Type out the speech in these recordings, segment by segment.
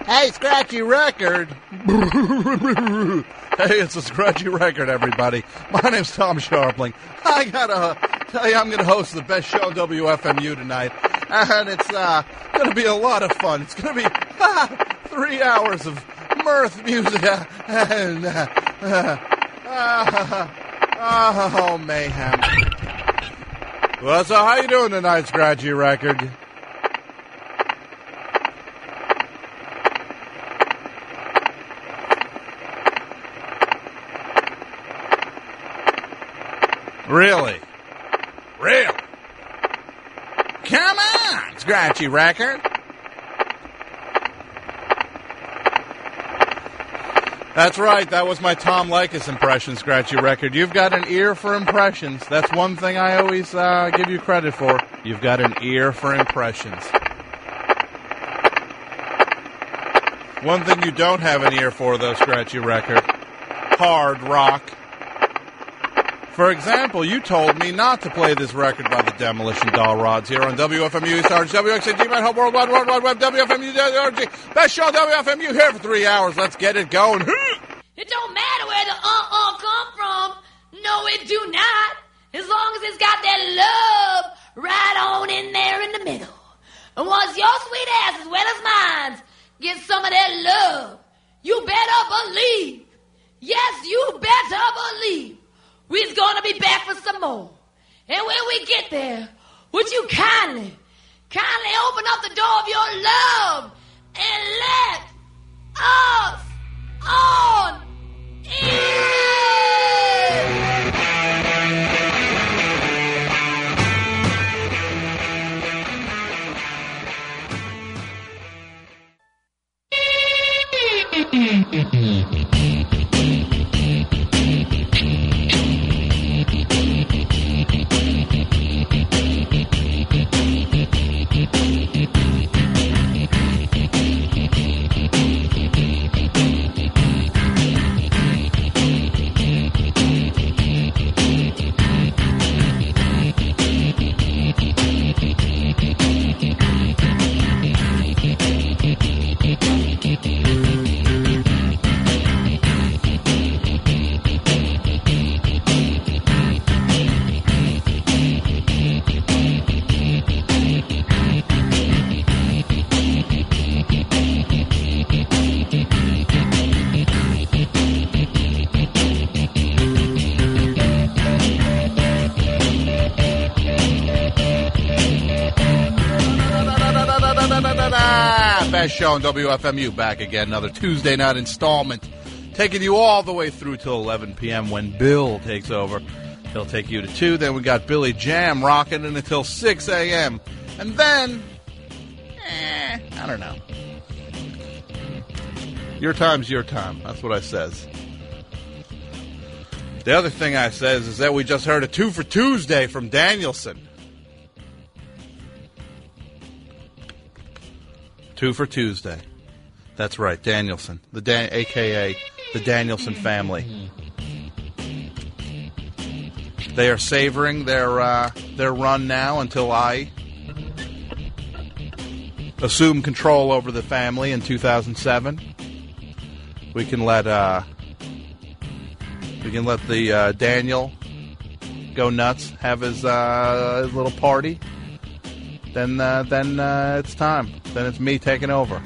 Hey, Scratchy Record. Hey, it's a Scratchy Record, everybody. My name's Tom Sharpling. I gotta tell you, I'm gonna host the best show on WFMU tonight, and it's gonna be a lot of fun. It's gonna be 3 hours of mirth, music, and mayhem. Well, so how you doing tonight, Scratchy Record? Really? Come on, Scratchy Record. That's right. That was my Tom Leykis impression, Scratchy Record. You've got an ear for impressions. That's one thing I always give you credit for. You've got an ear for impressions. One thing you don't have an ear for, though, Scratchy Record, hard rock. For example, you told me not to play this record by the Demolition Doll Rods here on WFMU East Orange, WXAG, my home world wide web, WFMU.org. Best show on WFMU here for 3 hours. Let's get it going. It don't matter where the come from. No, it do not. As long as it's got that love right on in there in the middle. And once your sweet ass as well as mine get some of that love, you better believe. Yes, you better believe. We's gonna be back for some more. And when we get there, would you kindly open up the door of your love and let us on in? Best show on WFMU, back again, another Tuesday night installment, taking you all the way through till 11 p.m. when Bill takes over. He'll take you to 2, then we got Billy Jam rocking in until 6 a.m. And then, I don't know. Your time's your time. That's what I says. The other thing I says is that we just heard a 2 for Tuesday from Danielson. 2 for Tuesday. That's right, Danielson, a.k.a. the Danielson family. They are savoring their run now until I assume control over the family in 2007. We can let the Daniel go nuts, have his little party. Then it's time. Then it's me taking over.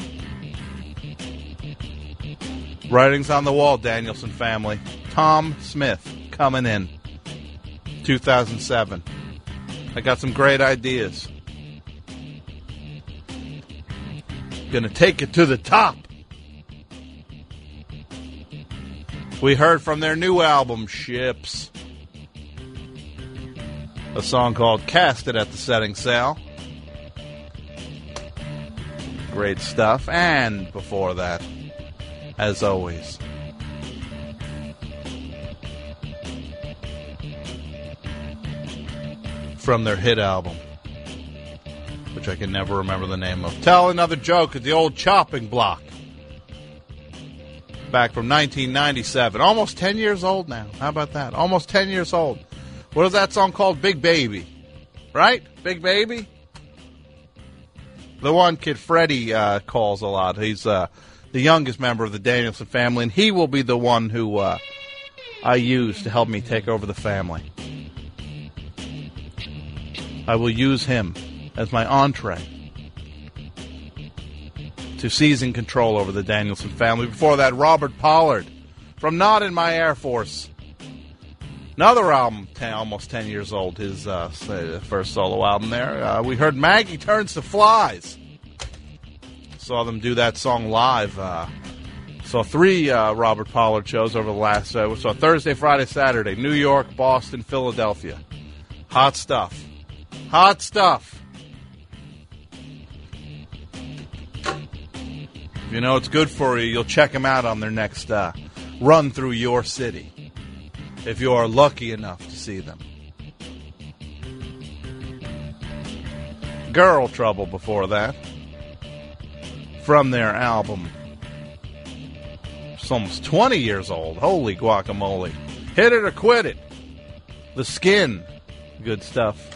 Writings on the wall, Danielson family. Tom Smith coming in. 2007. I got some great ideas. Gonna take it to the top. We heard from their new album, Ships. A song called Cast It at the Setting Sail. Great stuff. And before that, as always, from their hit album, which I can never remember the name of, Tell Another Joke at the Old Chopping Block. Back from 1997. Almost 10 years old now. How about that? Almost 10 years old. What is that song called? Big Baby. Right? Big Baby? The one kid, Freddie, calls a lot. He's the youngest member of the Danielson family, and he will be the one who I use to help me take over the family. I will use him as my entree to seizing control over the Danielson family. Before that, Robert Pollard from Not in My Air Force. Another album, almost 10 years old, his first solo album there. We heard Maggie Turns to Flies. Saw them do that song live. Saw 3 Robert Pollard shows over the last, we saw Thursday, Friday, Saturday, New York, Boston, Philadelphia. Hot stuff. Hot stuff. If you know it's good for you, you'll check them out on their next run through your city, if you are lucky enough to see them. Girl Trouble before that, from their album. It's almost 20 years old. Holy guacamole. Hit It or Quit It. The Skin. Good stuff.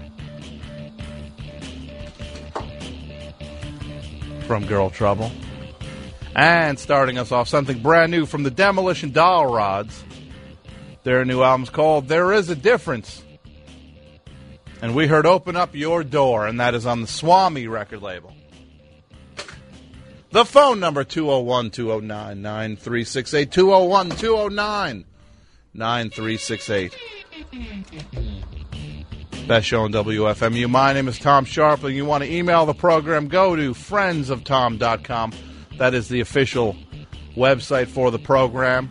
From Girl Trouble. And starting us off, something brand new from the Demolition Doll Rods. Their new album's called There Is a Difference. And we heard Open Up Your Door, and that is on the Swami record label. The phone number, 201-209-9368. 201-209-9368. Best show on WFMU. My name is Tom Sharpling. You want to email the program, go to friendsoftom.com. That is the official website for the program.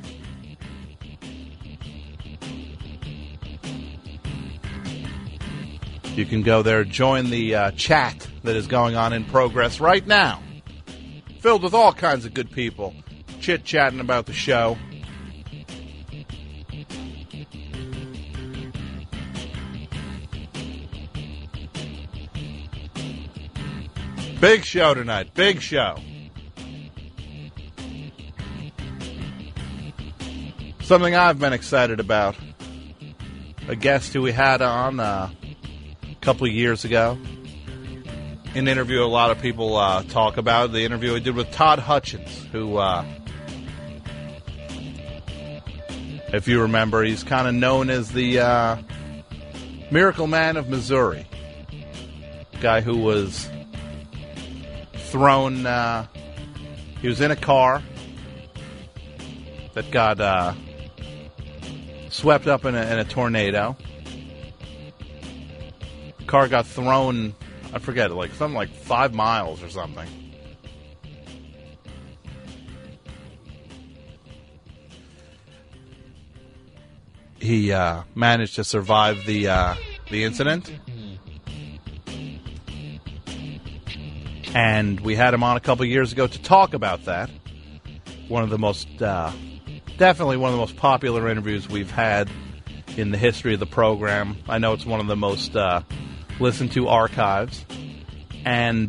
You can go there, join the chat that is going on in progress right now, filled with all kinds of good people chit-chatting about the show. Big show tonight, big show. Something I've been excited about. A guest who we had on a couple of years ago. An interview a lot of people talk about. The interview I did with Todd Hutchins, who, if you remember, he's kind of known as the Miracle Man of Missouri. Guy who was thrown, he was in a car that got swept up in a tornado. Car got thrown, I forget, something like 5 miles or something. He managed to survive the incident. And we had him on a couple years ago to talk about that. One of the most, definitely one of the most popular interviews we've had in the history of the program. I know it's one of the most listened to archives. And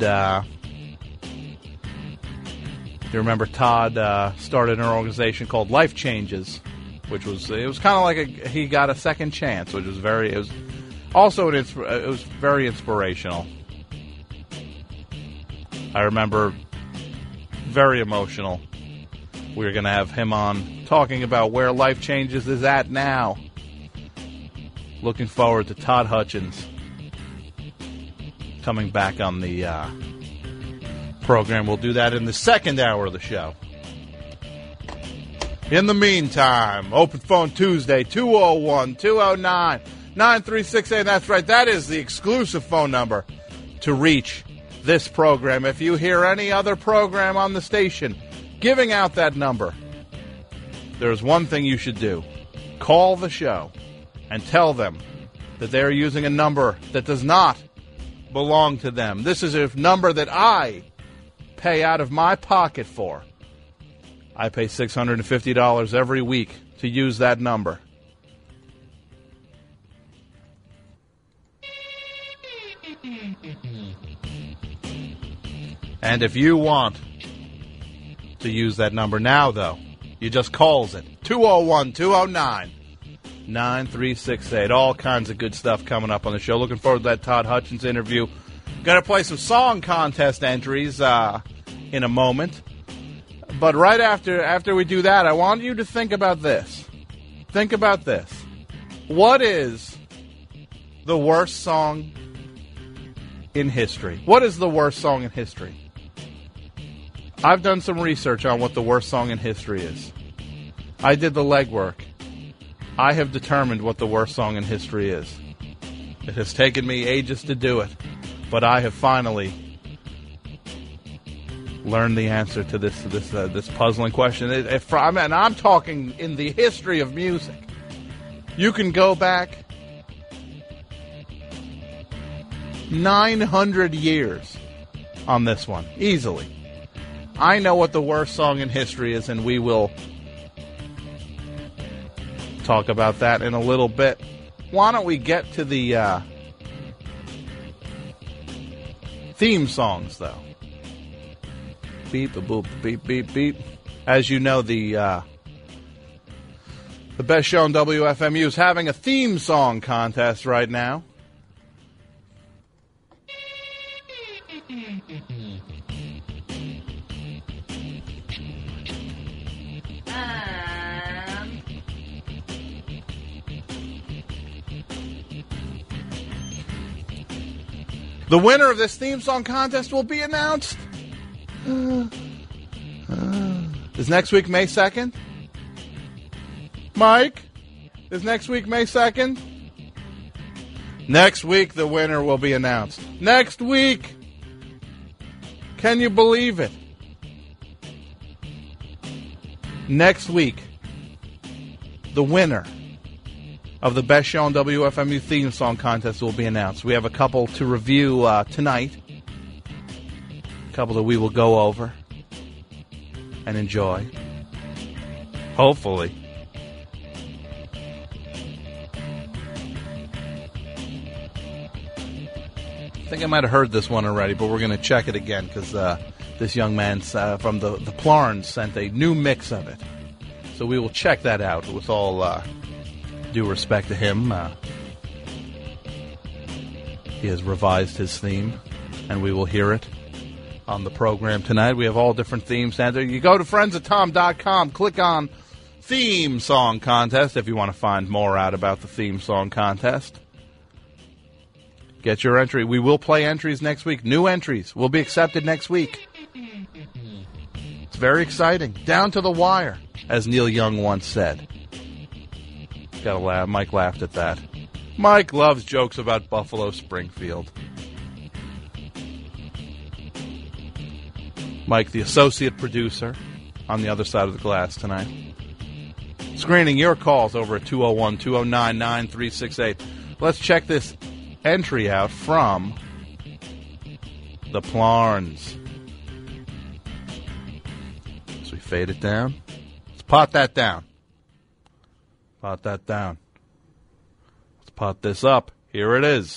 you remember Todd started an organization called Life Changes, which was, it was kind of like he got a second chance, which was it was also it was very inspirational. I remember, very emotional. We were going to have him on talking about where Life Changes is at now. Looking forward to Todd Hutchins coming back on the program. We'll do that in the second hour of the show. In the meantime, Open Phone Tuesday, 201-209-9368. That's right, that is the exclusive phone number to reach this program. If you hear any other program on the station giving out that number, there's one thing you should do. Call the show and tell them that they're using a number that does not belong to them. This is a number that I pay out of my pocket for. I pay $650 every week to use that number. And if you want to use that number now, though, you just calls it. 201-209-9368. All kinds of good stuff coming up on the show. Looking forward to that Todd Hutchins interview. Going to play some song contest entries in a moment. But right after we do that, I want you to think about this. Think about this. What is the worst song in history? What is the worst song in history? I've done some research on what the worst song in history is. I did the legwork. I have determined what the worst song in history is. It has taken me ages to do it, but I have finally learned the answer to this puzzling question. And I'm talking in the history of music. You can go back 900 years on this one, easily. I know what the worst song in history is, and we will talk about that in a little bit. Why don't we get to the theme songs, though? Beep, boop, beep, beep, beep. As you know, the best show on WFMU is having a theme song contest right now. The winner of this theme song contest will be announced. Is next week May 2nd? Mike? Is next week May 2nd? Next week the winner will be announced. Next week! Can you believe it? Next week, the winner of the Best Show on WFMU theme song contest will be announced. We have a couple to review tonight. A couple that we will go over and enjoy. Hopefully. I think I might have heard this one already, but we're going to check it again because this young man from the Plarns sent a new mix of it. So we will check that out with all due respect to him. He has revised his theme, and we will hear it on the program tonight. We have all different themes. You go to friendsoftom.com, click on Theme Song Contest if you want to find more out about the Theme Song Contest. Get your entry. We will play entries next week. New entries will be accepted next week. It's very exciting. Down to the wire, as Neil Young once said. Gotta laugh. Mike laughed at that. Mike loves jokes about Buffalo Springfield. Mike, the associate producer, on the other side of the glass tonight. Screening your calls over at 201-209-9368. Let's check this entry out from the Plarns. So we fade it down. Let's pot that down. Pot that down. Let's pot this up. Here it is.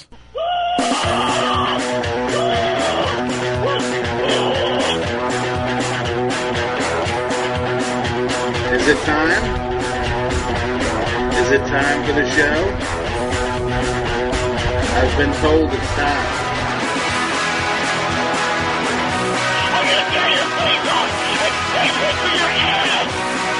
Is it time? Is it time for the show? I've been told it's time. I'm going to tear your face off and take it to your head.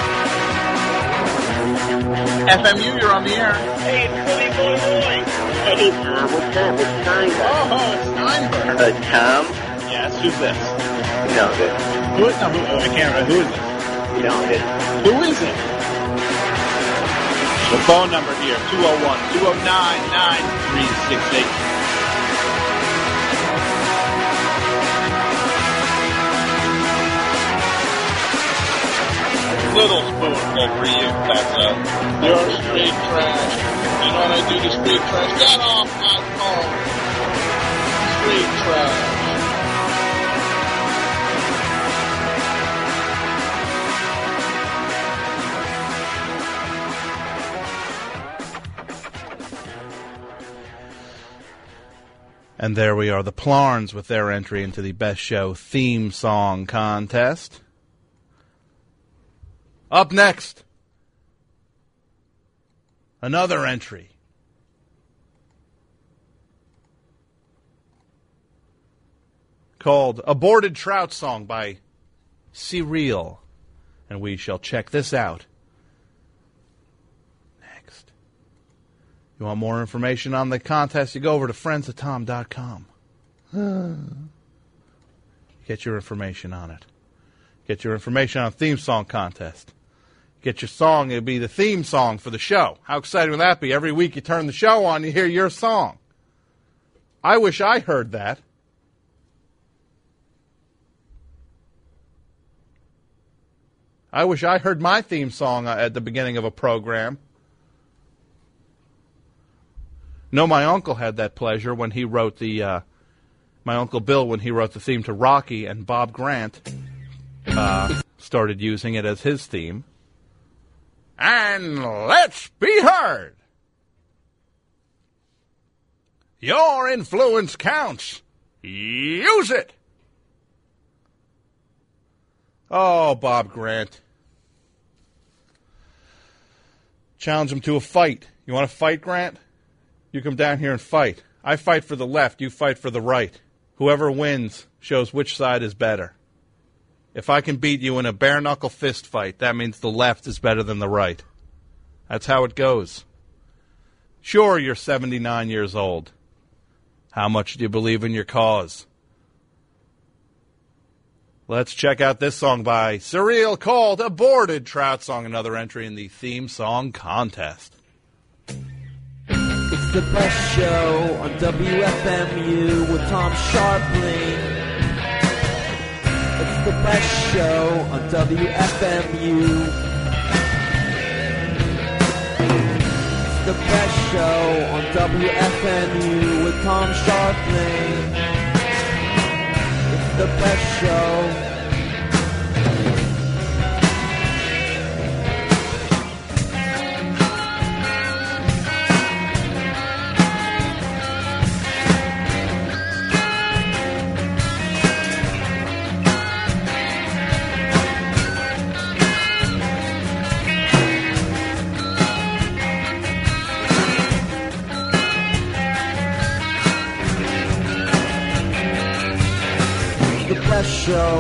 FMU, you're on the air. Hey, it's Billy Boy. Hey, Tom, what's up? It's Steinberg. Oh, it's Steinberg. Tom? Yes, who's this? You know this. Who is this? I can't remember. Who is this? You know this. Who is it? The phone number here, 201-209-9368. Little spoonful for you, that's you're straight trash. You know what I do to straight trash? Get off my phone. Straight trash. And there we are, the Plarns with their entry into the Best Show theme song contest. Up next, another entry called Aborted Trout Song by C-Real. And we shall check this out next. You want more information on the contest, you go over to friendsoftom.com. Get your information on it. Get your information on theme song contest. Get your song, it'll be the theme song for the show. How exciting would that be? Every week you turn the show on, you hear your song. I wish I heard that. I wish I heard my theme song at the beginning of a program. No, my uncle had that pleasure when he wrote my Uncle Bill, when he wrote the theme to Rocky, and Bob Grant started using it as his theme. And let's be heard. Your influence counts. Use it. Oh, Bob Grant. Challenge him to a fight. You want to fight, Grant? You come down here and fight. I fight for the left. You fight for the right. Whoever wins shows which side is better. If I can beat you in a bare-knuckle fist fight, that means the left is better than the right. That's how it goes. Sure, you're 79 years old. How much do you believe in your cause? Let's check out this song by C-Real called Aborted Trout Song, another entry in the theme song contest. It's the best show on WFMU with Tom Sharpling. It's the best show on WFMU. It's the best show on WFMU with Tom Sharpling. It's the best show. Show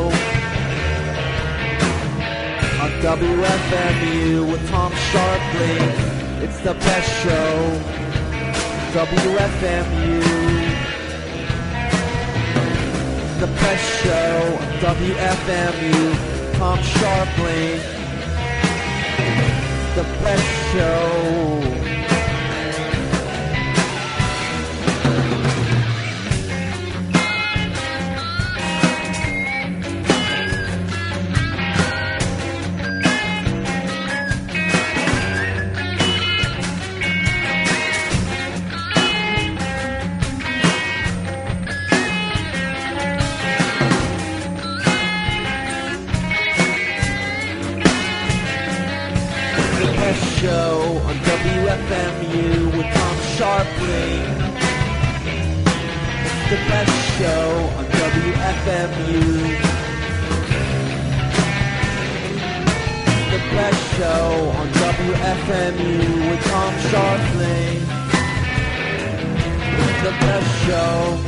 on WFMU with Tom Sharpling. It's the best show. WFMU. It's the best show on WFMU. Tom Sharpling. The best show. Show on WFMU with Tom Sharpling. It's the best show on WFMU. It's the best show on WFMU with Tom Sharpling. It's the best show.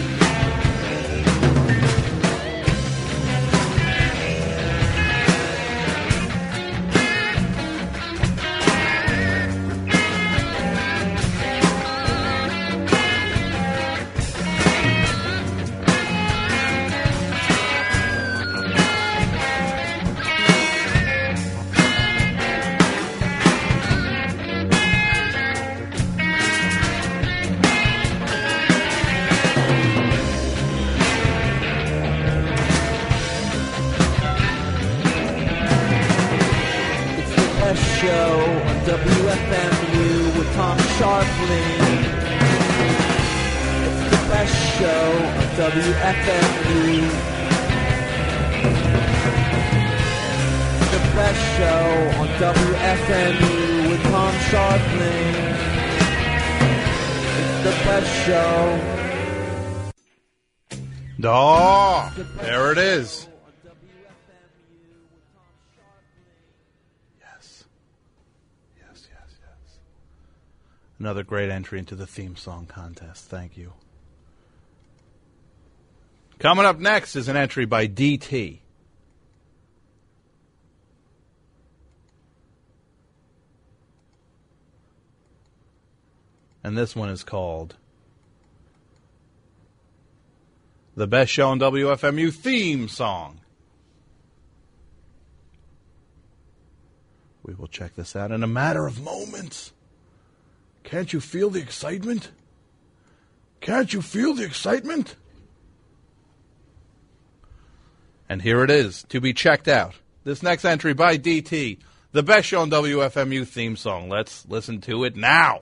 Show on WFMU with Tom Sharpling. It's the best show on WFMU. It's the best show on WFMU with Tom Sharpling. It's the best show. Oh, there it is. Another great entry into the theme song contest. Thank you. Coming up next is an entry by DT. And this one is called The Best Show on WFMU Theme Song. We will check this out in a matter of moments. Can't you feel the excitement? Can't you feel the excitement? And here it is, to be checked out. This next entry by DT, The Best Show on WFMU Theme Song. Let's listen to it now.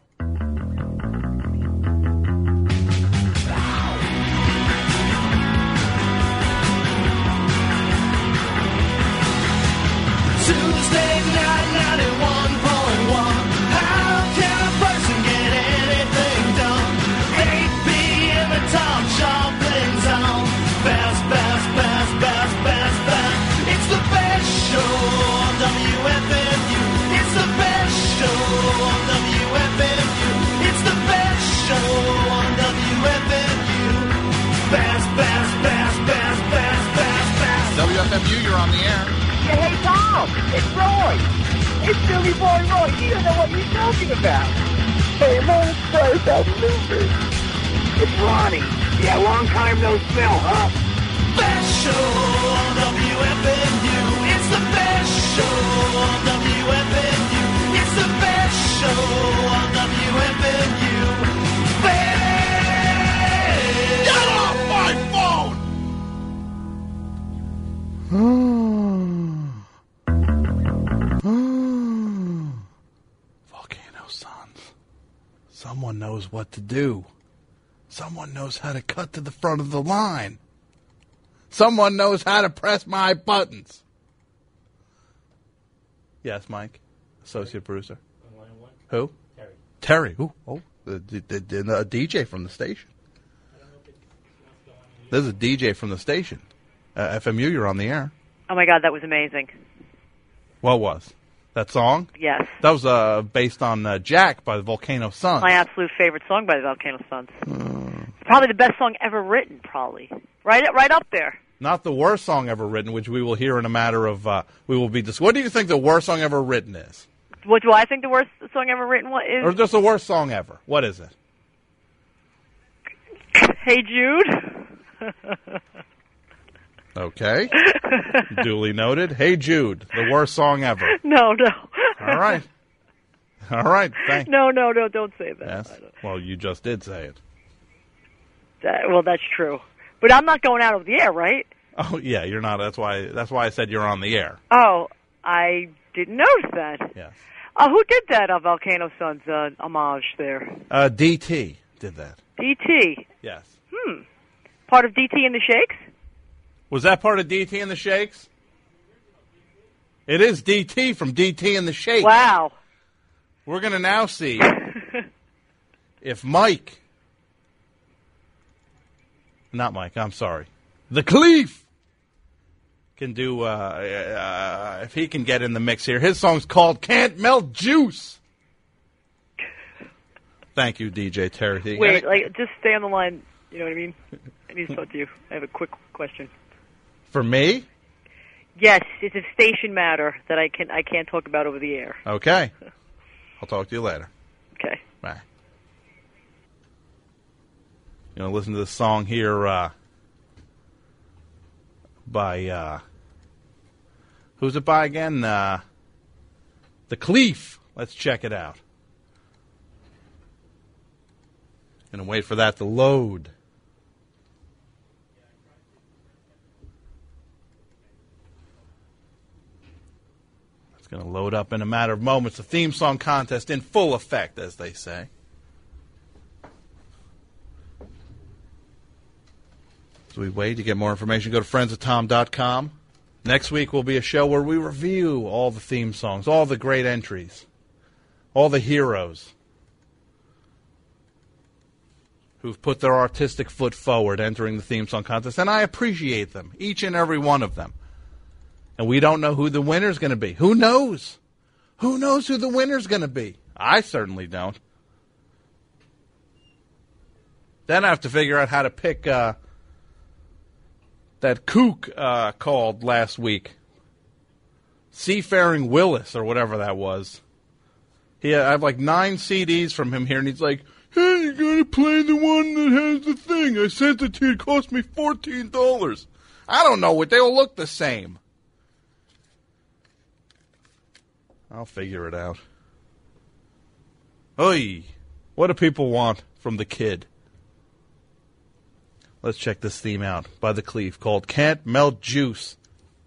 Tuesday night, 91.1. How can a person get anything done? 8 p.m. at Tom Sharpling Zone. Best, best, best, best, best, best. It's the best show on WFMU. It's the best show on WFMU. It's the best show on WFMU. Best, best, best, best, best, best, best. WFMU, you're on the air. Hey, Tom, it's Roy. It's Billy Boy Roy. You don't know what you're talking about. Hey, man, it's Christ out Luther. It's Ronnie. Yeah, long time no smell, huh? Best show on WFMU. It's the best show on WFMU. It's the best show on WFMU. Best. Get off my phone! Volcano Sons. Someone knows what to do. Someone knows how to cut to the front of the line. Someone knows how to press my buttons. Yes, Mike, associate producer. Who? Terry. Who? Oh, the DJ from the station. There's a DJ from the station. FMU, you're on the air. Oh, my God, that was amazing. What was? That song? Yes. That was based on Jack by the Volcano Sons. My absolute favorite song by the Volcano Sons. It's probably the best song ever written, probably. Right up there. Not the worst song ever written, which we will hear in a matter of, we will be discussing. What do you think the worst song ever written is? What do I think the worst song ever written is? Or just the worst song ever? What is it? Hey, Jude. Okay. Duly noted. Hey, Jude, the worst song ever. No. All right. Thank No, don't say that. Yes. Well, you just did say it. Well, that's true. But I'm not going out of the air, right? Oh, yeah, you're not. That's why I said you're on the air. Oh, I didn't notice that. Yes. Who did that Volcano Sons homage there? DT did that. DT. Yes. Part of DT and the Shakes? Was that part of DT and the Shakes? It is DT from DT and the Shakes. Wow. We're going to now see if Mike, not Mike, I'm sorry, the Cleef can do, if he can get in the mix here. His song's called Can't Melt Juice. Thank you, DJ Terry. Wait, just stay on the line. You know what I mean? I need to talk to you. I have a quick question. For me? Yes, it's a station matter that I can't talk about over the air. Okay. I'll talk to you later. Okay. Bye. You know, listen to this song here by, who's it by again? The Cleef. Let's check it out. Gonna wait for that to load. It's going to load up in a matter of moments. The theme song contest in full effect, as they say. As we wait to get more information, go to friendsoftom.com. Next week will be a show where we review all the theme songs, all the great entries, all the heroes who've put their artistic foot forward entering the theme song contest, and I appreciate them, each and every one of them. And we don't know who the winner's going to be. Who knows? Who knows who the winner's going to be? I certainly don't. Then I have to figure out how to pick that kook called last week. Seafaring Willis, or whatever that was. I have like 9 CDs from him here, and he's like, hey, you gotta play the one that has the thing. I sent it to you. It cost me $14. I don't know. They all look the same. I'll figure it out. Oy. What do people want from the kid? Let's check this theme out by The Cleave called Can't Melt Juice.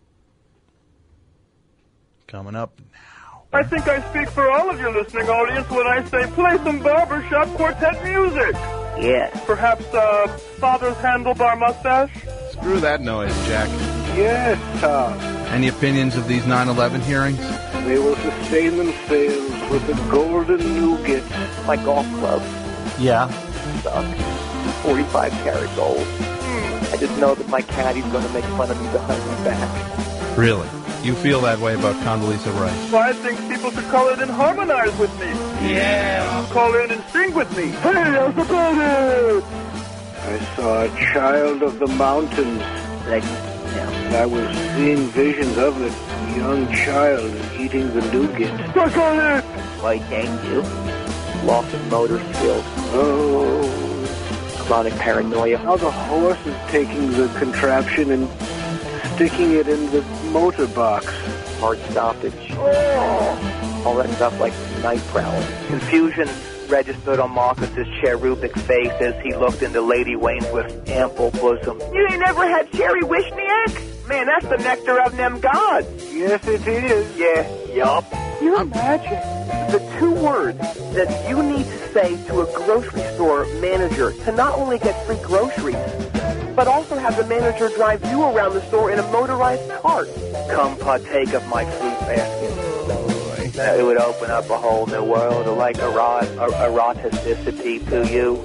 Coming up now. I think I speak for all of your listening audience when I say play some barbershop quartet music. Yeah. Perhaps Father's Handlebar Mustache? Screw that noise, Jack. Yes, Tom. Any opinions of these 9/11 hearings? They will sustain themselves with the golden nougat. My golf club. Yeah. Suck. 45 karat gold. I just know that my caddy's going to make fun of me behind my back. Really? You feel that way about Condoleezza Rice? Well, I think people should call in and harmonize with me. Yeah. Call in and sing with me. Hey, how's it going? I saw a child of the mountains. And I was seeing visions of it. A young child eating the nougat. Suck on it! Why, thank you. Loss of motor skills. Oh. Chronic paranoia. How the horse is taking the contraption and sticking it in the motor box. Hard stoppage. Oh. All that stuff like night prowling. Confusion registered on Marcus's cherubic face as he looked into Lady Wainsworth's ample bosom. You ain't never had cherry wishniak? Man, that's the nectar of them gods. Yes, it is. Yeah, yup. You imagine the 2 words that you need to say to a grocery store manager to not only get free groceries, but also have the manager drive you around the store in a motorized cart. Come partake of my fruit basket. It would open up a whole new world of like eroticity to you.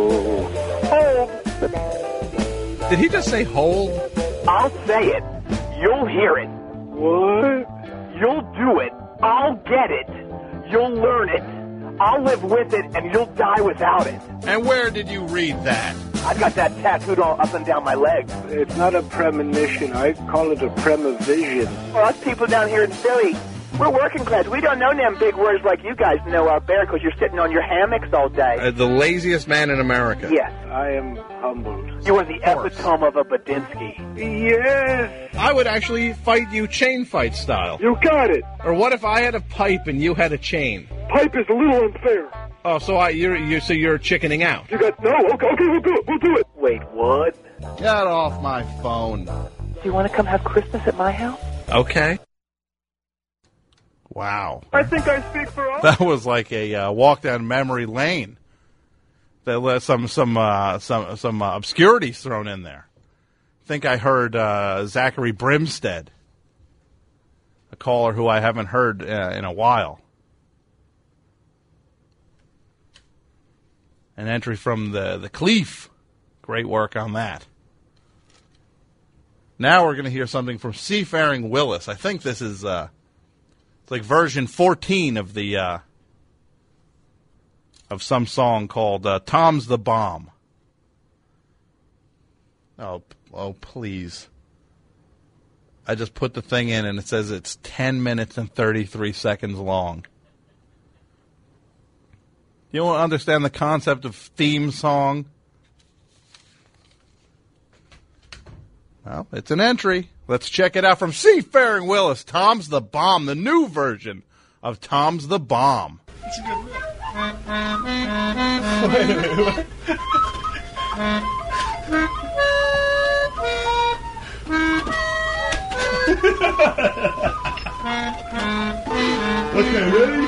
Oh. Did he just say hold? I'll say it. You'll hear it. What? You'll do it. I'll get it. You'll learn it. I'll live with it, and you'll die without it. And where did you read that? I've got that tattooed all up and down my legs. It's not a premonition. I call it a premavision. Well, us people down here in Philly, we're working class. We don't know them big words like you guys know out there because you're sitting on your hammocks all day. The laziest man in America. Yes. I am humbled. You are the epitome of a Badinsky. Yes. I would actually fight you chain fight style. You got it. Or what if I had a pipe and you had a chain? Pipe is a little unfair. Oh, so you're chickening out. You got no. Okay, we'll do it. We'll do it. Wait, what? Get off my phone. Do you want to come have Christmas at my house? Okay. Wow. I think I speak for all. That was like a walk down memory lane. That let some obscurities thrown in there. I think I heard Zachary Brimstead, a caller who I haven't heard in a while. An entry from the Cleef. Great work on that. Now we're going to hear something from Seafaring Willis. I think this is it's like version 14 of the of some song called Tom's the Bomb. Oh, please. I just put the thing in and it says it's 10 minutes and 33 seconds long. You don't understand the concept of theme song? Well, it's an entry. Let's check it out from Seafaring Willis. Tom's the Bomb, the new version of Tom's the Bomb. It's a good one. Okay, ready?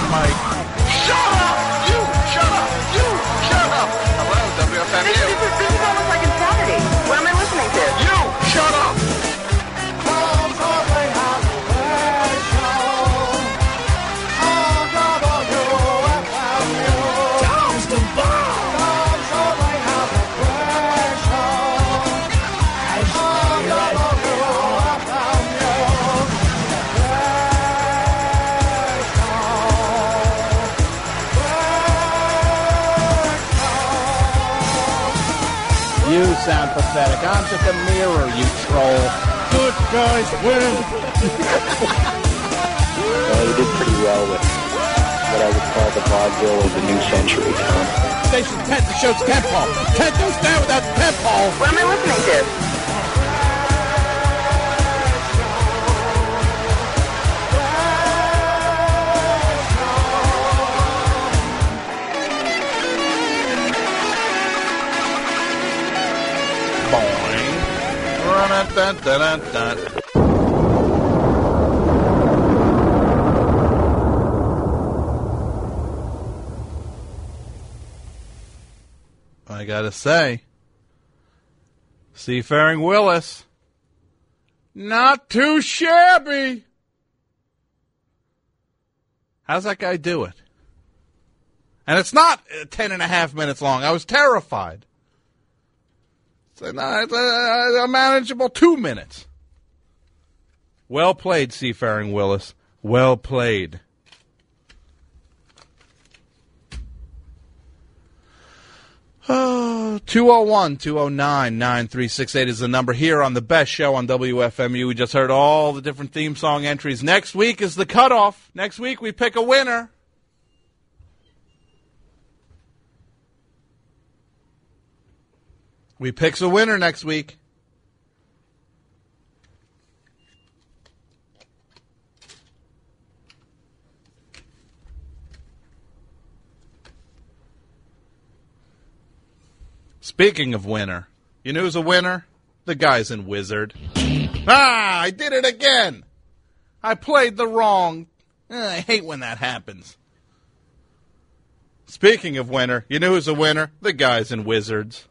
Mike. Shut up! You! Shut up! You! Shut up! Hello, WFMU. This is almost like insanity. What am I listening to? You! Shut up! You sound pathetic. I'm just a mirror, you troll. Good guys win. You did pretty well with what I would call the vaudeville of the new century, Tom. Station 10, the show's tempo. 10 don't stand without tempo. What am I listening to? I gotta say, Seafaring Willis, not too shabby. How's that guy do it? And it's not 10.5 minutes long. I was terrified. It's a manageable 2 minutes. Well played, Seafaring Willis. Well played. Oh, 201-209-9368 is the number here on the best show on WFMU. We just heard all the different theme song entries. Next week is the cutoff. Next week we pick a winner. We picks a winner next week. Speaking of winner, you know who's a winner? The guys in Wizard. Ah, I did it again. I played the wrong. I hate when that happens. Speaking of winner, you know who's a winner? The guys in Wizards.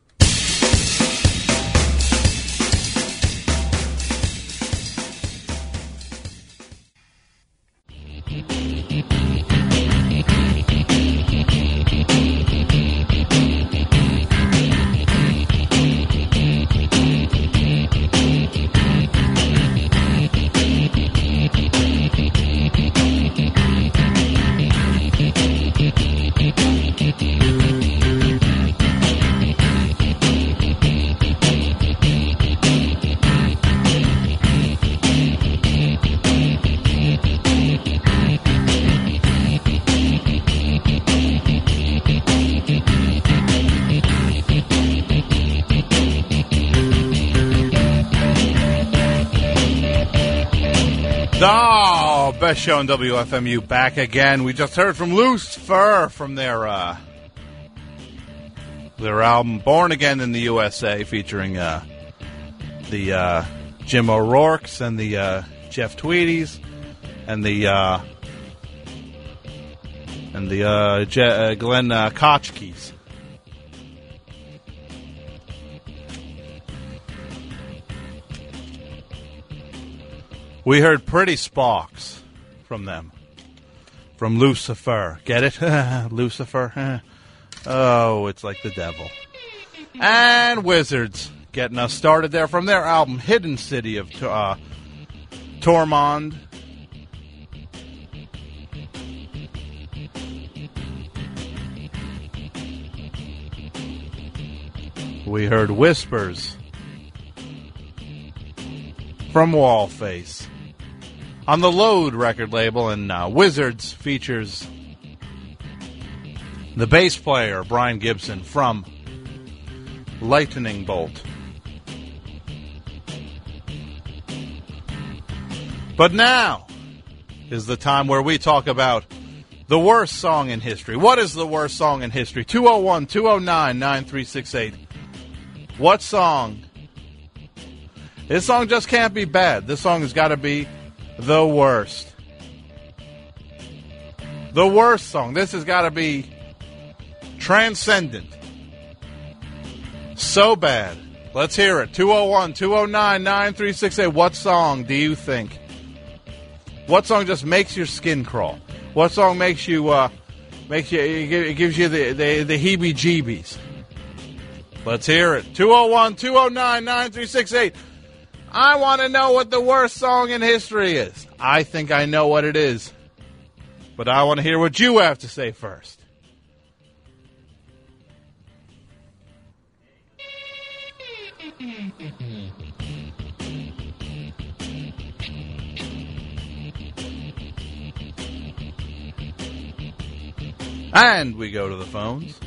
Oh, best show on WFMU back again. We just heard from Loose Fur from their album Born Again in the USA, featuring the Jim O'Rourke's and the Jeff Tweedies and the Glenn Kotchke's. We heard Pretty Sparks from them. From Lucifer. Get it? Lucifer. Oh, it's like the devil. And Wizards getting us started there from their album Hidden City of Tormund. We heard Whispers from Wallface on the Load record label, and Wizards features the bass player Brian Gibson from Lightning Bolt. But now is the time where we talk about the worst song in history. What is the worst song in history? 201-209-9368. What song? This song just can't be bad. This song has got to be the worst. The worst song. This has got to be transcendent. So bad. Let's hear it. 201-209-9368. What song do you think? What song just makes your skin crawl? What song makes you, it gives you the heebie-jeebies? Let's hear it. 201-209-9368. I want to know what the worst song in history is. I think I know what it is. But I want to hear what you have to say first. And we go to the phones.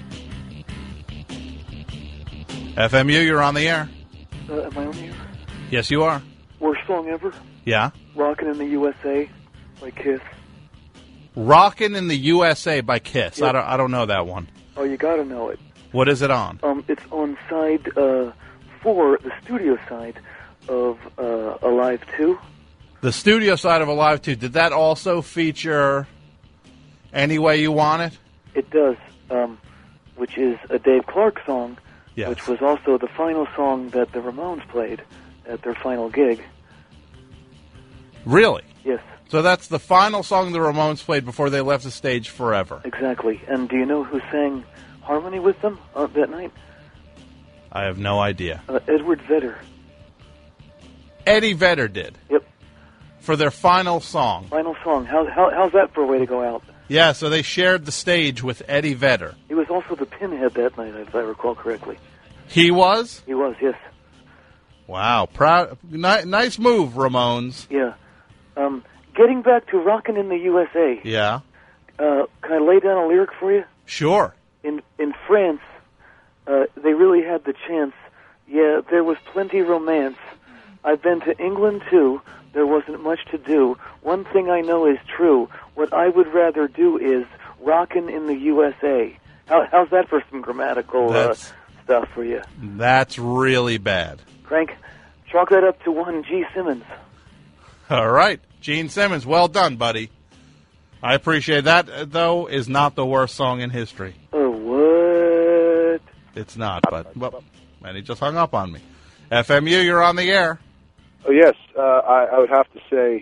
FMU, you're on the air. Am I on the air? Yes, you are. Worst song ever? Yeah. Rockin' in the USA by Kiss. Rockin' in the USA by Kiss. Yep. I don't know that one. Oh, you gotta know it. What is it on? It's on side 4, the studio side of Alive 2. The studio side of Alive 2. Did that also feature Any Way You Want It? It does, which is a Dave Clark song, yes. Which was also the final song that the Ramones played at their final gig. Really? Yes. So that's the final song the Ramones played before they left the stage forever. Exactly. And do you know who sang harmony with them that night? I have no idea. Edward Vedder. Eddie Vedder did. Yep. For their final song. Final song. How's that for a way to go out? Yeah, so they shared the stage with Eddie Vedder. He was also the pinhead that night, if I recall correctly. He was? He was, yes. Wow. Proud. Nice move, Ramones. Yeah. Getting back to Rockin' in the USA. Yeah. Can I lay down a lyric for you? Sure. In France, they really had the chance. Yeah, there was plenty romance. I've been to England, too. There wasn't much to do. One thing I know is true. What I would rather do is rockin' in the USA. How's that for some grammatical stuff for you? That's really bad. Frank, chalk that up to one G. Simmons. All right. Gene Simmons, well done, buddy. I appreciate that, though, is not the worst song in history. Oh, what? It's not, but and he just hung up on me. FMU, you're on the air. Oh, yes. I would have to say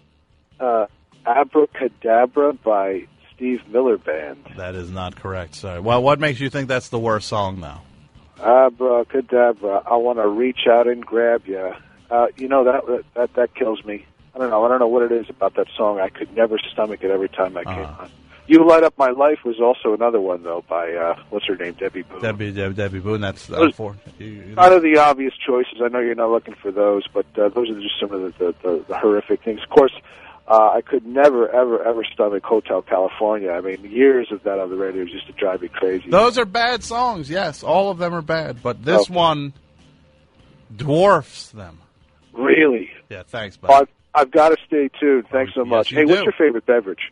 Abracadabra by Steve Miller Band. That is not correct, sorry. Well, what makes you think that's the worst song, though? Abracadabra, I want to reach out and grab you. That kills me. I don't know what it is about that song. I could never stomach it every time I came on. You Light Up My Life was also another one, though, by, what's her name, Debbie Boone. Debbie Boone, that's for kind of the obvious choices. I know you're not looking for those, but those are just some of the horrific things. Of course, I could never, ever stomach Hotel California. I mean, years of that on the radio used to drive me crazy. Those are bad songs, yes. All of them are bad, but this one dwarfs them. Really? Yeah, thanks, buddy. Well, I've got to stay tuned. Thanks so much. Hey, what's your favorite beverage?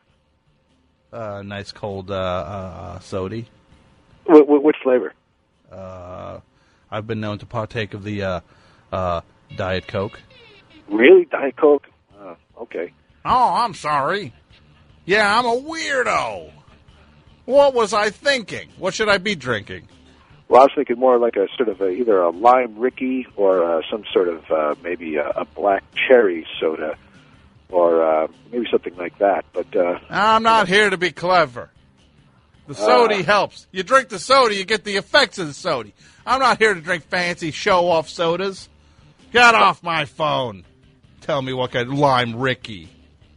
Nice cold sody. Which flavor? I've been known to partake of the Diet Coke. Really? Diet Coke? Okay. Oh, I'm sorry. Yeah, I'm a weirdo. What was I thinking? What should I be drinking? Well, I was thinking more like a sort of either a lime Ricky or some sort of maybe a black cherry soda. Or maybe something like that. But I'm not here to be clever. The soda helps. You drink the soda, you get the effects of the soda. I'm not here to drink fancy show-off sodas. Get off my phone. Tell me what kind of lime Ricky.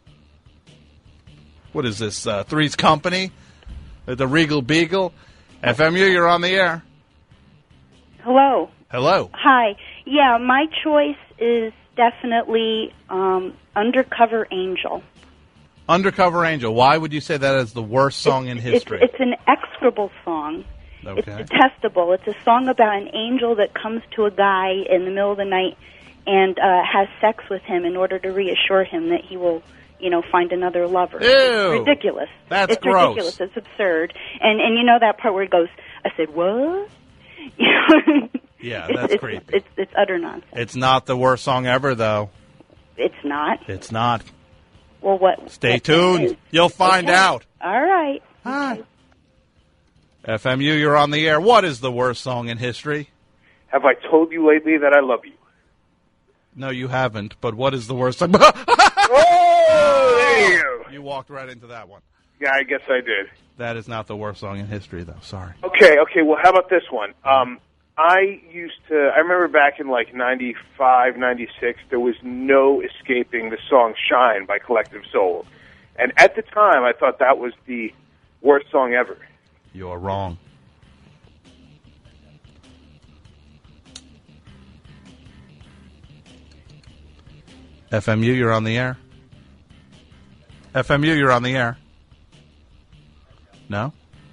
What is this, Three's Company? The Regal Beagle? FMU, you're on the air. Hello. Hello. Hi. Yeah, my choice is definitely Undercover Angel. Undercover Angel. Why would you say that is the worst song in history? It's an execrable song. Okay. It's detestable. It's a song about an angel that comes to a guy in the middle of the night and has sex with him in order to reassure him that he will, find another lover. Ew. It's ridiculous. That's it's gross. Ridiculous. It's absurd. And you know that part where it goes, I said, what? Yeah, that's creepy. It's utter nonsense. It's not the worst song ever, though. It's not. It's not. Well, what? Stay what tuned. is? You'll find Okay. out. All right. Hi. FMU, you're on the air. What is the worst song in history? Have I told you lately that I love you? No, you haven't. But what is the worst song? Oh, there you go. You walked right into that one. Yeah, I guess I did. That is not the worst song in history, though. Sorry. Okay, well, how about this one? I remember back in like 95, 96, there was no escaping the song Shine by Collective Soul. And at the time, I thought that was the worst song ever. You're wrong. FMU, you're on the air. FMU, you're on the air. No?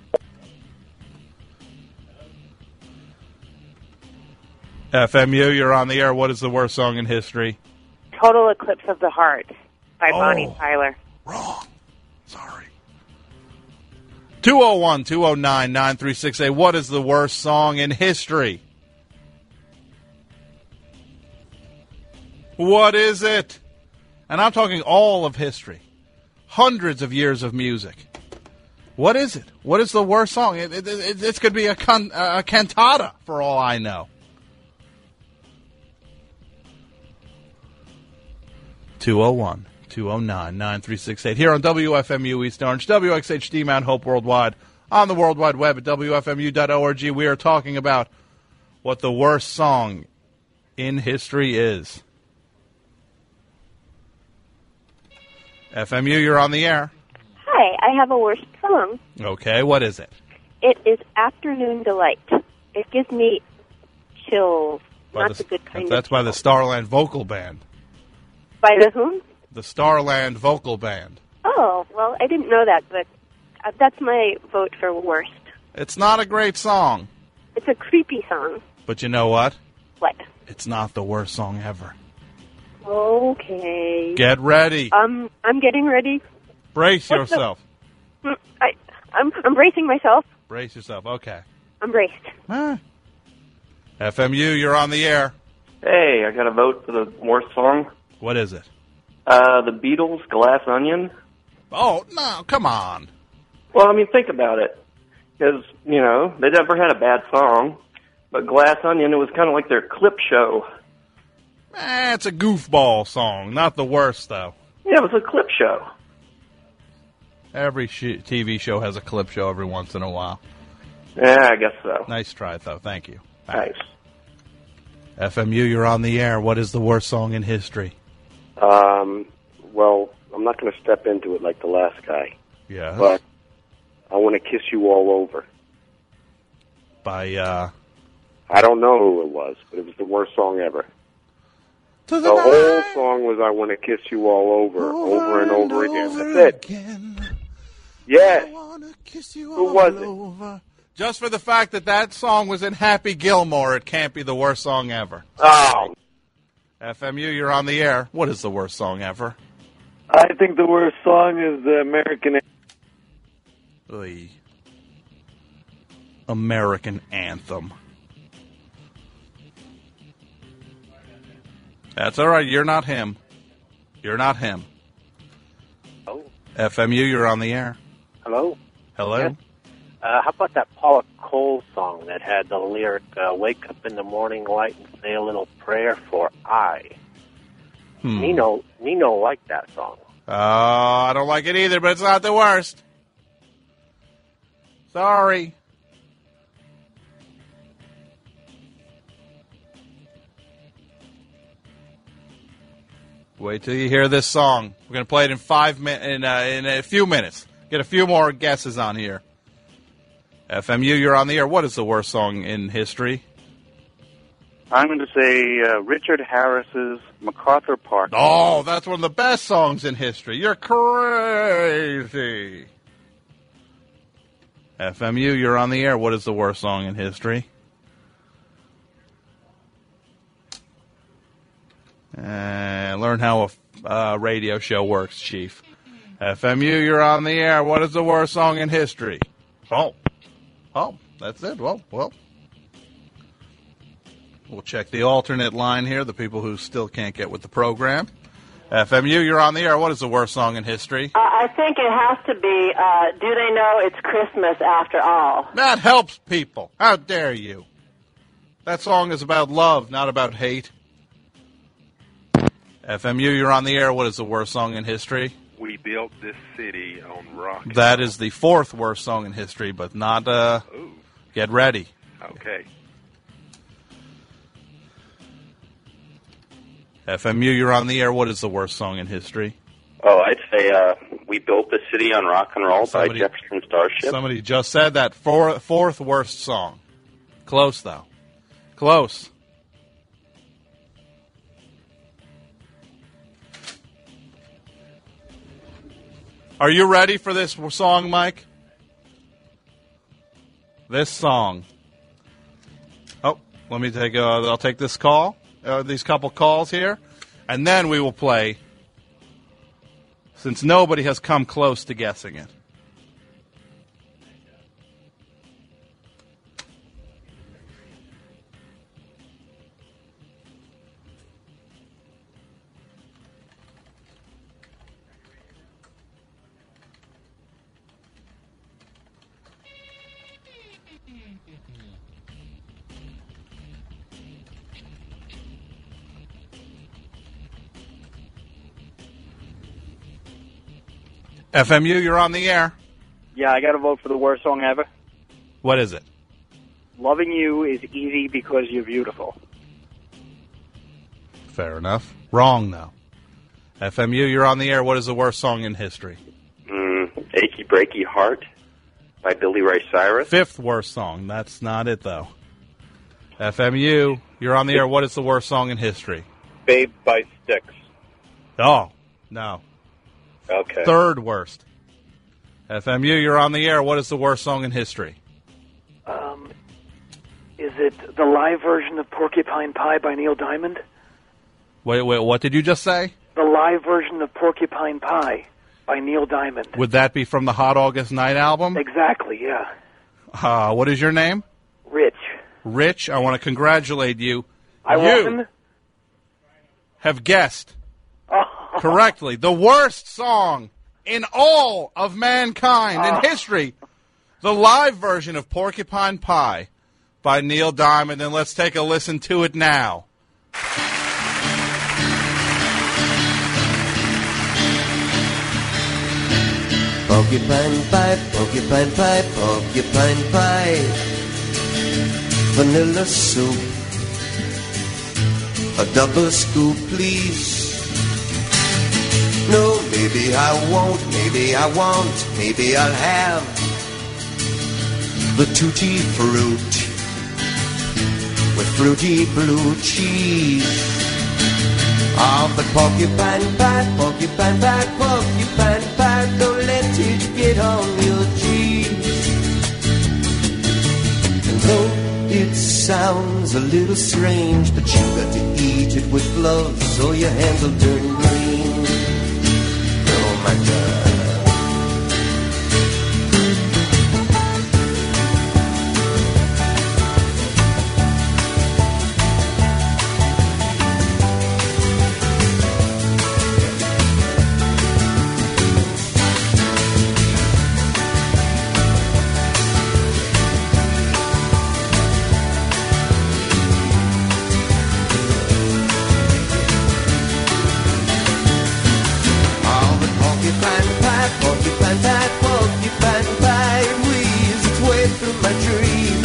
FMU, you're on the air. What is the worst song in history? Total Eclipse of the Heart by Bonnie Tyler. Wrong. Sorry. 201-209-9368. What is the worst song in history? What is it? And I'm talking all of history. Hundreds of years of music. What is it? What is the worst song? It could be a cantata, for all I know. 201-209-9368. Here on WFMU East Orange, WXHD Mount Hope Worldwide, on the World Wide Web at WFMU.org. We are talking about what the worst song in history is. FMU, you're on the air. Hi, I have a worst song. Okay, what is it? It is Afternoon Delight. It gives me chills. Not the good kind That's by the Starland Vocal Band. By the whom? The Starland Vocal Band. Oh, well, I didn't know that, but that's my vote for worst. It's not a great song. It's a creepy song. But you know what? What? It's not the worst song ever. Okay. Get ready. I'm getting ready. Brace yourself. I'm bracing myself. Brace yourself. Okay. I'm braced. FMU, you're on the air. Hey, I got a vote for the worst song. What is it? The Beatles' Glass Onion. Oh, no, come on. Well, I mean, think about it. Because, you know, they never had a bad song. But Glass Onion, it was kind of like their clip show. It's a goofball song. Not the worst, though. Yeah, it was a clip show. Every TV show has a clip show every once in a while. Yeah, I guess so. Nice try, though. Thank you. Thanks. FMU, you're on the air. What is the worst song in history? Well, I'm not going to step into it like the last guy. Yeah. But I Want to Kiss You All Over. By, I don't know who it was, but it was the worst song ever. The whole song was I Want to Kiss You All Over and over again. That's it. Yes. Who was it? Just for the fact that song was in Happy Gilmore, it can't be the worst song ever. Oh. FMU, you're on the air. What is the worst song ever? I think the worst song is the American. The American Anthem. That's all right. You're not him. You're not him. Oh. FMU, you're on the air. Hello? Hello? Yes. How about that Paula Cole song that had the lyric, wake up in the morning light and say a little prayer for I? Nino liked that song. Oh, I don't like it either, but it's not the worst. Sorry. Wait till you hear this song. We're going to play it in in a few minutes. Get a few more guesses on here. FMU, you're on the air. What is the worst song in history? I'm going to say Richard Harris's MacArthur Park. Oh, that's one of the best songs in history. You're crazy. FMU, you're on the air. What is the worst song in history? Learn how a radio show works, Chief. FMU, you're on the air. What is the worst song in history? Oh, that's it. Well. We'll check the alternate line here, the people who still can't get with the program. FMU, you're on the air. What is the worst song in history? I think it has to be, Do They Know It's Christmas After All? That helps people. How dare you? That song is about love, not about hate. FMU, you're on the air. What is the worst song in history? We built this city on rock. That is the fourth worst song in history, but not, get ready. Okay. FMU, you're on the air. What is the worst song in history? Oh, I'd say We Built the City on Rock and Roll by Jefferson Starship. Somebody just said that. Fourth worst song. Close, though. Close. Are you ready for this song, Mike? This song. Oh, let me take. I'll take this call. These couple calls here, and then we will play. Since nobody has come close to guessing it. FMU, you're on the air. Yeah, I got to vote for the worst song ever. What is it? Loving You is easy because you're beautiful. Fair enough. Wrong, though. FMU, you're on the air. What is the worst song in history? Achy Breaky Heart by Billy Ray Cyrus. Fifth worst song. That's not it, though. FMU, you're on the air. What is the worst song in history? Babe by Styx. Oh, no. Okay. Third worst. FMU, you're on the air. What is the worst song in history? Is it the live version of Porcupine Pie by Neil Diamond? Wait, what did you just say? The live version of Porcupine Pie by Neil Diamond. Would that be from the Hot August Night album? Exactly, yeah. What is your name? Rich. Rich, I want to congratulate you. I won? Have guessed correctly the worst song in all of mankind in history. The live version of Porcupine Pie by Neil Diamond, and let's take a listen to it now. Porcupine pie, porcupine pie, porcupine pie. Vanilla soup, a double scoop, please. No, maybe I won't, maybe I won't, maybe I'll have the tutti fruit with fruity blue cheese. Oh, but porcupine pie, porcupine pie, porcupine pie, don't let it get on your cheese. And though it sounds a little strange, but you got to eat it with gloves or your hands will turn green. Oh my God. Porcupine pie, porcupine pie, weaves its way through my dream.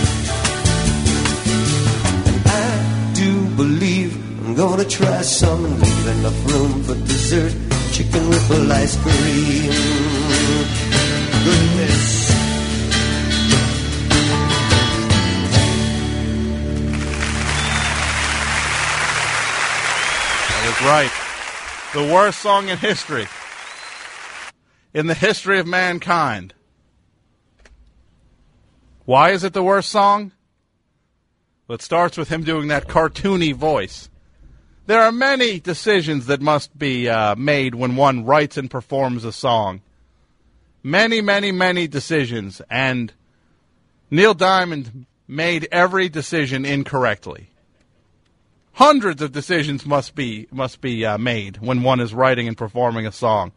And I do believe I'm gonna try some and leave enough room for dessert, chicken ripple ice cream. Goodness. That was right. The worst song in history. In the history of mankind. Why is it the worst song? Well, it starts with him doing that cartoony voice. There are many decisions that must be made when one writes and performs a song. Many, many, many decisions. And Neil Diamond made every decision incorrectly. Hundreds of decisions must be made when one is writing and performing a song.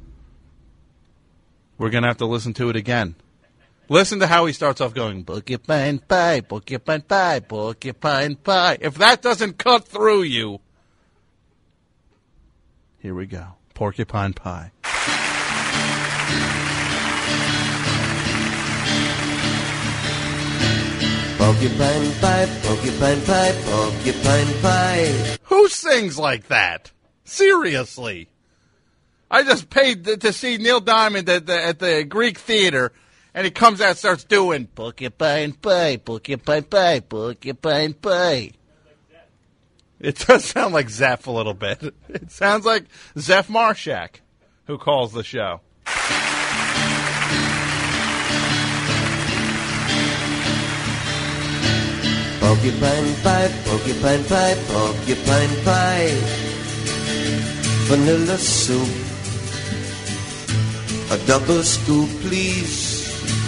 We're going to have to listen to it again. Listen to how he starts off going, porcupine pie, porcupine pie, porcupine pie. If that doesn't cut through you, here we go. Porcupine pie. Porcupine pie, porcupine pie, porcupine pie. Who sings like that? Seriously. I just paid to see Neil Diamond at the Greek Theater, and he comes out and starts doing porcupine pie, porcupine pie, porcupine pie. It does sound like Zeph a little bit. It sounds like Zeph Marshak, who calls the show. Porcupine pie, porcupine pie, porcupine pie. Vanilla soup, a double scoop, please.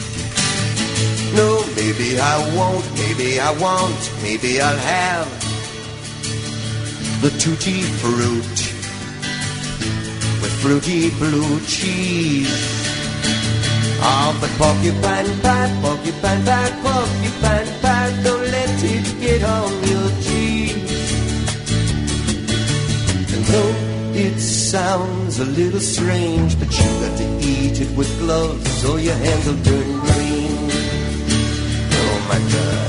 No, maybe I won't, maybe I won't, maybe I'll have the tutti fruit with fruity blue cheese. Oh, but porcupine pie, porcupine pie, porcupine pie, don't let it get on your cheese. And though it sounds a little strange, but you got to eat it with gloves or your hands will turn green. Oh my God.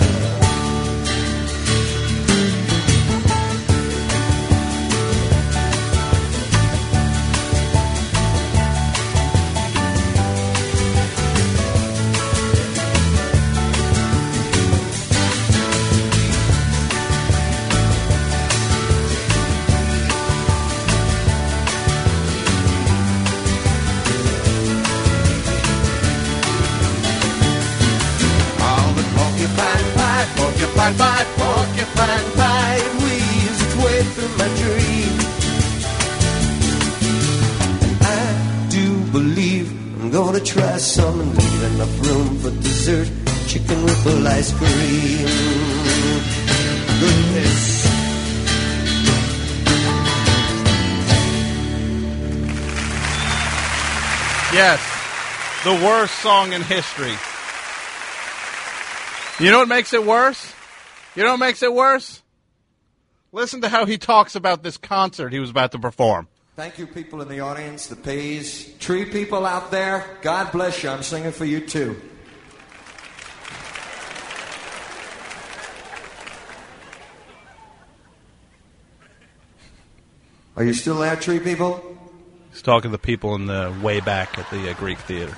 Porcupine pie, porcupine pie, weaves its way through my dream. And I do believe I'm gonna try some and leave enough room for dessert, chicken ripple ice cream. Goodness. Yes, the worst song in history. You know what makes it worse? You know what makes it worse? Listen to how he talks about this concert he was about to perform. Thank you, people in the audience, the Pays, tree people out there. God bless you. I'm singing for you, too. Are you still there, tree people? He's talking to the people in the way back at the Greek Theater.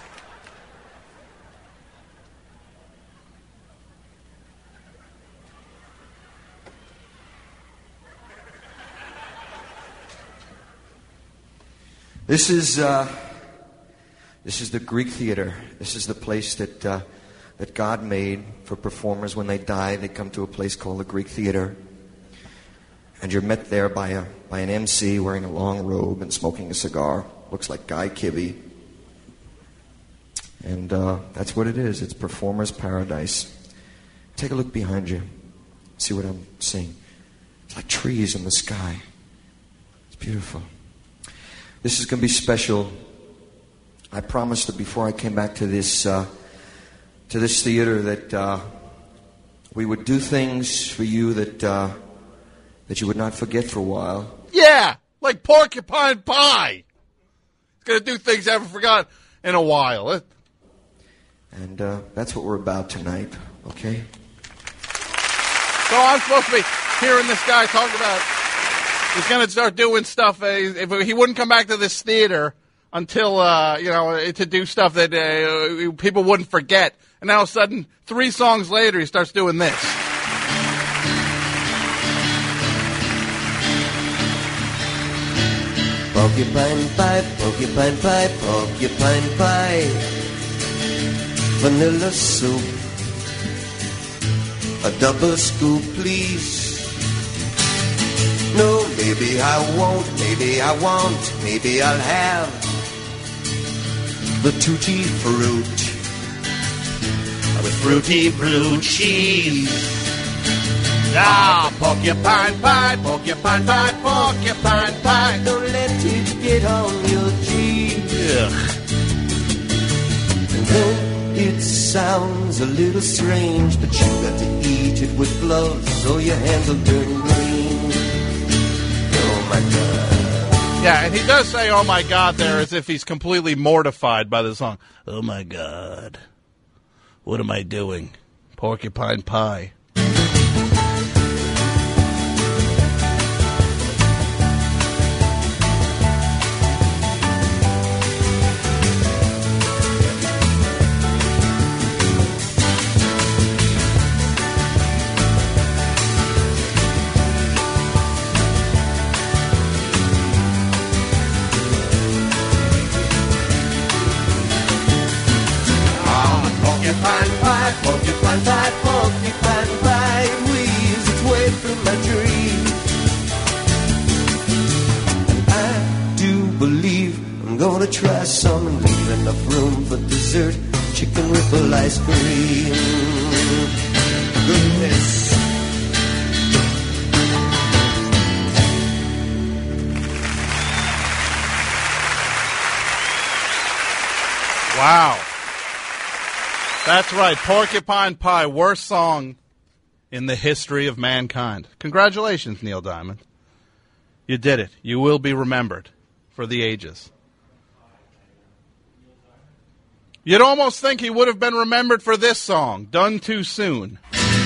This is the Greek Theater. This is the place that God made for performers when they die. They come to a place called the Greek Theater, and you're met there by an MC wearing a long robe and smoking a cigar. Looks like Guy Kibbe, and that's what it is. It's performers' paradise. Take a look behind you. See what I'm seeing. It's like trees in the sky. It's beautiful. This is going to be special. I promised that before I came back to this theater that we would do things for you that you would not forget for a while. Yeah, like porcupine pie. It's going to do things I haven't forgotten in a while. And that's what we're about tonight, okay? So I'm supposed to be hearing this guy talk about he's going to start doing stuff. If he wouldn't come back to this theater until, to do stuff that people wouldn't forget. And now all of a sudden, 3 songs later, he starts doing this. Porcupine pie, porcupine pie, porcupine pie. Vanilla soup, a double scoop, please. No, maybe I won't, maybe I won't, maybe I'll have the tutti fruit with fruity blue cheese. Ah, porcupine pie, porcupine pie, porcupine pie. Don't let it get on your cheek. Though it sounds a little strange, but you got to eat it with gloves or your hands will turn green. Oh my God. Yeah, and he does say, oh my God, there, as if he's completely mortified by the song. Oh my God. What am I doing? Porcupine pie. Porcupine pie, porcupine pie, porcupine pie weaves its way through my dreams. And I do believe I'm gonna try some and leave enough room for dessert, chicken ripple ice cream. Goodness. Wow. That's right, Porcupine Pie, worst song in the history of mankind. Congratulations, Neil Diamond. You did it. You will be remembered for the ages. You'd almost think he would have been remembered for this song, Done Too Soon.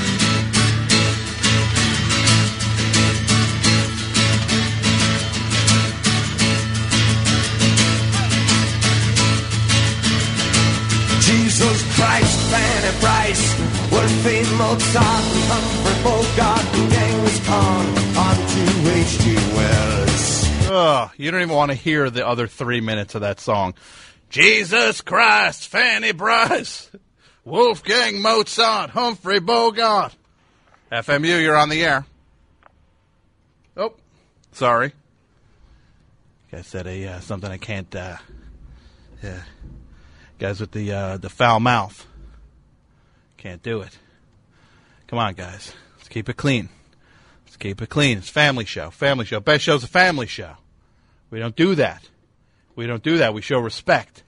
Jesus Christ, Fanny Price, Wolfie Mozart, and Humphrey Bogart, and Genghis Khan, on to H.G. Wells. Ugh, you don't even want to hear the other 3 minutes of that song. Jesus Christ, Fanny Price, Wolfgang Mozart, Humphrey Bogart. FMU, you're on the air. Oh, sorry. I said something I can't, yeah. Guys with the foul mouth. Can't do it. Come on, guys. Let's keep it clean. Let's keep it clean. It's family show. Family show. Best show's a family show. We don't do that. We don't do that. We show respect.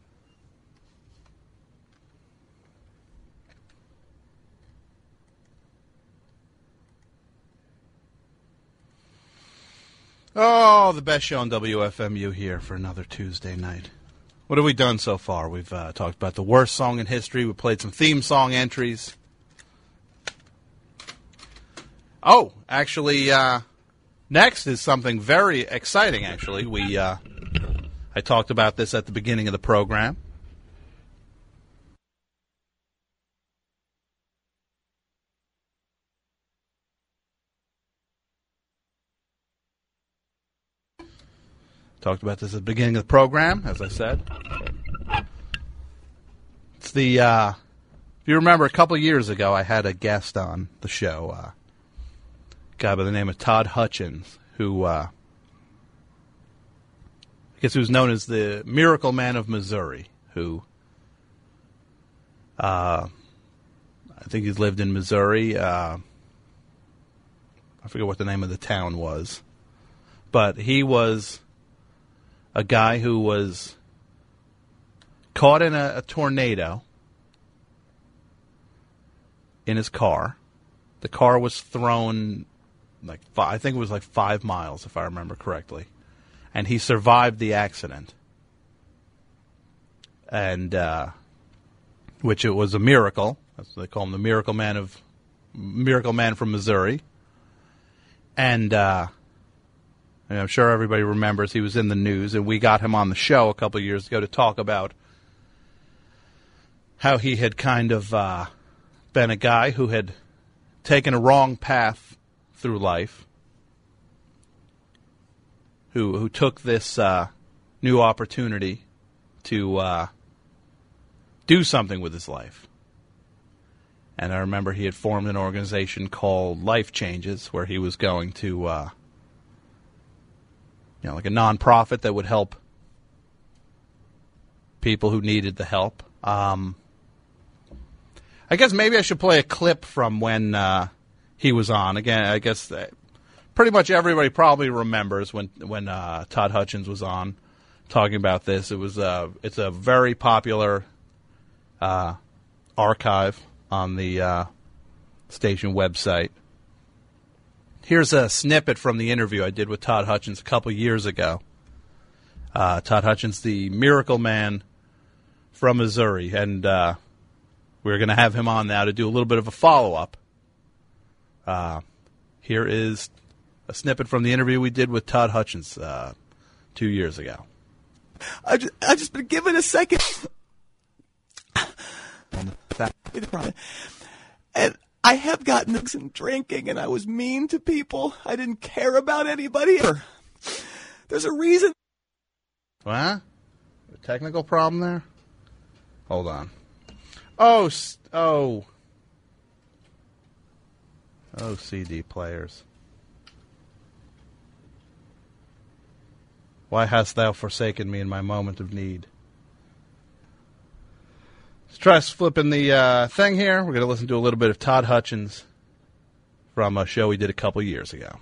Oh, the best show on WFMU here for another Tuesday night. What have we done so far? We've talked about the worst song in history. We played some theme song entries. Oh, actually, next is something very exciting, actually. I talked about this at the beginning of the program. Talked about this at the beginning of the program, as I said. It's the, if you remember, a couple of years ago, I had a guest on the show, a guy by the name of Todd Hutchins, who, I guess he was known as the Miracle Man of Missouri, who, I think he's lived in Missouri. I forget what the name of the town was. But he was a guy who was caught in a tornado in his car. The car was thrown I think it was 5 miles, if I remember correctly. And he survived the accident. And, which it was a miracle. That's what they call him, the Miracle Man from Missouri. And, I'm sure everybody remembers he was in the news, and we got him on the show a couple of years ago to talk about how he had kind of been a guy who had taken a wrong path through life, who took this new opportunity to do something with his life. And I remember he had formed an organization called Life Changes, where he was going to like a nonprofit that would help people who needed the help. I guess maybe I should play a clip from when he was on. Again, I guess pretty much everybody probably remembers when Todd Hutchins was on talking about this. It's a very popular archive on the station website. Here's a snippet from the interview I did with Todd Hutchins a couple years ago. Todd Hutchins, the Miracle Man from Missouri, and we're going to have him on now to do a little bit of a follow-up. Here is a snippet from the interview we did with Todd Hutchins 2 years ago. I just been given a second. And I have gotten some drinking, and I was mean to people. I didn't care about anybody. There's a reason. What? A technical problem there? Hold on. Oh, CD players. Why hast thou forsaken me in my moment of need? Let's try flipping the thing here. We're going to listen to a little bit of Todd Hutchins from a show we did a couple years ago.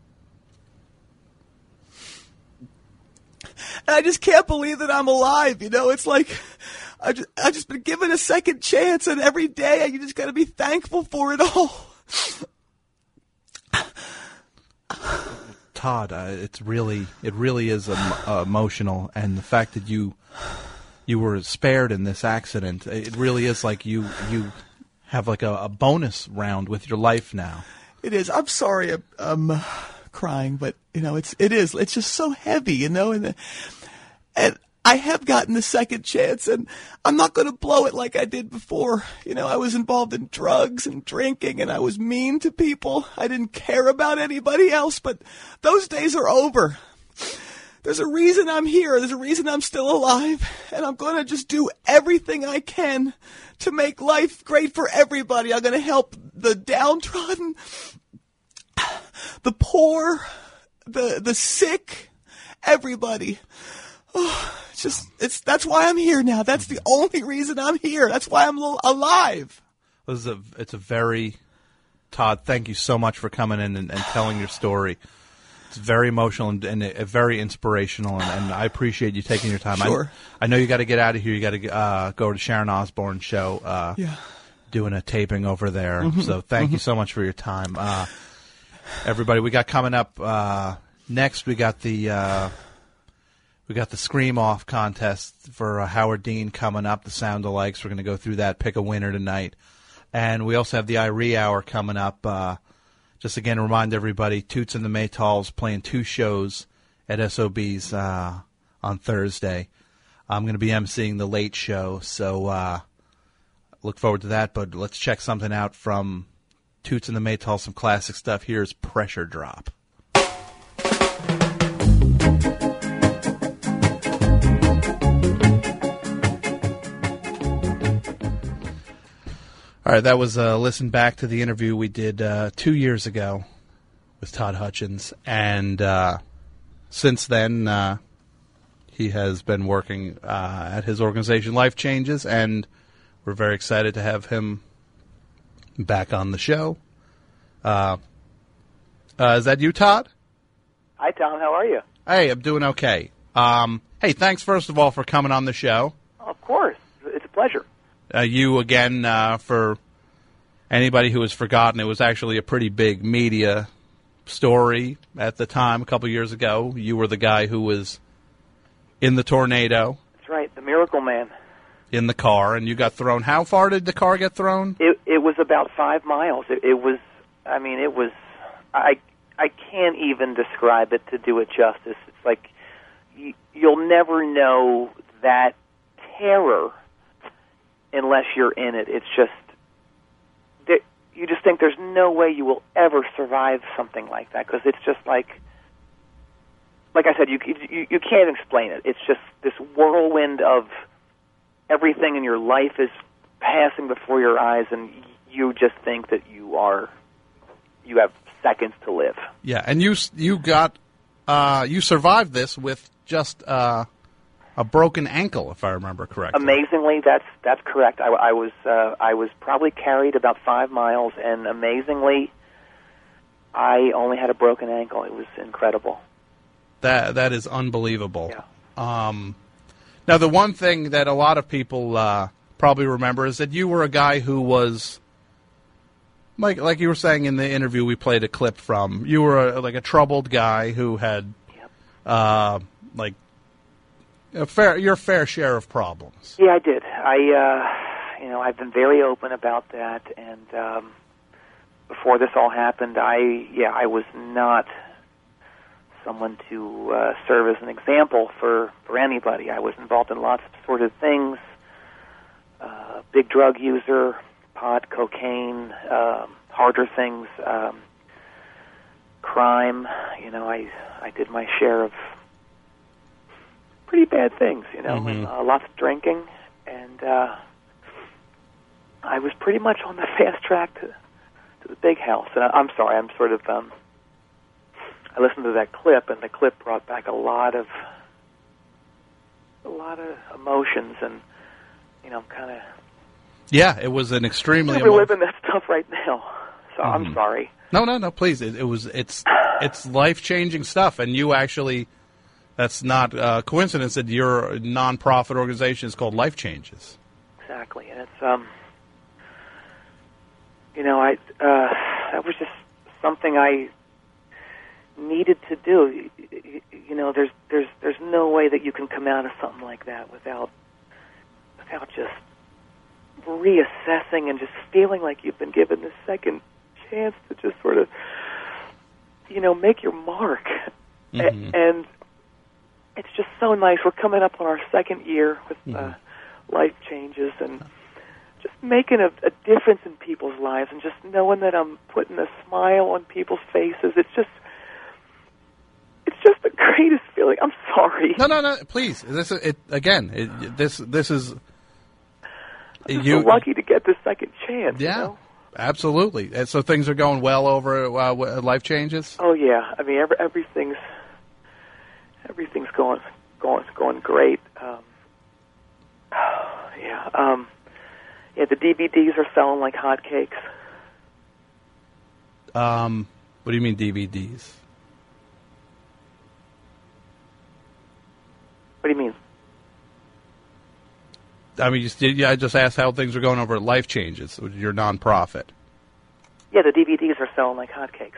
And I just can't believe that I'm alive. It's like I just been given a second chance, and every day you just got to be thankful for it all. Todd, it really is emotional, and the fact that you were spared in this accident, it really is like you have like a bonus round with your life now. It is. I'm sorry I'm crying, but it's just so heavy, and I have gotten the second chance, and I'm not going to blow it like I did before. I was involved in drugs and drinking, and I was mean to people. I didn't care about anybody else, but those days are over. There's a reason I'm here. There's a reason I'm still alive, and I'm going to just do everything I can to make life great for everybody. I'm going to help the downtrodden, the poor, the sick, everybody. Oh, that's why I'm here now. That's the only reason I'm here. That's why I'm alive. It's a very, Todd, thank you so much for coming in and telling your story. It's very emotional and very inspirational, and I appreciate you taking your time. Sure. I know you got to get out of here. You got to go to Sharon Osbourne's show, doing a taping over there. Mm-hmm. So thank you so much for your time. Everybody, we got coming up next, we got the Scream Off contest for Howard Dean coming up, the Sound-alikes. We're going to go through that, pick a winner tonight. And we also have the Irie Hour coming up. Just again, remind everybody, Toots and the Maytals playing 2 shows at SOB's on Thursday. I'm going to be emceeing the late show, so look forward to that. But let's check something out from Toots and the Maytals, some classic stuff. Here's Pressure Drop. All right, that was a listen back to the interview we did 2 years ago with Todd Hutchins, and since then he has been working at his organization Life Changes, and we're very excited to have him back on the show. Is that you, Todd? Hi, Tom. How are you? Hey, I'm doing okay. Hey, thanks first of all for coming on the show. Of course. It's a pleasure. You, again, for anybody who has forgotten, it was actually a pretty big media story at the time, a couple years ago. You were the guy who was in the tornado. That's right, the Miracle Man. In the car, and you got thrown. How far did the car get thrown? It was about 5 miles. It was, I can't even describe it to do it justice. It's like, you'll never know that terror unless you're in it. It's just, you just think there's no way you will ever survive something like that, because it's just like I said, you can't explain it. It's just this whirlwind of everything in your life is passing before your eyes, and you just think that you have seconds to live. Yeah, and you survived this with just a broken ankle, if I remember correctly. Amazingly, that's correct. I was probably carried about 5 miles, and amazingly, I only had a broken ankle. It was incredible. That is unbelievable. Yeah. Now, the one thing that a lot of people probably remember is that you were a guy who was, like you were saying in the interview we played a clip from, you were a troubled guy who had your fair share of problems. Yeah, I did. I've been very open about that, and before this all happened, I was not someone to serve as an example for anybody. I was involved in lots of sort of things, big drug user, pot, cocaine, harder things, crime. I did my share of pretty bad things, and lots of drinking, and I was pretty much on the fast track to the big house. And I'm sorry, I'm sort of I listened to that clip, and the clip brought back a lot of emotions, and kind of. Yeah, it was an extremely. We're living that stuff right now, so I'm sorry. No, please. It's life-changing stuff, and you actually. That's not a coincidence that your nonprofit organization is called Life Changes. Exactly, and it's that was just something I needed to do. There's no way that you can come out of something like that without just reassessing and just feeling like you've been given this second chance to just sort of make your mark. And it's just so nice. We're coming up on our second year with Life Changes, and just making a difference in people's lives, and just knowing that I'm putting a smile on people's faces. It's just the greatest feeling. I'm sorry. No, please. This is. I'm so lucky to get this second chance. Yeah, absolutely. And so things are going well over Life Changes. Oh yeah, I mean everything's going great. The DVDs are selling like hotcakes. What do you mean DVDs? What do you mean? I mean, I just asked how things are going over at Life Changes, your nonprofit. Yeah, the DVDs are selling like hotcakes.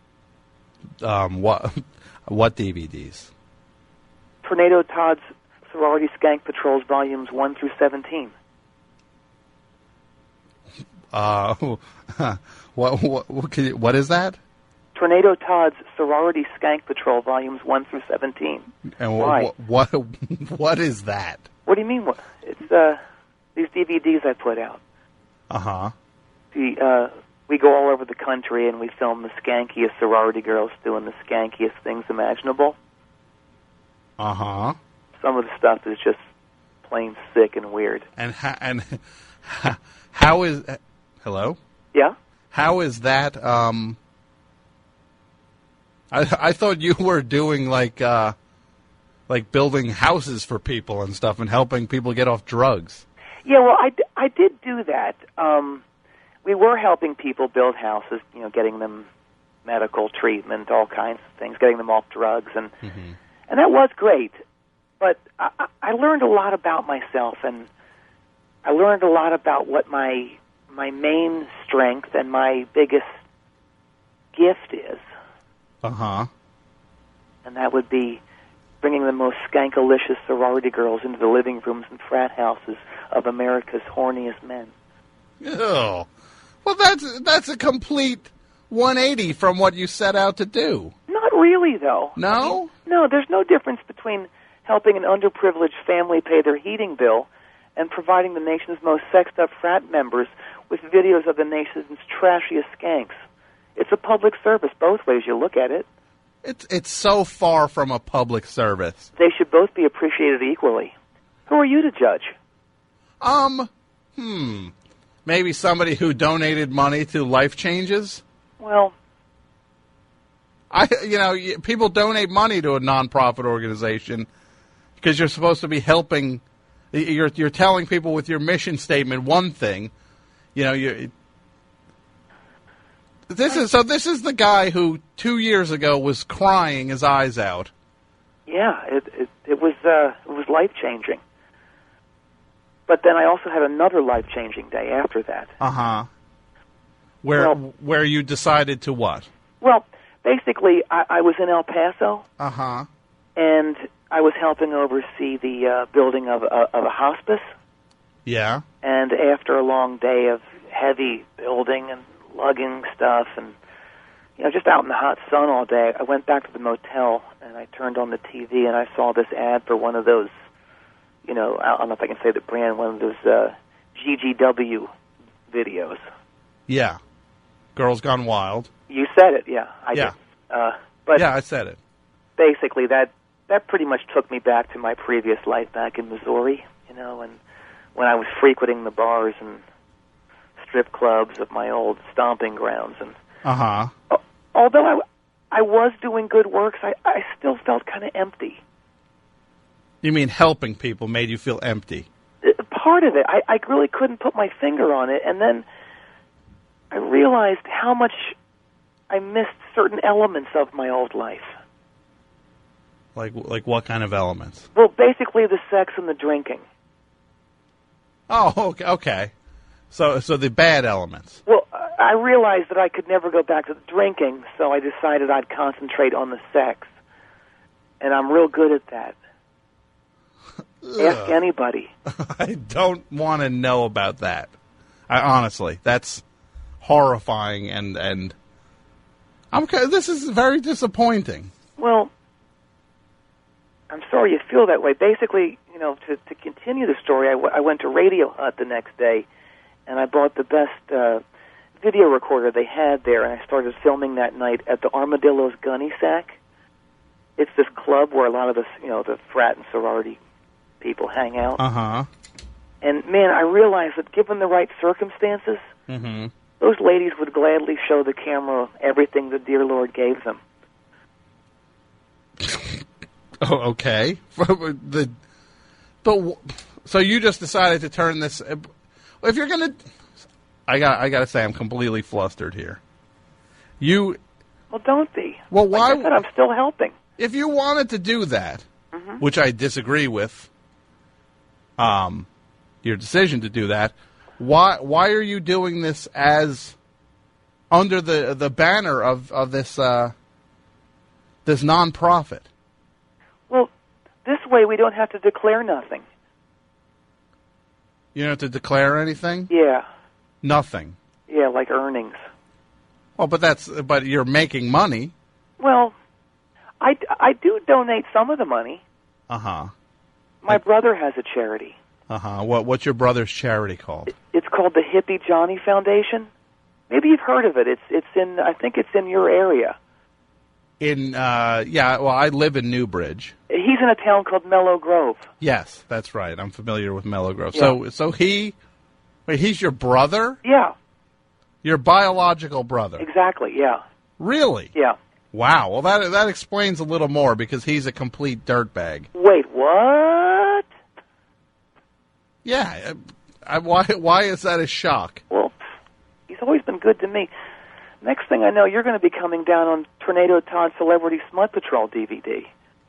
What DVDs? Tornado Todd's Sorority Skank Patrols Volumes 1 through 17. What is that? Tornado Todd's Sorority Skank Patrol Volumes 1 through 17. And Why? What is that? What do you mean? It's these DVDs I put out. We go all over the country and we film the skankiest sorority girls doing the skankiest things imaginable. Some of the stuff is just plain sick and weird. And how is hello? Yeah. How is that? I thought you were doing like building houses for people and stuff and helping people get off drugs. Yeah, well, I did do that. We were helping people build houses, getting them medical treatment, all kinds of things, getting them off drugs, and that was great. But I learned a lot about myself, and I learned a lot about what my main strength and my biggest gift is. And that would be bringing the most skankalicious sorority girls into the living rooms and frat houses of America's horniest men. Oh, well, that's a complete 180 from what you set out to do. Not really, though. No? No, there's no difference between helping an underprivileged family pay their heating bill and providing the nation's most sexed-up frat members with videos of the nation's trashiest skanks. It's a public service both ways you look at it. It's so far from a public service. They should both be appreciated equally. Who are you to judge? Maybe somebody who donated money to Life Changes? Well, people donate money to a nonprofit organization because you're supposed to be helping. You're telling people with your mission statement one thing, This is the guy who 2 years ago was crying his eyes out. Yeah, it was life changing. But then I also had another life changing day after that. Uh-huh. Where you decided to what? Well, basically, I was in El Paso. Uh-huh. And I was helping oversee the building of a hospice. Yeah. And after a long day of heavy building and lugging stuff and, just out in the hot sun all day, I went back to the motel and I turned on the TV and I saw this ad for one of those, I don't know if I can say the brand, one of those GGW videos. Yeah. Girls Gone Wild. You said it, yeah. I did. But yeah, I said it. Basically, that pretty much took me back to my previous life back in Missouri, and when I was frequenting the bars and strip clubs of my old stomping grounds. And although I was doing good works, I still felt kind of empty. You mean helping people made you feel empty? Part of it. I really couldn't put my finger on it, and then I realized how much I missed certain elements of my old life. Like what kind of elements? Well, basically the sex and the drinking. Oh, okay. So the bad elements. Well, I realized that I could never go back to the drinking, so I decided I'd concentrate on the sex. And I'm real good at that. Ask anybody. I don't want to know about that. Honestly, that's horrifying, and this is very disappointing. Well, I'm sorry you feel that way. Basically, to continue the story, I went to Radio Hut the next day, and I bought the best video recorder they had there, and I started filming that night at the Armadillo's Gunny Sack. It's this club where a lot of the frat and sorority people hang out. Uh-huh. And, man, I realized that given the right circumstances, those ladies would gladly show the camera everything the dear Lord gave them. Oh, okay. So you just decided to turn this. If you're gonna, I gotta say, I'm completely flustered here. Well, don't be. Well, why? Like I said, I'm still helping. If you wanted to do that, which I disagree with, your decision to do that, why are you doing this as under the banner of this this nonprofit? Well, this way we don't have to declare nothing. You don't have to declare anything? Yeah. Nothing? Yeah, like earnings. Well, but you're making money. Well, I do donate some of the money. Uh-huh. My brother has a charity. Uh-huh. What's your brother's charity called? It's called the Hippie Johnny Foundation. Maybe you've heard of it. I think it's in your area. I live in Newbridge. He's in a town called Mellow Grove. Yes, that's right. I'm familiar with Mellow Grove. Yeah. So he's your brother? Yeah. Your biological brother? Exactly, yeah. Really? Yeah. Wow. Well, that explains a little more because he's a complete dirtbag. Wait, what? Yeah. Why is that a shock? Well, he's always been good to me. Next thing I know, you're going to be coming down on Tornado Todd Celebrity Smut Patrol DVD.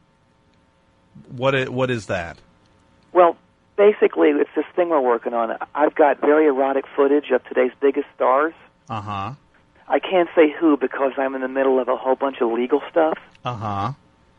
What is that? Well, basically, it's this thing we're working on. I've got very erotic footage of today's biggest stars. Uh-huh. I can't say who because I'm in the middle of a whole bunch of legal stuff. Uh-huh.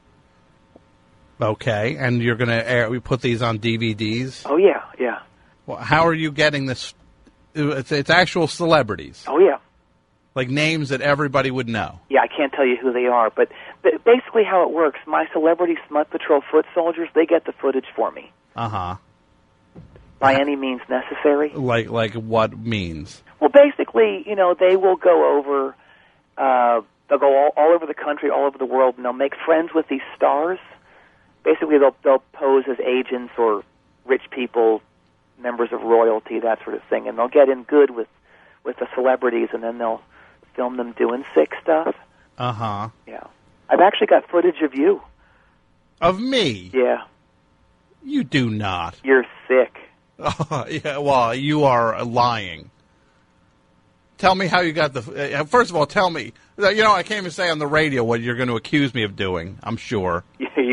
Okay, and you're going to we put these on DVDs? Oh, yeah, yeah. Well, how are you getting this? It's actual celebrities. Oh, yeah. Like names that everybody would know. Yeah, I can't tell you who they are, but basically how it works, my Celebrity Smut Patrol foot soldiers, they get the footage for me. Uh-huh. By any means necessary. Like what means? Well, basically, they will go over, they'll go all over the country, all over the world, and they'll make friends with these stars. Basically, they'll pose as agents or rich people, members of royalty, that sort of thing, and they'll get in good with the celebrities, and then they'll film them doing sick stuff. Uh-huh. Yeah. I've actually got footage of you. Of me? Yeah. You do not. You're sick. Yeah, well, you are lying. Tell me how you got the. First of all, tell me. I can't even say on the radio what you're going to accuse me of doing. I'm sure.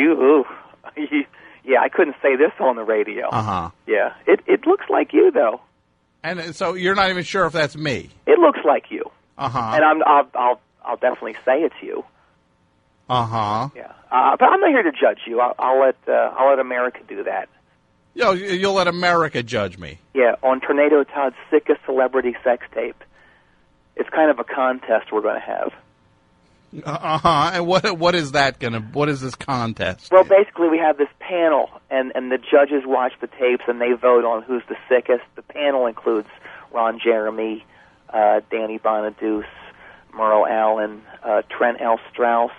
Yeah, I couldn't say this on the radio. Uh-huh. Yeah, it looks like you though. And so you're not even sure if that's me. It looks like you. Uh-huh. And I'll definitely say it's you. Uh-huh. Yeah. But I'm not here to judge you. I'll let America do that. You'll let America judge me. Yeah, on Tornado Todd's sickest celebrity sex tape. It's kind of a contest we're going to have. Uh-huh. And what is that what is this contest? Well, basically we have this panel, and the judges watch the tapes, and they vote on who's the sickest. The panel includes Ron Jeremy, Danny Bonaduce, Merle Allen, Trent L. Strauss.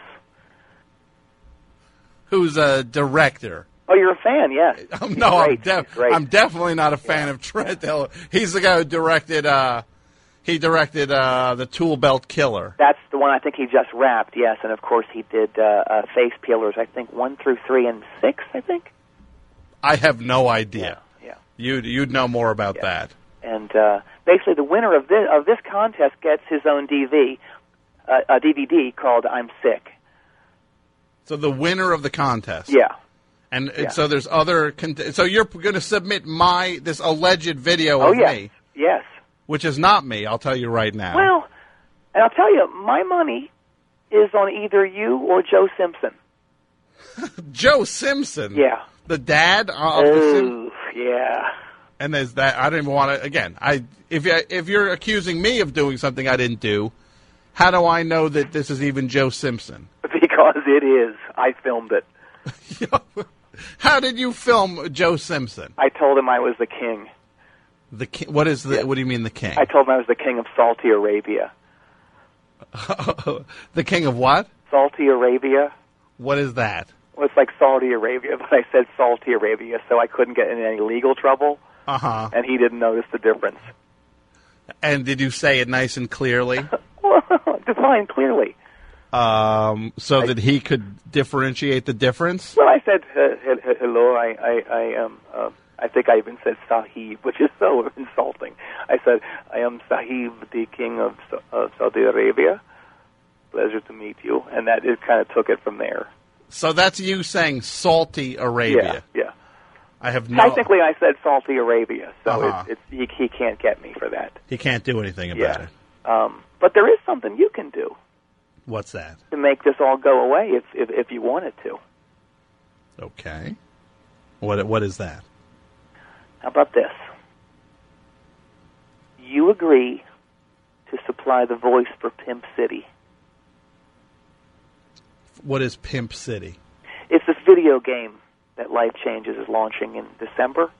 Who's a director. Oh, you're a fan, yes. No, I'm definitely not a fan of Trent L. He's the guy who directed... He directed the Tool Belt Killer. That's the one I think he just wrapped, yes. And, of course, he did Face Peelers, I think, 1 through 3 and 6, I think. I have no idea. Yeah. You'd know more about that. And basically the winner of this contest gets his own DVD called I'm Sick. So the winner of the contest. Yeah. And so there's other... so you're going to submit this alleged video of me. Yes. Which is not me, I'll tell you right now. Well, and I'll tell you, my money is on either you or Joe Simpson. Joe Simpson? Yeah. The dad of the Simpsons? Yeah. And there's that. I don't even want to, again, if you're accusing me of doing something I didn't do, how do I know that this is even Joe Simpson? Because it is. I filmed it. How did you film Joe Simpson? I told him I was the king. The king? What do you mean the king? I told him I was the king of Salty Arabia. The king of what? Salty Arabia. What is that? Well, it's like Saudi Arabia, but I said Salty Arabia, so I couldn't get in any legal trouble. Uh-huh. And he didn't notice the difference. And did you say it nice and clearly? Define clearly. So that he could differentiate the difference? Well, I said, hello, I think I even said Sahib, which is so insulting. I said, I am Sahib, the king of Saudi Arabia. Pleasure to meet you. And that it kind of took it from there. So that's you saying Salty Arabia? Yeah. I have no... Technically, I said Salty Arabia, so he can't get me for that. He can't do anything about it. But there is something you can do. What's that? To make this all go away if you wanted to. Okay. What is that? How about this? You agree to supply the voice for Pimp City. What is Pimp City? It's this video game that Life Changes is launching in December.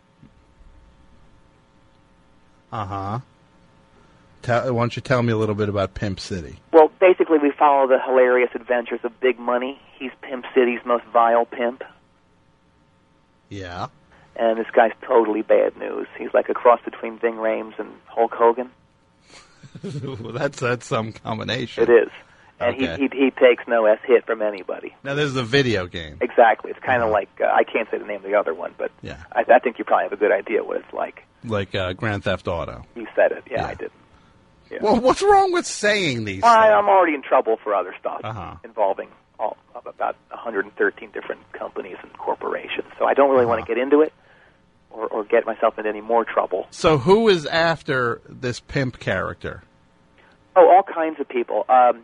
Uh-huh. Why don't you tell me a little bit about Pimp City? Well, basically we follow the hilarious adventures of Big Money. He's Pimp City's most vile pimp. Yeah. And this guy's totally bad news. He's like a cross between Ving Rhames and Hulk Hogan. Well, that's some combination. It is. And okay. he takes no hit from anybody. Now, this is a video game. Exactly. It's kind of like, I can't say the name of the other one, but yeah. I think you probably have a good idea what it's like. Like Grand Theft Auto. You said it. Yeah, I didn't. Yeah. Well, what's wrong with saying these things? I'm already in trouble for other stuff involving about 113 different companies and corporations, so I don't really want to get into it or get myself into any more trouble. So who is after this pimp character? Oh, all kinds of people.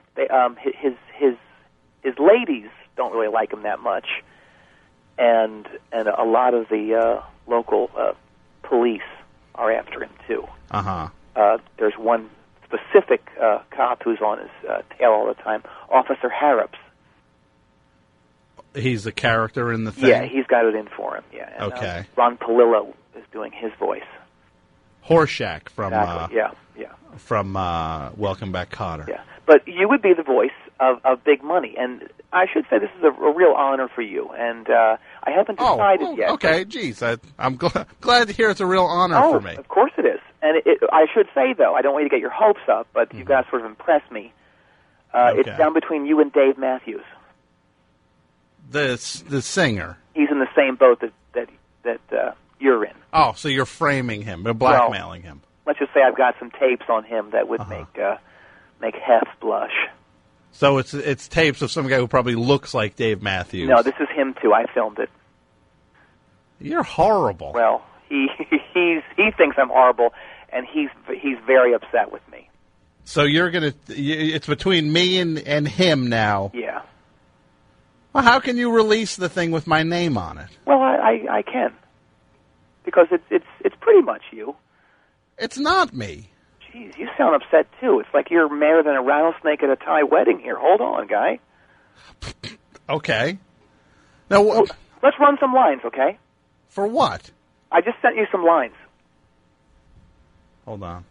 His ladies don't really like him that much, and a lot of the local police are after him too. There's one specific cop who's on his tail all the time, Officer Harrops. He's a character in the thing? Yeah, he's got it in for him. Yeah. And, okay. Ron Palillo is doing his voice. Horshack from exactly. from Welcome Back, Kotter. Yeah, but you would be the voice of Big Money, and I should say this is a real honor for you. And I haven't decided yet. Okay, geez, I'm glad to hear it's a real honor for me. Of course it is. And I should say though, I don't want you to get your hopes up, but you've got to sort of impress me. It's down between you and Dave Matthews. The singer. He's in the same boat that you're in. Oh, so you're framing him, you're blackmailing him. let's just say I've got some tapes on him that would make Hef blush. So it's tapes of some guy who probably looks like Dave Matthews. No, this is him too. I filmed it. You're horrible. Well, he thinks I'm horrible, and he's very upset with me. So it's between me and him now. Yeah. Well, how can you release the thing with my name on it? Well, I can, because it's pretty much you. It's not me. Jeez, you sound upset too. It's like you're madder than a rattlesnake at a Thai wedding here. Hold on, guy. Okay. Now let's run some lines, okay? For what? I just sent you some lines. Hold on.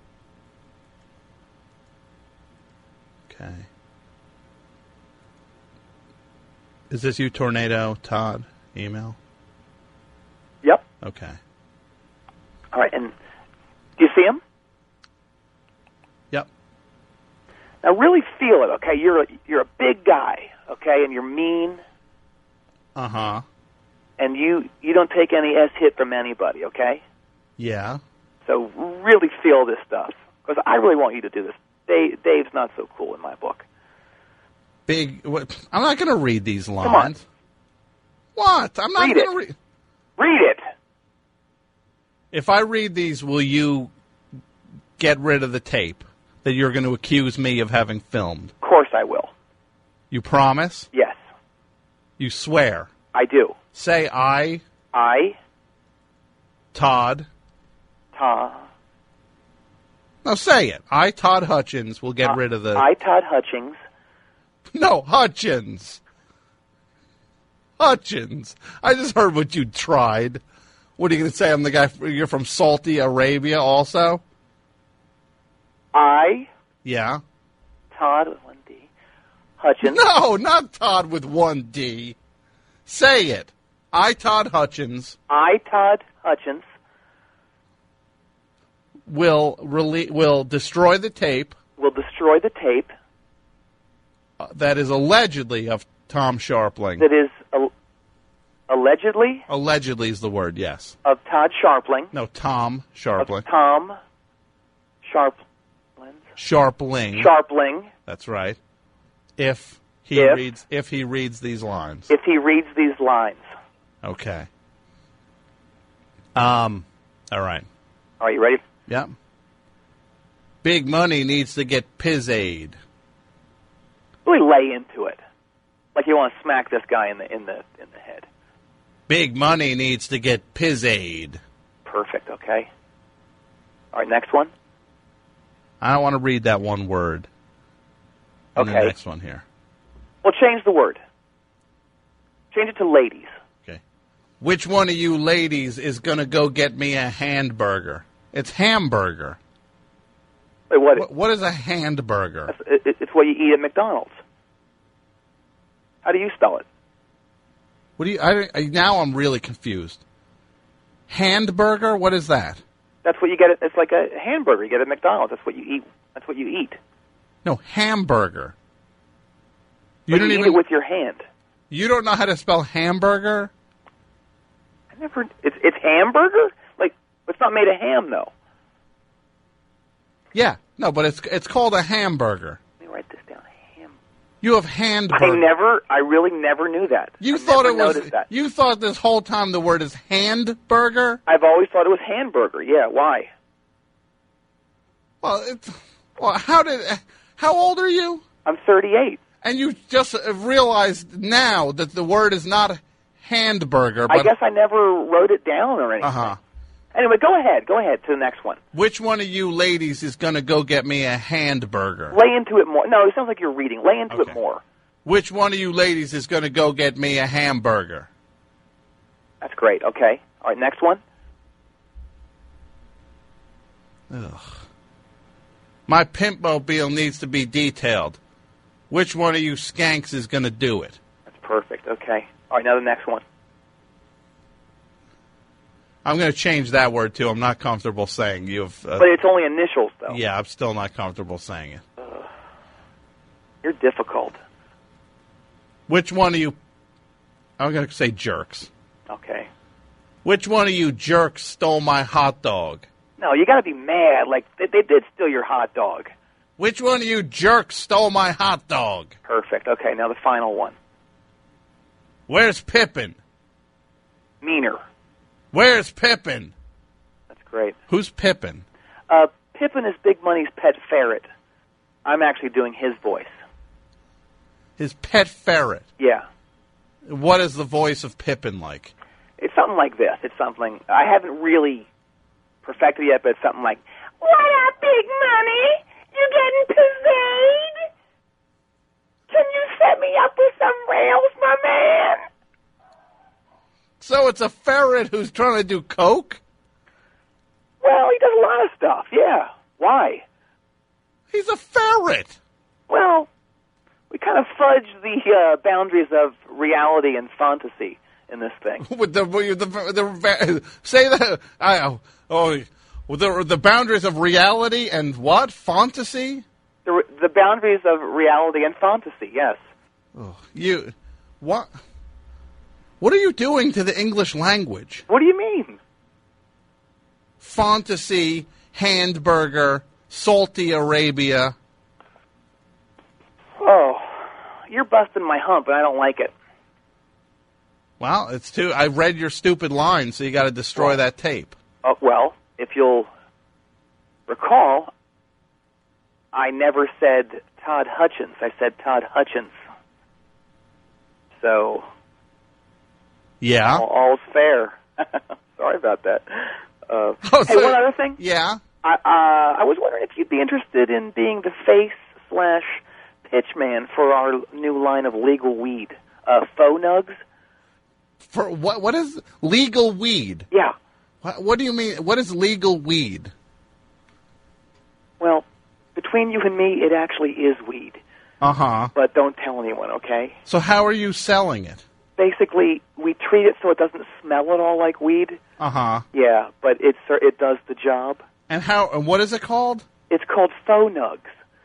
Okay. Is this you, Tornado Todd? Email? Yep. Okay. All right, and do you see him? Yep. Now really feel it, okay? You're a big guy, okay, and you're mean. Uh-huh. And you don't take any hit from anybody, okay? Yeah. So really feel this stuff, because I really want you to do this. Dave's not so cool in my book. I'm not going to read these lines. Come on. What? I'm not going to read. Read it. If I read these, will you get rid of the tape that you're going to accuse me of having filmed? Of course I will. You promise? Yes. You swear? I do. Say I. Todd. No, say it. I, Todd Hutchins, will get rid of the... I, Todd Hutchins. No, Hutchins. Hutchins. I just heard what you tried. What are you going to say? I'm the guy, you're from Saudi Arabia also? Yeah. Todd with 1D. Hutchins. No, not Todd with 1D. Say it. I, Todd Hutchins. Todd Hutchins. Will destroy the tape. Will destroy the tape. That is allegedly of Tom Sharpling. That is allegedly? Allegedly is the word, yes. Of Todd Sharpling. No, Tom Sharpling. Of Tom Sharpling. That's right. If he reads these lines. If he reads these lines. Okay. All right. Are you ready? Yep. Big Money needs to get Piz-Aid. Really lay into it, like you want to smack this guy in the head. Big Money needs to get Piz-Aid. Perfect. Okay. All right. Next one. I don't want to read that one word. In the next one here. Well, change the word. Change it to ladies. Okay. Which one of you ladies is going to go get me a hamburger? It's hamburger. Wait, what is a hamburger? It's what you eat at McDonald's. How do you spell it? What do you? Now I'm really confused. Handburger? What is that? That's what you get. It's like a hamburger you get at McDonald's. That's what you eat. That's what you eat. No, hamburger. You don't eat it with your hand. You don't know how to spell hamburger? I never. It's hamburger. Like it's not made of ham though. Yeah, no, but it's called a hamburger. Let me write this down. You have handburger. I really never knew that. You thought it was. You thought this whole time the word is handburger. I've always thought it was hamburger. Yeah, why? Well, how old are you? I'm 38. And you just realized now that the word is not handburger. But I guess I never wrote it down or anything. Uh-huh. Anyway, go ahead to the next one. Which one of you ladies is going to go get me a hamburger? Lay into it more. No, it sounds like you're reading. Lay into it more. Which one of you ladies is going to go get me a hamburger? That's great. Okay. All right, next one. Ugh. My pimpmobile needs to be detailed. Which one of you skanks is going to do it? That's perfect. Okay. All right, now the next one. I'm going to change that word, too. I'm not comfortable saying you've... but it's only initials, though. Yeah, I'm still not comfortable saying it. You're difficult. Which one of you... I'm going to say jerks. Okay. Which one of you jerks stole my hot dog? No, you got to be mad. Like, they did steal your hot dog. Which one of you jerks stole my hot dog? Perfect. Okay, now the final one. Where's Pippin? Meaner. Where's Pippin? That's great. Who's Pippin? Pippin is Big Money's pet ferret. I'm actually doing his voice. His pet ferret? Yeah. What is the voice of Pippin like? It's something like this. It's something I haven't really perfected yet, but it's something like, "What up, Big Money? You getting pursued? Can you set me up with some rails, my man?" So it's a ferret who's trying to do coke? Well, he does a lot of stuff, yeah. Why? He's a ferret. Well, we kind of fudge the boundaries of reality and fantasy in this thing. With say that. The boundaries of reality and what? Fantasy? The boundaries of reality and fantasy, yes. Oh, what? What are you doing to the English language? What do you mean? Fantasy, Handburger, Salty Arabia. Oh, you're busting my hump, and I don't like it. Well, it's too. I read your stupid line, so you got to destroy that tape. Well, if you'll recall, I never said Todd Hutchins. I said Todd Hutchins. So, yeah, all's fair. Sorry about that. Hey, one other thing. Yeah. I was wondering if you'd be interested in being the face/pitch man for our new line of legal weed, Faux Nugs. For what? What is legal weed? Yeah. What do you mean? What is legal weed? Well, between you and me, it actually is weed. Uh-huh. But don't tell anyone, okay? So how are you selling it? Basically, we treat it so it doesn't smell at all like weed. Uh-huh. Yeah, but it does the job. And what is it called? It's called Faux Nugs.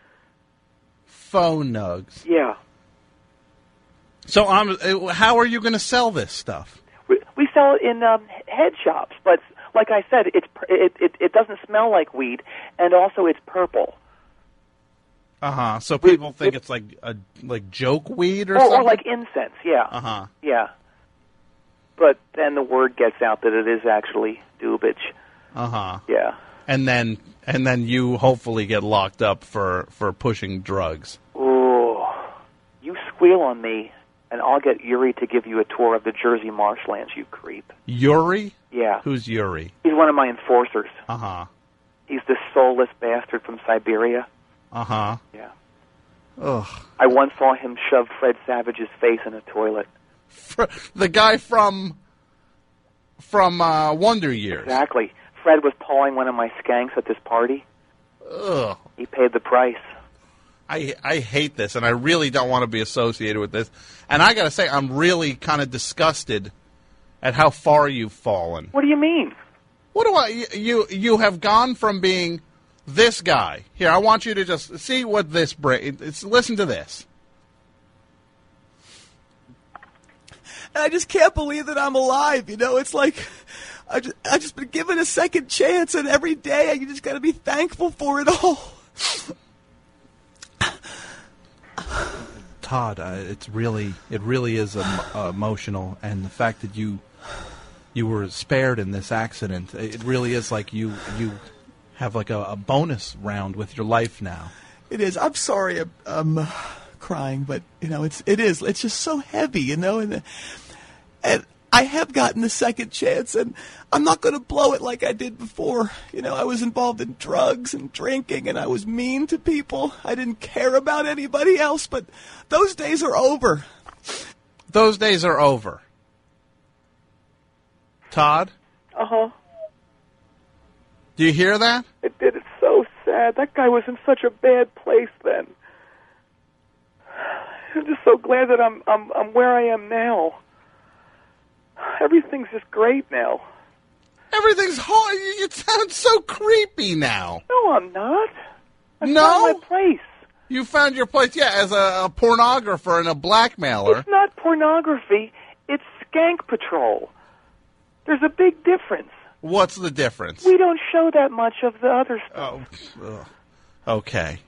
Faux Nugs. Yeah. So how are you going to sell this stuff? We sell it in head shops, but like I said, it doesn't smell like weed, and also it's purple. Uh-huh. So people think it's like joke weed or something? Or like incense, yeah. Uh-huh. Yeah. But then the word gets out that it is actually dubage. Uh-huh. Yeah. And then you hopefully get locked up for pushing drugs. Ooh. You squeal on me, and I'll get Yuri to give you a tour of the Jersey marshlands, you creep. Yuri? Yeah. Who's Yuri? He's one of my enforcers. Uh-huh. He's this soulless bastard from Siberia. Uh-huh. Yeah. Ugh. I once saw him shove Fred Savage's face in a toilet. The guy from Wonder Years. Exactly. Fred was pawing one of my skanks at this party. Ugh. He paid the price. I hate this, and I really don't want to be associated with this. And I got to say, I'm really kind of disgusted at how far you've fallen. What do you mean? What do you have gone from being this guy. Here, I want you to just see what this brings. Listen to this. I just can't believe that I'm alive. You know, it's like I've just been given a second chance, and every day you just got to be thankful for it all. Todd, it really is emotional, and the fact that you were spared in this accident, it really is like you have like a bonus round with your life now. It is. I'm sorry I'm crying, but you know it is. It's just so heavy, you know, and I have gotten the second chance, and I'm not going to blow it like I did before. You know, I was involved in drugs and drinking, and I was mean to people. I didn't care about anybody else, but those days are over. Those days are over. Todd? Uh-huh. Do you hear that? It did. It's so sad. That guy was in such a bad place then. I'm just so glad that I'm where I am now. Everything's just great now. Everything's hard. It sounds so creepy now. No, I'm not. I No? found my place. You found your place, yeah, as a pornographer and a blackmailer. It's not pornography. It's Skank Patrol. There's a big difference. What's the difference? We don't show that much of the other stuff. Okay.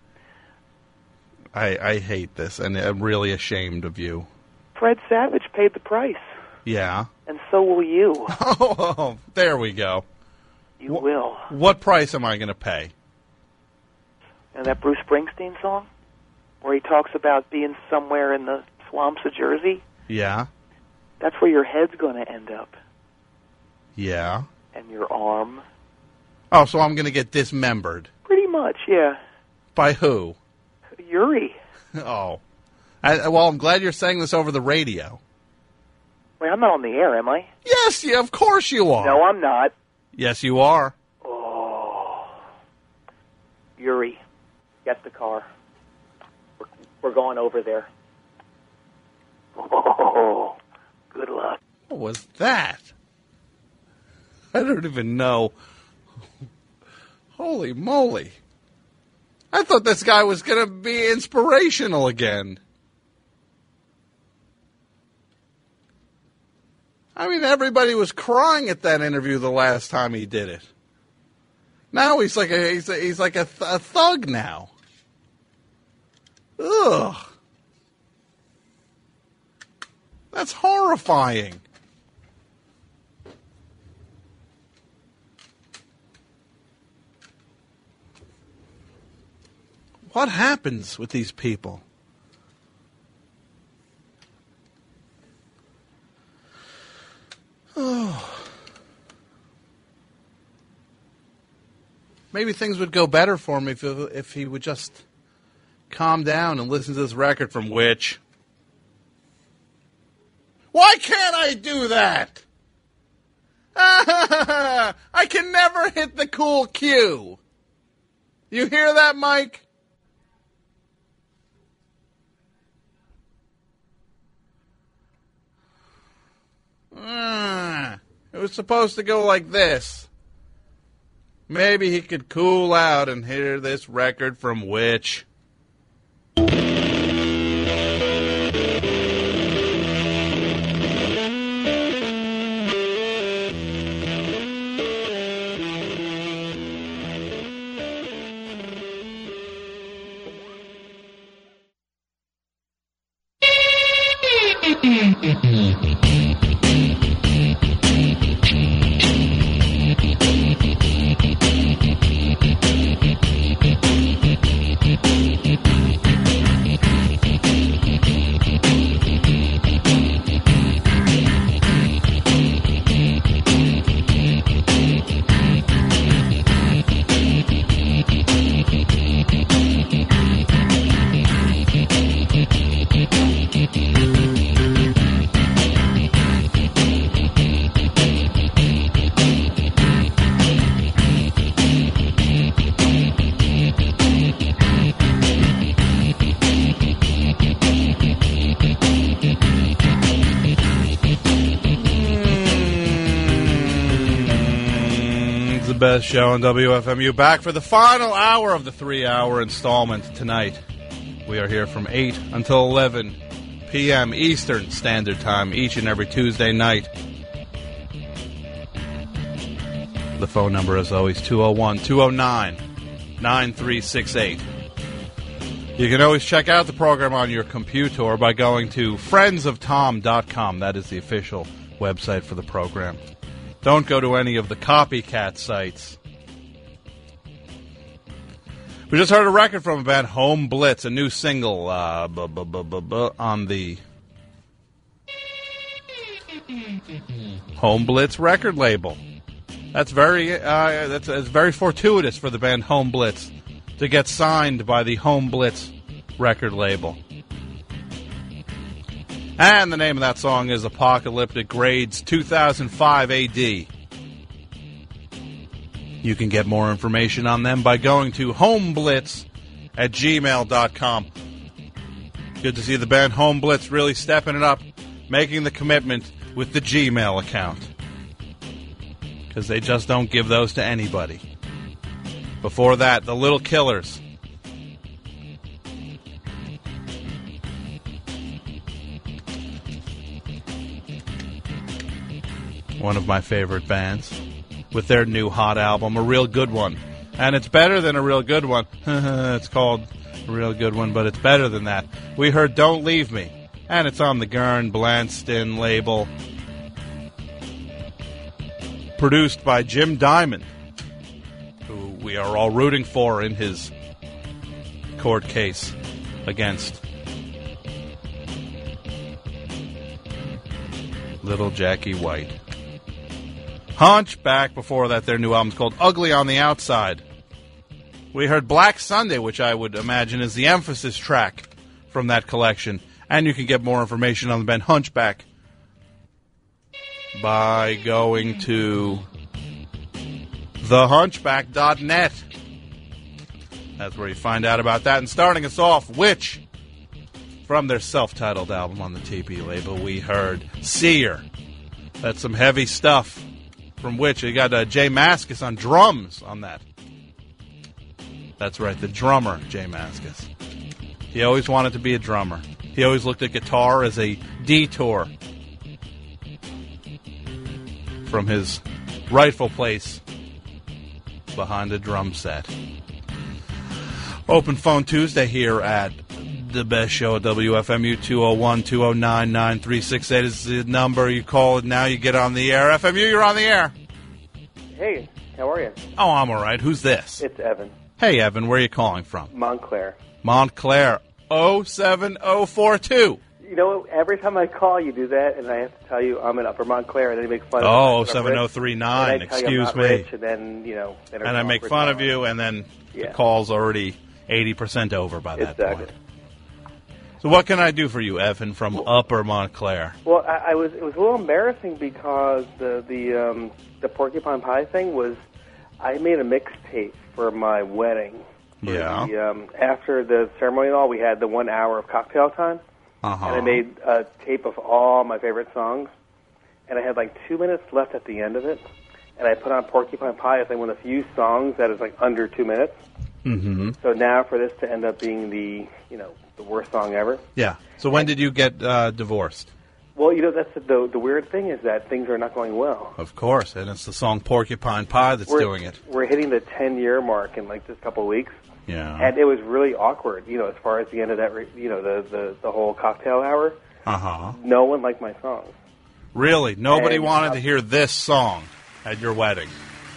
I hate this, and I'm really ashamed of you. Fred Savage paid the price. Yeah. And so will you. Oh, there we go. You will. What price am I going to pay? And that Bruce Springsteen song? Where he talks about being somewhere in the swamps of Jersey? Yeah. That's where your head's going to end up. Yeah. And your arm. Oh, so I'm going to get dismembered. Pretty much, yeah. By who? Yuri. Oh. Well, I'm glad you're saying this over the radio. Wait, I'm not on the air, am I? Yes, yeah, of course you are. No, I'm not. Yes, you are. Oh. Yuri, get the car. We're going over there. Oh, good luck. What was that? I don't even know. Holy moly. I thought this guy was going to be inspirational again. I mean, everybody was crying at that interview the last time he did it. Now he's like a thug now. Ugh. That's horrifying. What happens with these people? Oh. Maybe things would go better for me if he would just calm down and listen to this record from Which. Why can't I do that? I can never hit the cool cue. You hear that, Mike? It was supposed to go like this. Maybe he could cool out and hear this record from Which. Best show on WFMU, back for the final hour of the 3-hour installment tonight. We are here from 8 until 11 p.m. Eastern Standard Time each and every Tuesday night. The phone number is always 201-209-9368. You can always check out the program on your computer by going to friendsoftom.com. That is the official website for the program. Don't go to any of the copycat sites. We just heard a record from a band, Home Blitz, a new single on the Home Blitz record label. That's very fortuitous for the band Home Blitz to get signed by the Home Blitz record label. And the name of that song is Apocalyptic Grades 2005 AD. You can get more information on them by going to homeblitz@gmail.com. Good to see the band Home Blitz really stepping it up, making the commitment with the Gmail account. Because they just don't give those to anybody. Before that, the Little Killers. One of my favorite bands. with their new hot album, a real good one. And it's better than a real good one. It's called a real good one, but it's better than that. We heard Don't Leave Me, and it's on the Gurn Blanston label. Produced by Jim Diamond, who we are all rooting for in his court case against Little Jackie White. Hunchback, before that, their new album's called Ugly on the Outside. We heard Black Sunday, which I would imagine is the emphasis track from that collection. And you can get more information on the band Hunchback by going to thehunchback.net. That's where you find out about that. And starting us off, Witch, from their self-titled album on the TP label, we heard Seer. That's some heavy stuff from Witch. You got Jay Mascis on drums on that. That's right, the drummer, Jay Mascis. He always wanted to be a drummer. He always looked at guitar as a detour from his rightful place behind a drum set. Open Phone Tuesday here at the best show at WFMU. 201-209-9368 is the number. You call it now, you get on the air. FMU, you're on the air. Hey, how are you? Oh, I'm all right. Who's this? It's Evan. Hey, Evan, where are you calling from? Montclair. Montclair, 07042. You know, every time I call, you do that, and I have to tell you I'm in Upper Montclair, and then you make fun of me. Oh, 7039, excuse me. Rich, and then, and I make fun of you, and then the call's already 80% over by that point. So what can I do for you, Evan, from Upper Montclair? Well, it was a little embarrassing because the Porcupine Pie thing was, I made a mixtape for my wedding. Yeah. After the ceremony and all, we had the 1 hour of cocktail time. Uh-huh. And I made a tape of all my favorite songs. And I had like 2 minutes left at the end of it. And I put on Porcupine Pie as like one of the few songs that is like under 2 minutes. Mm-hmm. So now for this to end up being the worst song ever. Yeah. So when did you get divorced? Well, that's the weird thing is that things are not going well. Of course, and it's the song Porcupine Pie that's doing it. We're hitting the 10-year mark in like just a couple of weeks. Yeah. And it was really awkward, as far as the end of that, the whole cocktail hour. Uh-huh. No one liked my songs. Really? Nobody wanted to hear this song at your wedding?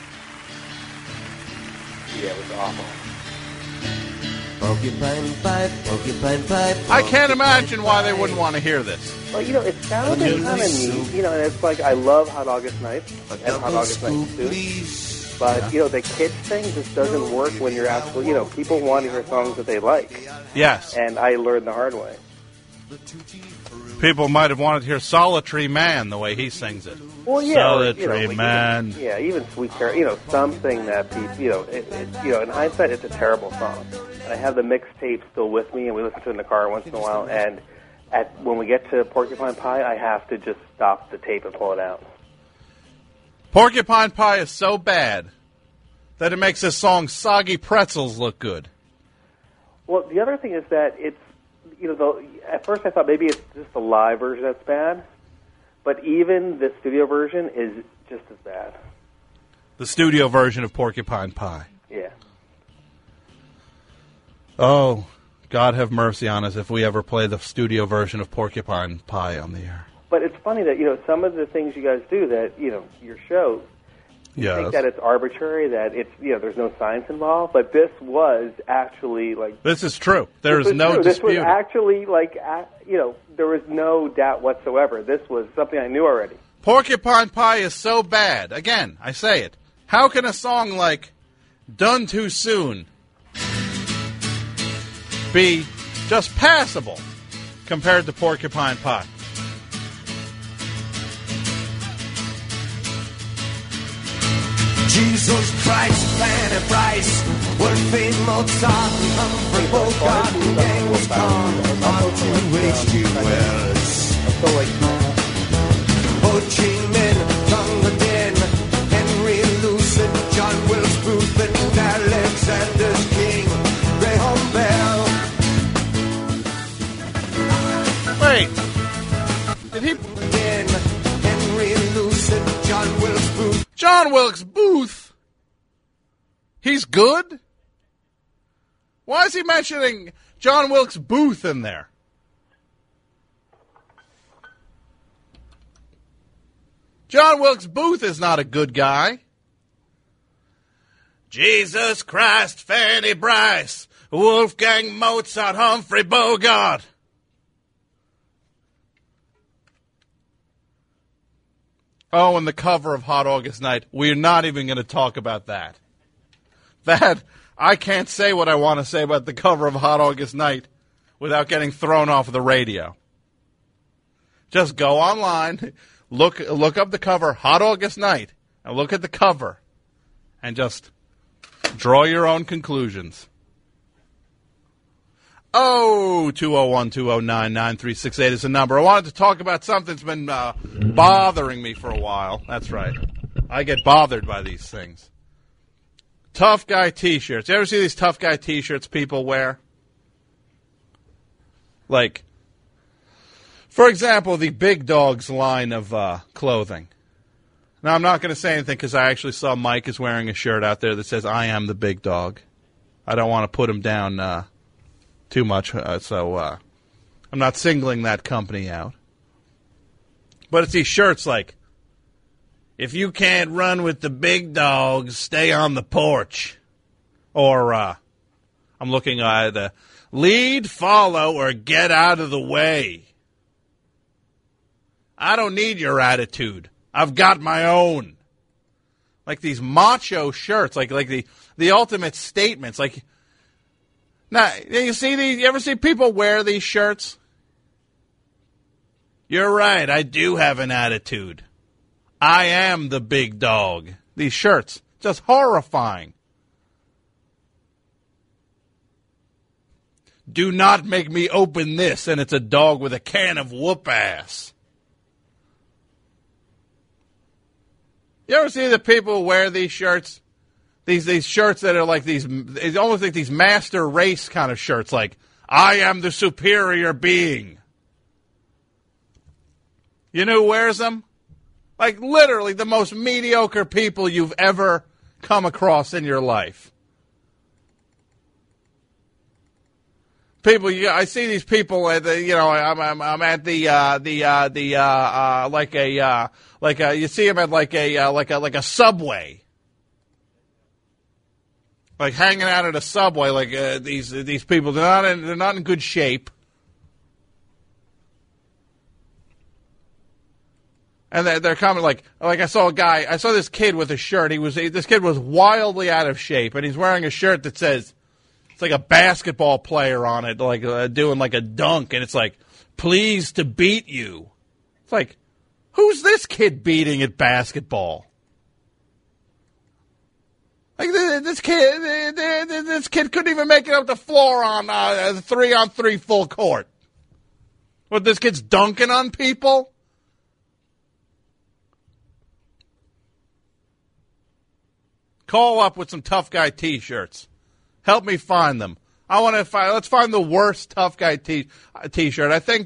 Yeah, it was awful. Porcupine pie, porcupine pie. I can't imagine why they wouldn't want to hear this. Well, it sounded kind of neat, and it's like I love Hot August Nights and Hot August Nights too. But, the kids thing just doesn't work when you're actually, people want to hear songs that they like. Yes. And I learned the hard way. People might have wanted to hear Solitary Man the way he sings it. Well, yeah. Solitary Man. Even Sweet Care, something that people, in hindsight, it's a terrible song. And I have the mixtape still with me, and we listen to it in the car once in a while. And when we get to Porcupine Pie, I have to just stop the tape and pull it out. Porcupine Pie is so bad that it makes this song Soggy Pretzels look good. Well, the other thing is that it's, at first I thought maybe it's just the live version that's bad, but even the studio version is just as bad. The studio version of Porcupine Pie. Yeah. Oh, God have mercy on us if we ever play the studio version of Porcupine Pie on the air. But it's funny that, some of the things you guys do that, your show, you think that it's arbitrary, that it's, there's no science involved, but this was actually, like... This is true. There is no dispute. This was actually, like, there was no doubt whatsoever. This was something I knew already. Porcupine Pie is so bad. Again, I say it. How can a song like Done Too Soon be just passable compared to Porcupine Pie? Jesus Christ, Fanny Price, Wolfie Mozart, Humphrey Bogart, Genghis Khan, Martin H.G. Wells, Ho Chi Minh, Tonga Din, Henry Lucid, John Wilkes Booth, and Alexander King, Graham Bell. Wait. Did he... Henry Lucid, John Wilkes Booth. John Wilkes Booth. He's good? Why is he mentioning John Wilkes Booth in there? John Wilkes Booth is not a good guy. Jesus Christ, Fanny Bryce, Wolfgang Mozart, Humphrey Bogart. Oh, and the cover of Hot August Night. We're not even going to talk about that. I can't say what I want to say about the cover of Hot August Night without getting thrown off the radio. Just go online, look up the cover, Hot August Night, and look at the cover, and just draw your own conclusions. 201-209-9368 is the number. I wanted to talk about something that's been bothering me for a while. That's right. I get bothered by these things. Tough guy T-shirts. You ever see these tough guy T-shirts people wear? Like, for example, the Big Dogs line of clothing. Now, I'm not going to say anything because I actually saw Mike is wearing a shirt out there that says, I am the big dog. I don't want to put him down too much, so I'm not singling that company out. But it's these shirts like, if you can't run with the big dogs, stay on the porch. Or I'm looking at the lead, follow, or get out of the way. I don't need your attitude. I've got my own. Like these macho shirts, like the ultimate statements. Like, now, you see these? You ever see people wear these shirts? You're right. I do have an attitude. I am the big dog. These shirts, just horrifying. Do not make me open this, and it's a dog with a can of whoop ass. You ever see the people who wear these shirts? These shirts that are like these, it's almost like these master race kind of shirts, like, I am the superior being. You know who wears them? Like literally the most mediocre people you've ever come across in your life. People, I see these people at the, I'm at you see them at like a Subway, like hanging out at a Subway. Like these people, they're not in good shape, and they're coming like I saw this kid with a shirt. This kid was wildly out of shape, and he's wearing a shirt that says. It's like a basketball player on it, like doing like a dunk, and it's like, pleased to beat you. It's like, who's this kid beating at basketball? Like this kid couldn't even make it up the floor on 3-on-3 full court. What, this kid's dunking on people? Call up with some tough guy T-shirts. Help me find them. Let's find the worst tough guy T-shirt. I think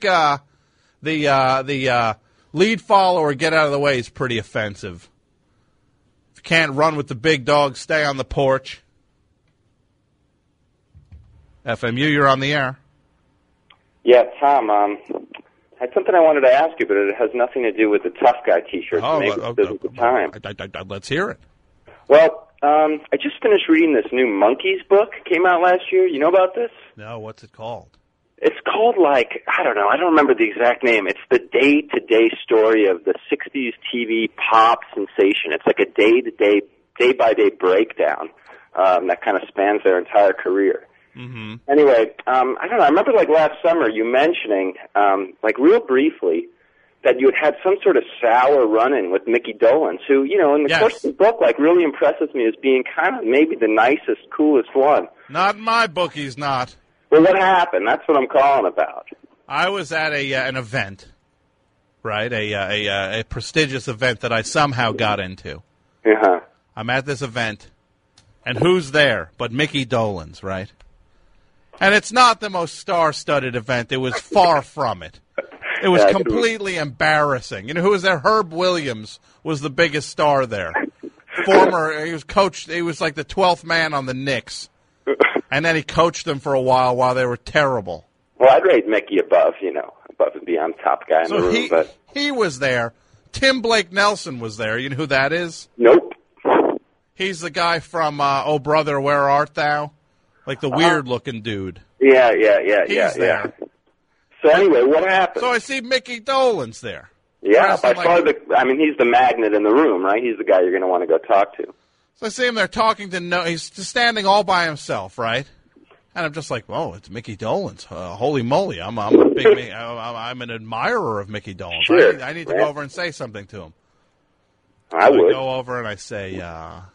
the lead follower, get out of the way is pretty offensive. If you can't run with the big dog, stay on the porch. FMU, you're on the air. Yeah, Tom, I had something I wanted to ask you, but it has nothing to do with the tough guy T-shirt. Oh, maybe this is the time. Let's hear it. Well, I just finished reading this new Monkeys book. Came out last year. You know about this? No, what's it called? It's called, I don't know. I don't remember the exact name. It's the day-to-day story of the 60s TV pop sensation. It's like a day-to-day, day-by-day breakdown that kind of spans their entire career. Mm-hmm. Anyway, I don't know. I remember, last summer you mentioning, real briefly, that you had some sort of sour run-in with Mickey Dolenz, who, in the course of the book, really impresses me as being kind of maybe the nicest, coolest one. Not in my book, he's not. Well, what happened? That's what I'm calling about. I was at an event, right? A prestigious event that I somehow got into. Uh-huh. I'm at this event, and who's there but Mickey Dolenz, right? And it's not the most star-studded event. It was far from it. It was completely embarrassing. You know who was there? Herb Williams was the biggest star there. He was coached. He was like the 12th man on the Knicks, and then he coached them for a while they were terrible. Well, I'd rate Mickey above and beyond top guy in the room. But he was there. Tim Blake Nelson was there. You know who that is? Nope. He's the guy from Oh Brother, Where Art Thou? Like the weird-looking dude. Yeah. He's there. So anyway, what happened? So I see Mickey Dolenz there. Yeah, by far he's the magnet in the room, right? He's the guy you're going to want to go talk to. So I see him there talking to he's just standing all by himself, right? And I'm just like, oh, it's Mickey Dolenz. Holy moly, I'm a big, I'm an admirer of Mickey Dolenz. Sure, I need to go over and say something to him. I would go over and I say, how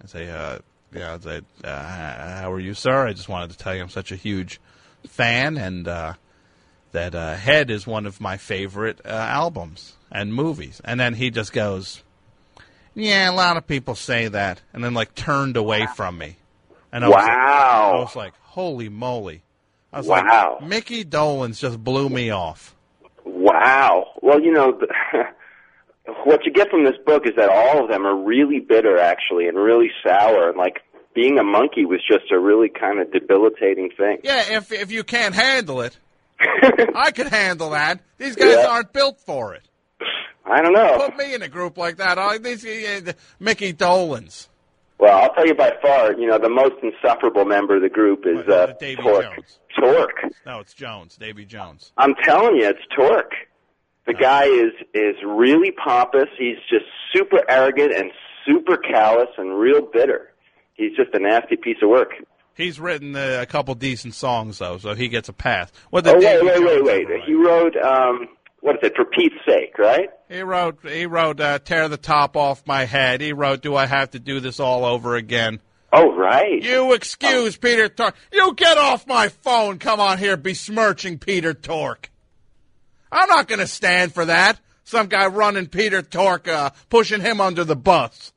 are you, sir? I just wanted to tell you I'm such a huge fan, and that Head is one of my favorite albums and movies. And then he just goes, yeah, a lot of people say that, and then turned away from me. And I was like, holy moly. I was like, Mickey Dolenz just blew me off. Wow. Well, what you get from this book is that all of them are really bitter, actually, and really sour. And, being a monkey was just a really kind of debilitating thing. Yeah, if you can't handle it, I could handle that. These guys aren't built for it. I don't know. Put me in a group like that. Mickey Dolenz. Well, I'll tell you by far, the most insufferable member of the group is Davy Torque. Jones. Torque. No, it's Jones. Davy Jones. I'm telling you, it's Torque. The guy is really pompous. He's just super arrogant and super callous and real bitter. He's just a nasty piece of work. He's written a couple decent songs, though, so he gets a pass. Wait. He wrote, what is it, For Pete's Sake, right? He wrote Tear the Top Off My Head. He wrote, Do I Have to Do This All Over Again? Oh, right. You excuse Peter Tork. You get off my phone. Come on here besmirching Peter Tork. I'm not going to stand for that. Some guy running Peter Tork, pushing him under the bus.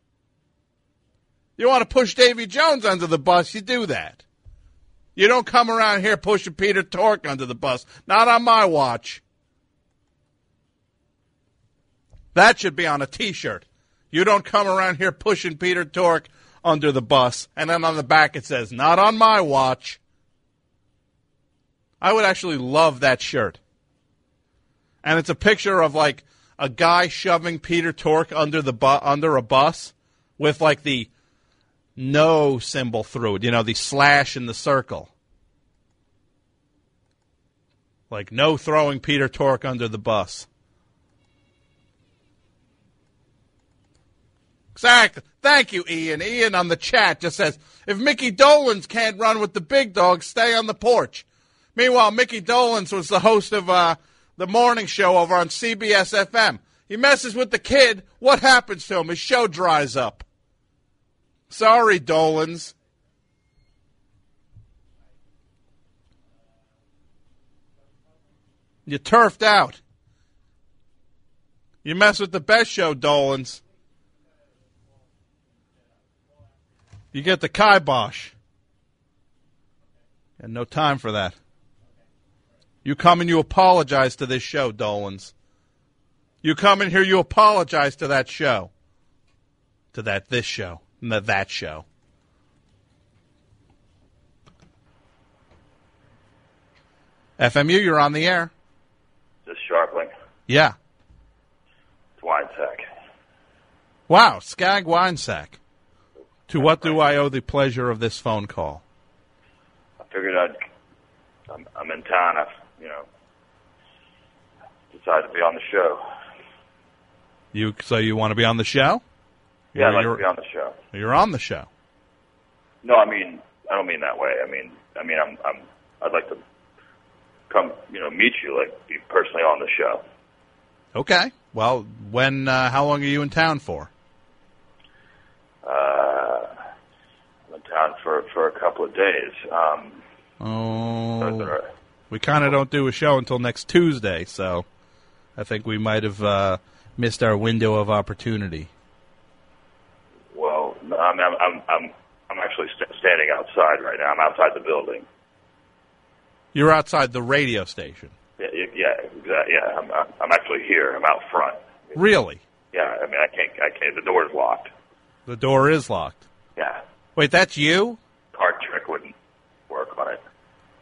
You want to push Davy Jones under the bus, you do that. You don't come around here pushing Peter Tork under the bus. Not on my watch. That should be on a T-shirt. You don't come around here pushing Peter Tork under the bus. And then on the back it says, not on my watch. I would actually love that shirt. And it's a picture of a guy shoving Peter Tork under a bus with the no symbol through it. The slash in the circle. No throwing Peter Tork under the bus. Exactly. Thank you, Ian. Ian on the chat just says, if Mickey Dolenz can't run with the big dogs, stay on the porch. Meanwhile, Mickey Dolenz was the host of the morning show over on CBS FM. He messes with the kid. What happens to him? His show dries up. Sorry, Dolenz. You turfed out. You mess with the best show, Dolenz. You get the kibosh. And no time for that. You come and you apologize to this show, Dolenz. You come in here, you apologize to that show. To this show. That show. FMU, you're on the air. This Sharpling. Yeah. It's Winesack. Wow, Skag Winesack. To what do I owe the pleasure of this phone call? I figured I'm in town. I've, decided to be on the show. So you want to be on the show? Yeah, I'd like to be on the show. You're on the show. No, I don't mean that way. I'd like to come, meet you, be personally on the show. Okay. Well, how long are you in town for? I'm in town for a couple of days. We kind of don't do a show until next Tuesday, so I think we might have missed our window of opportunity. Well, no, I'm actually standing outside right now. I'm outside the building. You're outside the radio station. Yeah, exactly. Yeah, I'm actually here. I'm out front. Really? Yeah, I can't. The door's locked. The door is locked. Yeah. Wait, that's you? Card trick wouldn't work on it.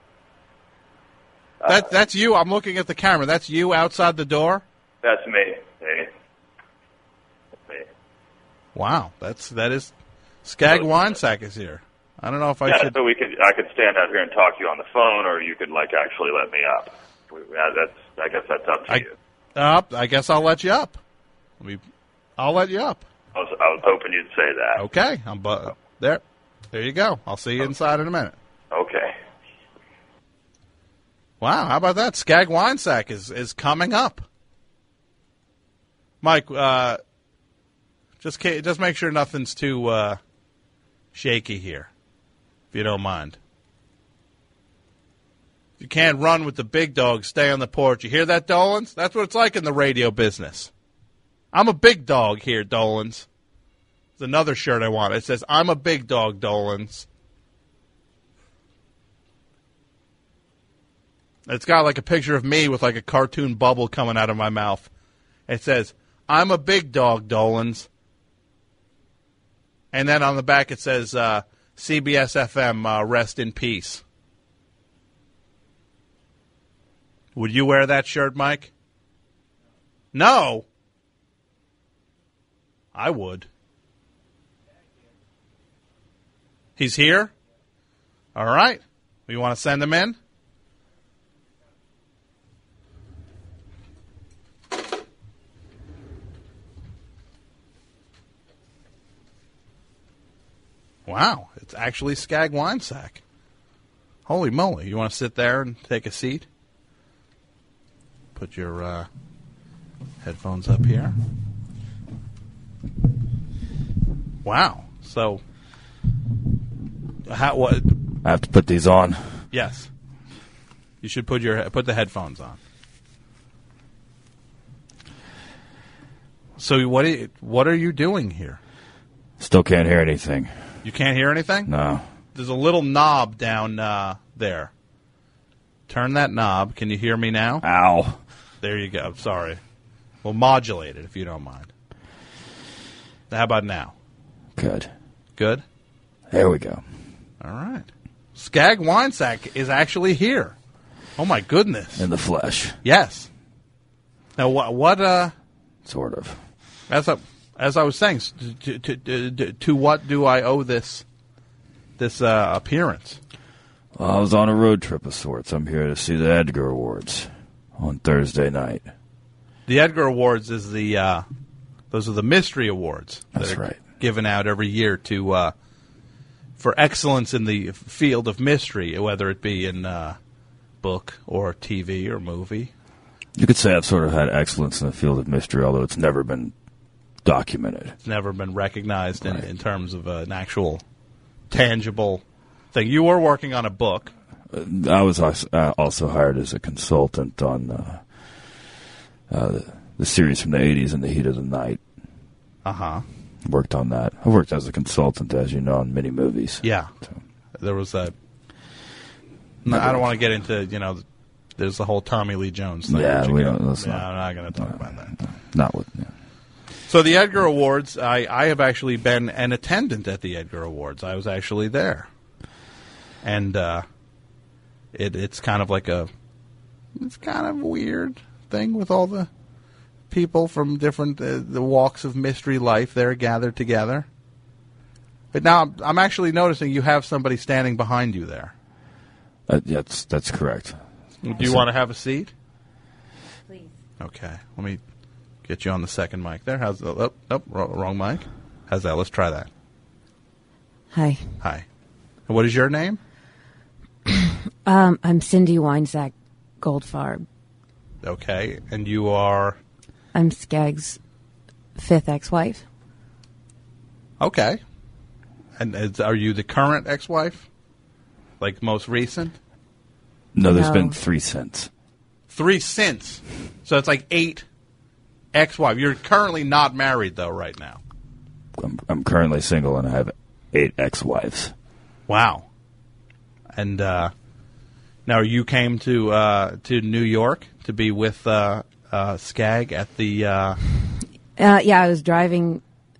That's you. I'm looking at the camera. That's you outside the door? That's me. Hey. That's me. Wow, that is Skag Winesack is here. I don't know if I should. So I could stand out here and talk to you on the phone, or you could actually let me up. I guess that's up to you. I guess I'll let you up. I'll let you up. I was hoping you'd say that. Okay, there. There you go. I'll see you inside in a minute. Okay. Wow, how about that? Skag Winesack is coming up. Mike, just make sure nothing's too shaky here, if you don't mind. If you can't run with the big dog, stay on the porch. You hear that, Dolans? That's what it's like in the radio business. I'm a big dog here, Dolans. It's another shirt I want. It says, I'm a big dog, Dolans. It's got like a picture of me with like a cartoon bubble coming out of my mouth. It says, I'm a big dog, Dolans. And then on the back it says, CBS FM, rest in peace. Would you wear that shirt, Mike? No. I would. He's here? All right. You want to send him in? Wow, it's actually Skag Winesack. Holy moly. You want to sit there and take a seat? Put your headphones up here. Wow. So, what? I have to put these on. Yes. You should put the headphones on. So what are you doing here? Still can't hear anything. You can't hear anything? No. There's a little knob down there. Turn that knob. Can you hear me now? Ow. There you go. Sorry. We'll modulate it if you don't mind. How about now? Good. Good? There we go. All right. Skag Winesack is actually here. Oh, my goodness. In the flesh. Yes. Now, what Sort of. As I was saying, to what do I owe this appearance? Well, I was on a road trip of sorts. I'm here to see the Edgar Awards on Thursday night. The Edgar Awards is those are the mystery awards. That's right. Given out every year to for excellence in the field of mystery, whether it be in book or TV or movie. You could say I've sort of had excellence in the field of mystery, although it's never been documented. It's never been recognized in terms of an actual tangible thing. You were working on a book. I was also hired as a consultant on the series from the 80s, In the Heat of the Night. Uh-huh. Worked on that. I worked as a consultant, as you know, on many movies. Yeah. So. There was a... I don't want to get into, there's the whole Tommy Lee Jones thing. Yeah, we don't... I'm not going to talk about that. Not with... Yeah. So the Edgar Awards, I have actually been an attendant at the Edgar Awards. I was actually there. And it's kind of like it's kind of a weird thing with all the people from different the walks of mystery life there gathered together. But now I'm actually noticing you have somebody standing behind you there. Yeah, that's correct. Do you want to have a seat? Please. Okay. Let me get you on the second mic there. How's the... Oh, wrong mic. How's that? Let's try that. Hi. Hi. And what is your name? I'm Cindy Winesack Goldfarb. Okay. And you are? I'm Skag's fifth ex-wife. Okay. And are you the current ex-wife? Like most recent? No, there's been 3 since. 3 since. So it's like 8 ex-wife. You're currently not married, though, right now. I'm currently single, and I have 8 ex-wives. Wow. And now you came to New York to be with Skag at the... Yeah, I was driving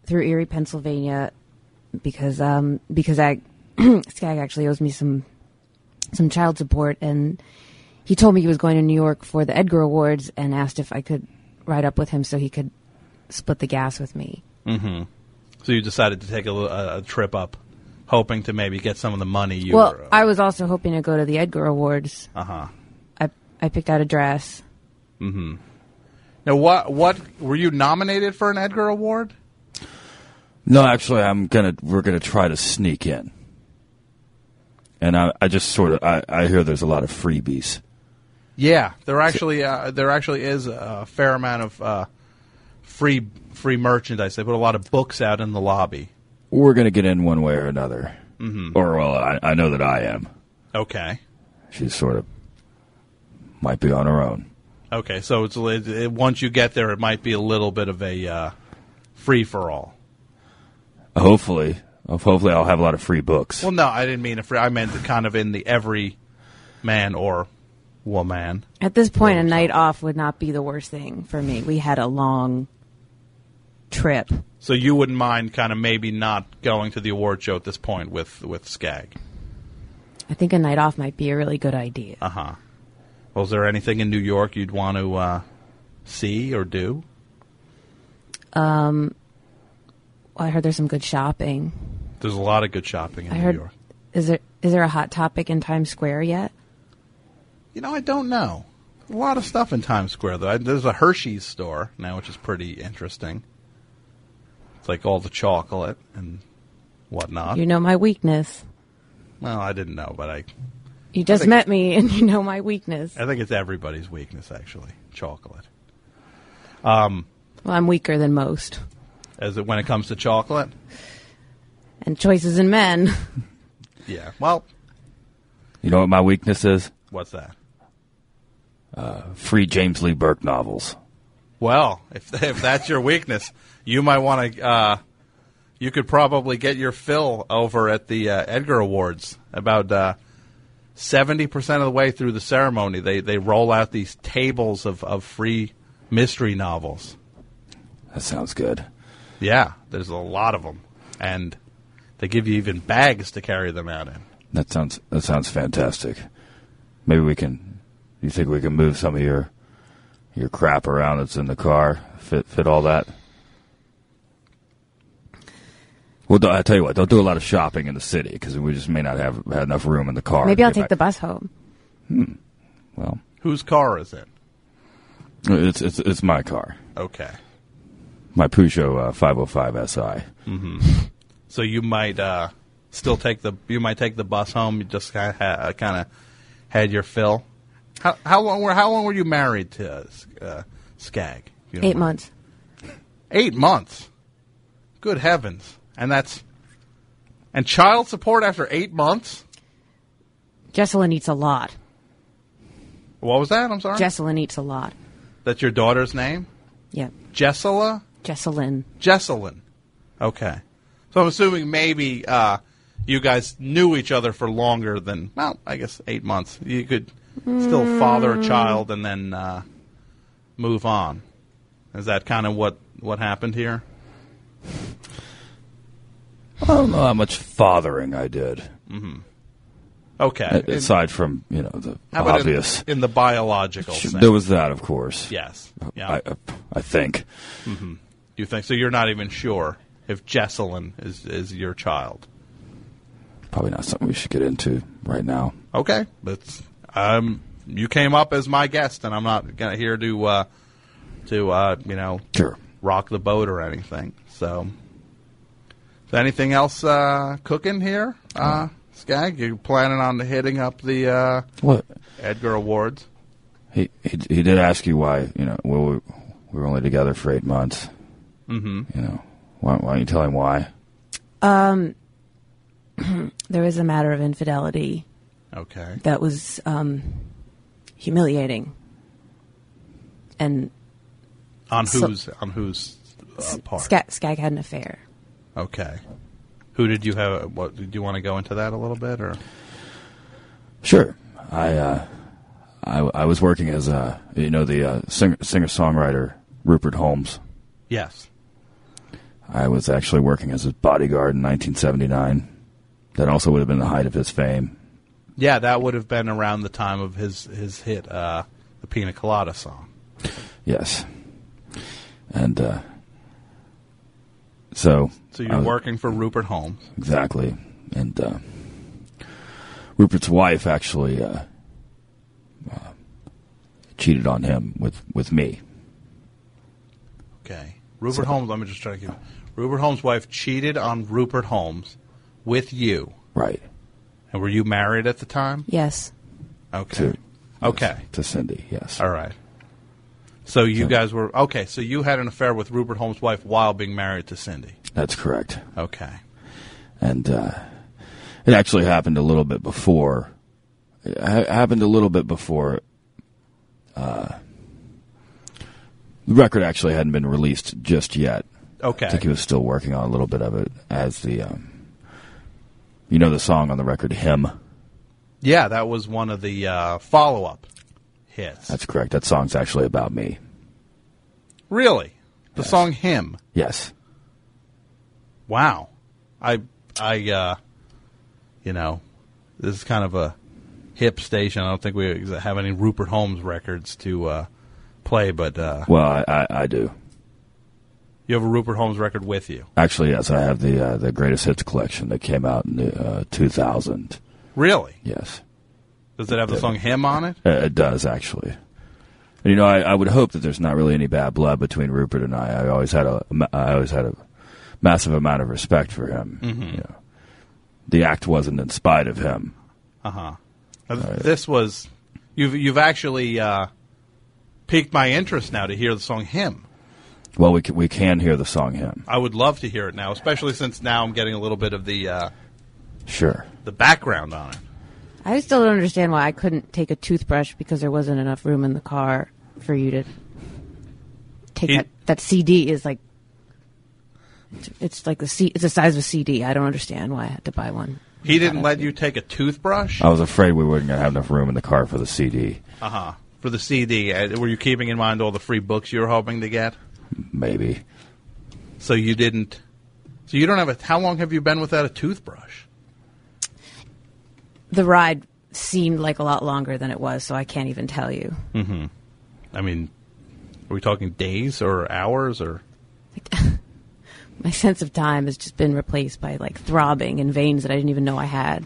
through Erie, Pennsylvania, because Skag actually owes me some child support, and he told me he was going to New York for the Edgar Awards and asked if I could ride up with him so he could split the gas with me. Mm-hmm. So you decided to take a trip up, hoping to maybe get some of the money I was also hoping to go to the Edgar Awards. Uh-huh. I picked out a dress. Mm-hmm. Now, what were you nominated for an Edgar Award? No, actually, we're gonna try to sneak in. And I just sort of I hear there's a lot of freebies. Yeah, there actually is a fair amount of free merchandise. They put a lot of books out in the lobby. We're gonna get in one way or another. Mm-hmm. Or I know that I am. Okay. She's sort of might be on her own. Okay, so once you get there, it might be a little bit of a free for all. Hopefully, I'll have a lot of free books. Well, no, I didn't mean free. I meant kind of in the every man or woman. At this point, a night off would not be the worst thing for me. We had a long trip. So you wouldn't mind kind of maybe not going to the award show at this point with Skag? I think a night off might be a really good idea. Uh-huh. Well, is there anything in New York you'd want to see or do? I heard there's some good shopping. There's a lot of good shopping in New York. Is there a Hot Topic in Times Square yet? You know, I don't know. A lot of stuff in Times Square, though. There's a Hershey's store now, which is pretty interesting. It's like all the chocolate and whatnot. You know my weakness. Well, I didn't know, but You just met me, and you know my weakness. I think it's everybody's weakness, actually, chocolate. Well, I'm weaker than most. When it comes to chocolate? And choices in men. Yeah, well. You know what my weakness is? What's that? Free James Lee Burke novels. Well, if that's your weakness, you might want to. You could probably get your fill over at the Edgar Awards. About 70% of the way through the ceremony, they roll out these tables of free mystery novels. That sounds good. Yeah, there's a lot of them, and they give you even bags to carry them out in. That sounds fantastic. Maybe we can. You think we can move some of your crap around that's in the car? Fit all that? Well, I tell you what. Don't do a lot of shopping in the city because we just may not have enough room in the car. Maybe I'll take the bus home. Well, whose car is it? It's my car. Okay. My Peugeot 505 SI. Mm-hmm. So you might still take the bus home. You just kind of had your fill. How long were you married to Skag? 8 months. 8 months. Good heavens! And child support after 8 months. Jesselyn eats a lot. What was that? I'm sorry. Jesselyn eats a lot. That's your daughter's name? Yep. Jessela? Jesselyn. Jesselyn. Okay. So I'm assuming maybe you guys knew each other for longer than, well, I guess 8 months. You could still father a child and then move on. Is that kind of what happened here? I don't know how much fathering I did. Mm-hmm. Okay. Aside from, the how about obvious. In the biological sense? There was that, of course. Yes. Yeah. I think. Mm-hmm. You think so? You're not even sure if Jesselyn is your child? Probably not something we should get into right now. Okay. But you came up as my guest, and I'm not here to sure. rock the boat or anything. So, is anything else cooking here, Skag? You planning on hitting up the what Edgar Awards? He did ask you why. We were only together for 8 months. Mm-hmm. Why don't you tell him why? There was a matter of infidelity. Okay. That was humiliating. And on whose part? Skag had an affair. Okay. Who did you have? What do you want to go into that a little bit, or? Sure. I was working as the singer-songwriter Rupert Holmes. Yes. I was actually working as his bodyguard in 1979. That also would have been the height of his fame. Yeah, that would have been around the time of his hit, the Pina Colada song. Yes. And so you're working for Rupert Holmes. Exactly. And Rupert's wife actually cheated on him with me. Okay. Rupert Holmes, let me just try to get Rupert Holmes' wife cheated on Rupert Holmes with you. Right. And were you married at the time? Yes. Okay. To Cindy, yes. All right. So you guys were... Okay, so you had an affair with Rupert Holmes' wife while being married to Cindy. That's correct. Okay. And it actually happened a little bit before. It happened a little bit before... the record actually hadn't been released just yet. Okay. I think he was still working on a little bit of it as the... you know the song on the record, Him? Yeah, that was one of the follow-up hits. That's correct. That song's actually about me. Really? The song Him? Yes. Wow. I you know, this is kind of a hip station. I don't think we have any Rupert Holmes records to play, but... well, I do. You have a Rupert Holmes record with you? Actually, yes. I have the Greatest Hits collection that came out in 2000. Really? Yes. Does it have the song Him on it? It does, actually. And, you know, I would hope that there's not really any bad blood between Rupert and I. I always had a massive amount of respect for him. Mm-hmm. You know, the act wasn't in spite of him. Uh-huh. This was... You've actually piqued my interest now to hear the song Him. Well, we can hear the song Him. I would love to hear it now, especially since now I'm getting a little bit of the... Sure. The background on it. I still don't understand why I couldn't take a toothbrush because there wasn't enough room in the car for you to take that CD is like... It's like it's the size of a CD. I don't understand why I had to buy one. He didn't let you take a toothbrush? I was afraid we weren't going to have enough room in the car for the CD. Uh-huh. For the CD. Were you keeping in mind all the free books you were hoping to get? Maybe. So you didn't... So you don't have a... How long have you been without a toothbrush? The ride seemed like a lot longer than it was, so I can't even tell you. Mm-hmm. I mean, are we talking days or hours or... My sense of time has just been replaced by like throbbing in veins that I didn't even know I had.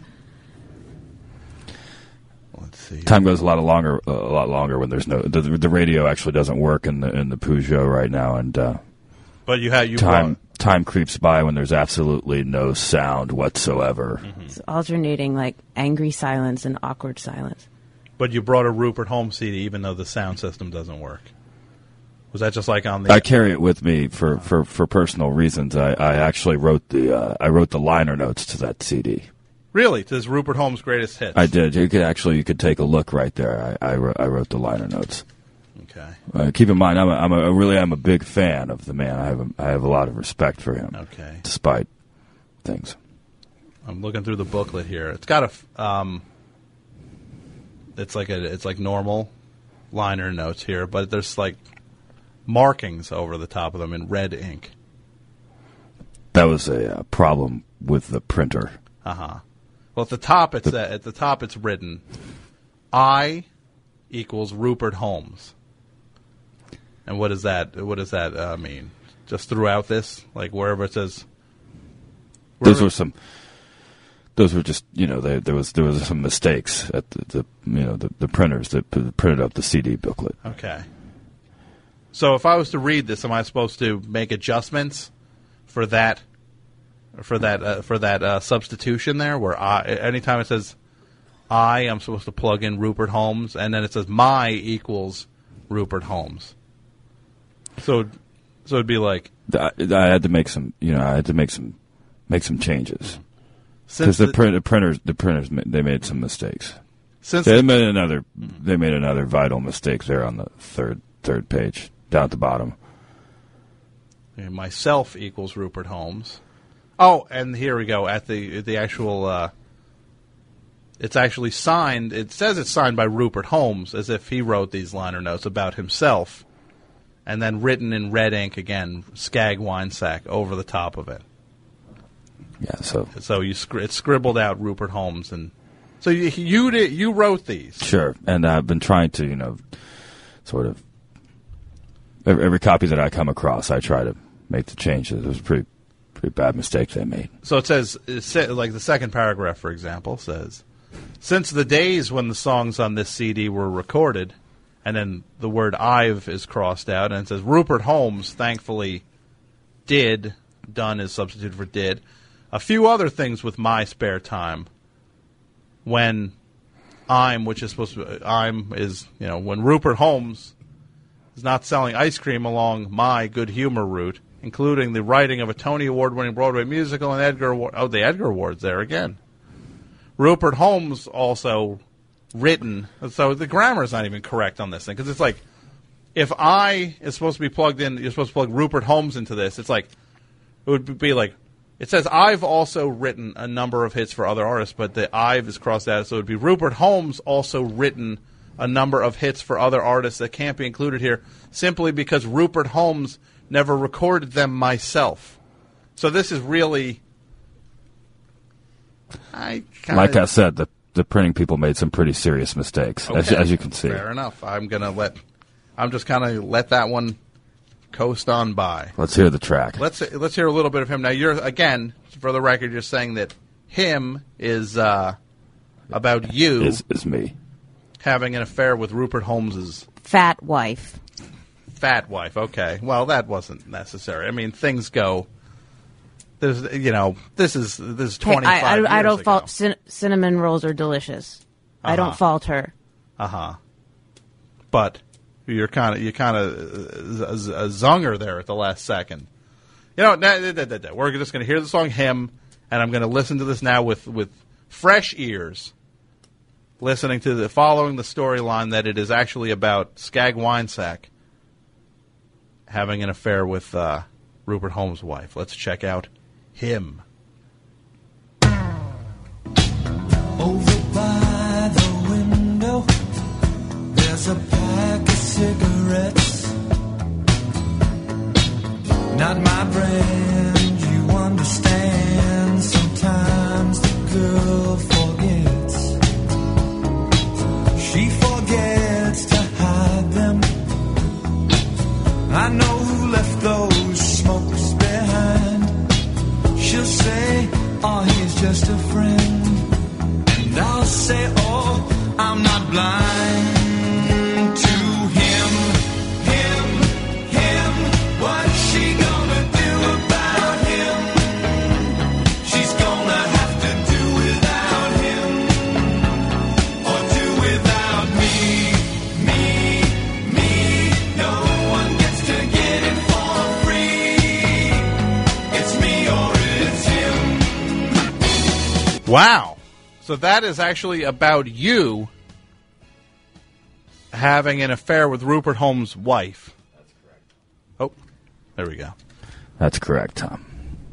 Let's see. Time goes a lot longer when there's no the radio actually doesn't work in the Peugeot right now, and but time creeps by when there's absolutely no sound whatsoever. Mm-hmm. It's alternating like angry silence and awkward silence. But you brought a Rupert Holmes CD even though the sound system doesn't work. Was that just like on the... I carry it with me for personal reasons. I actually wrote the liner notes to that CD. Really? To this Rupert Holmes Greatest Hits? I did. You could take a look right there. I wrote the liner notes. Okay. Keep in mind, I'm a big fan of the man. I have a lot of respect for him. Okay. Despite things. I'm looking through the booklet here. It's got a it's like normal liner notes here, but there's like markings over the top of them in red ink. That was a problem with the printer. Uh-huh. Well, at the top it's written I equals Rupert Holmes. And what does that mean? Just throughout this, like wherever it says. Those were just there was some mistakes at the printers that printed up the CD booklet. Okay. So if I was to read this, am I supposed to make adjustments for that substitution there? Where anytime it says I'm supposed to plug in Rupert Holmes, and then it says my equals Rupert Holmes. So it'd be like I had to make some changes because the printers they made some mistakes. They made another vital mistake there on the third page down at the bottom. And myself equals Rupert Holmes. Oh, and here we go at the actual. It's actually signed. It says it's signed by Rupert Holmes, as if he wrote these liner notes about himself. and then written in red ink again, Skag Winesack over the top of it. Yeah, so it's scribbled out Rupert Holmes, and so you wrote these. Sure, and I've been trying to, sort of every copy that I come across, I try to make the changes. It was a pretty bad mistake they made. So it says, like the second paragraph, for example, says, since the days when the songs on this CD were recorded, and then the word I've is crossed out, and it says Rupert Holmes, thankfully, done is substituted for did, a few other things with my spare time. When when Rupert Holmes is not selling ice cream along my good humor route, including the writing of a Tony Award-winning Broadway musical and the Edgar Awards there again. Rupert Holmes also written, so the grammar is not even correct on this thing, because it's like, if I is supposed to be plugged in, you're supposed to plug Rupert Holmes into this, it's like, it would be like, it says I've also written a number of hits for other artists, but the I've is crossed out, so it would be Rupert Holmes also written a number of hits for other artists that can't be included here, simply because Rupert Holmes never recorded them myself. So this is really... Like I said, the printing people made some pretty serious mistakes, okay, as you can see. Fair enough. I'm just kind of let that one coast on by. Let's hear the track. Let's hear a little bit of him. Now, you're, again, for the record, you're saying that him is about you. Is me. Having an affair with Rupert Holmes's... Fat wife. Fat wife, okay. Well, that wasn't necessary. I mean, things go... There's, this is 25 years I don't ago. fault cinnamon rolls are delicious. I don't fault her. But you're kind of a zunger there at the last second. We're just going to hear the song "Him," and I'm going to listen to this now with fresh ears, following the storyline that it is actually about Skag Winesack having an affair with Rupert Holmes' wife. Let's check out "Him." Over by the window, there's a pack of cigarettes. Not my brand, you understand. Sometimes the girl forgets. She forgets to hide them. I know who left those smokes behind. She'll say, oh, he's just a friend. And I'll say, oh, I'm not blind to him. What's she gonna do about him? She's gonna have to do without him, or do without me. No one gets to get it for free. It's me or it's him. Wow. So that is actually about you having an affair with Rupert Holmes' wife. That's correct. Oh, there we go. That's correct, Tom.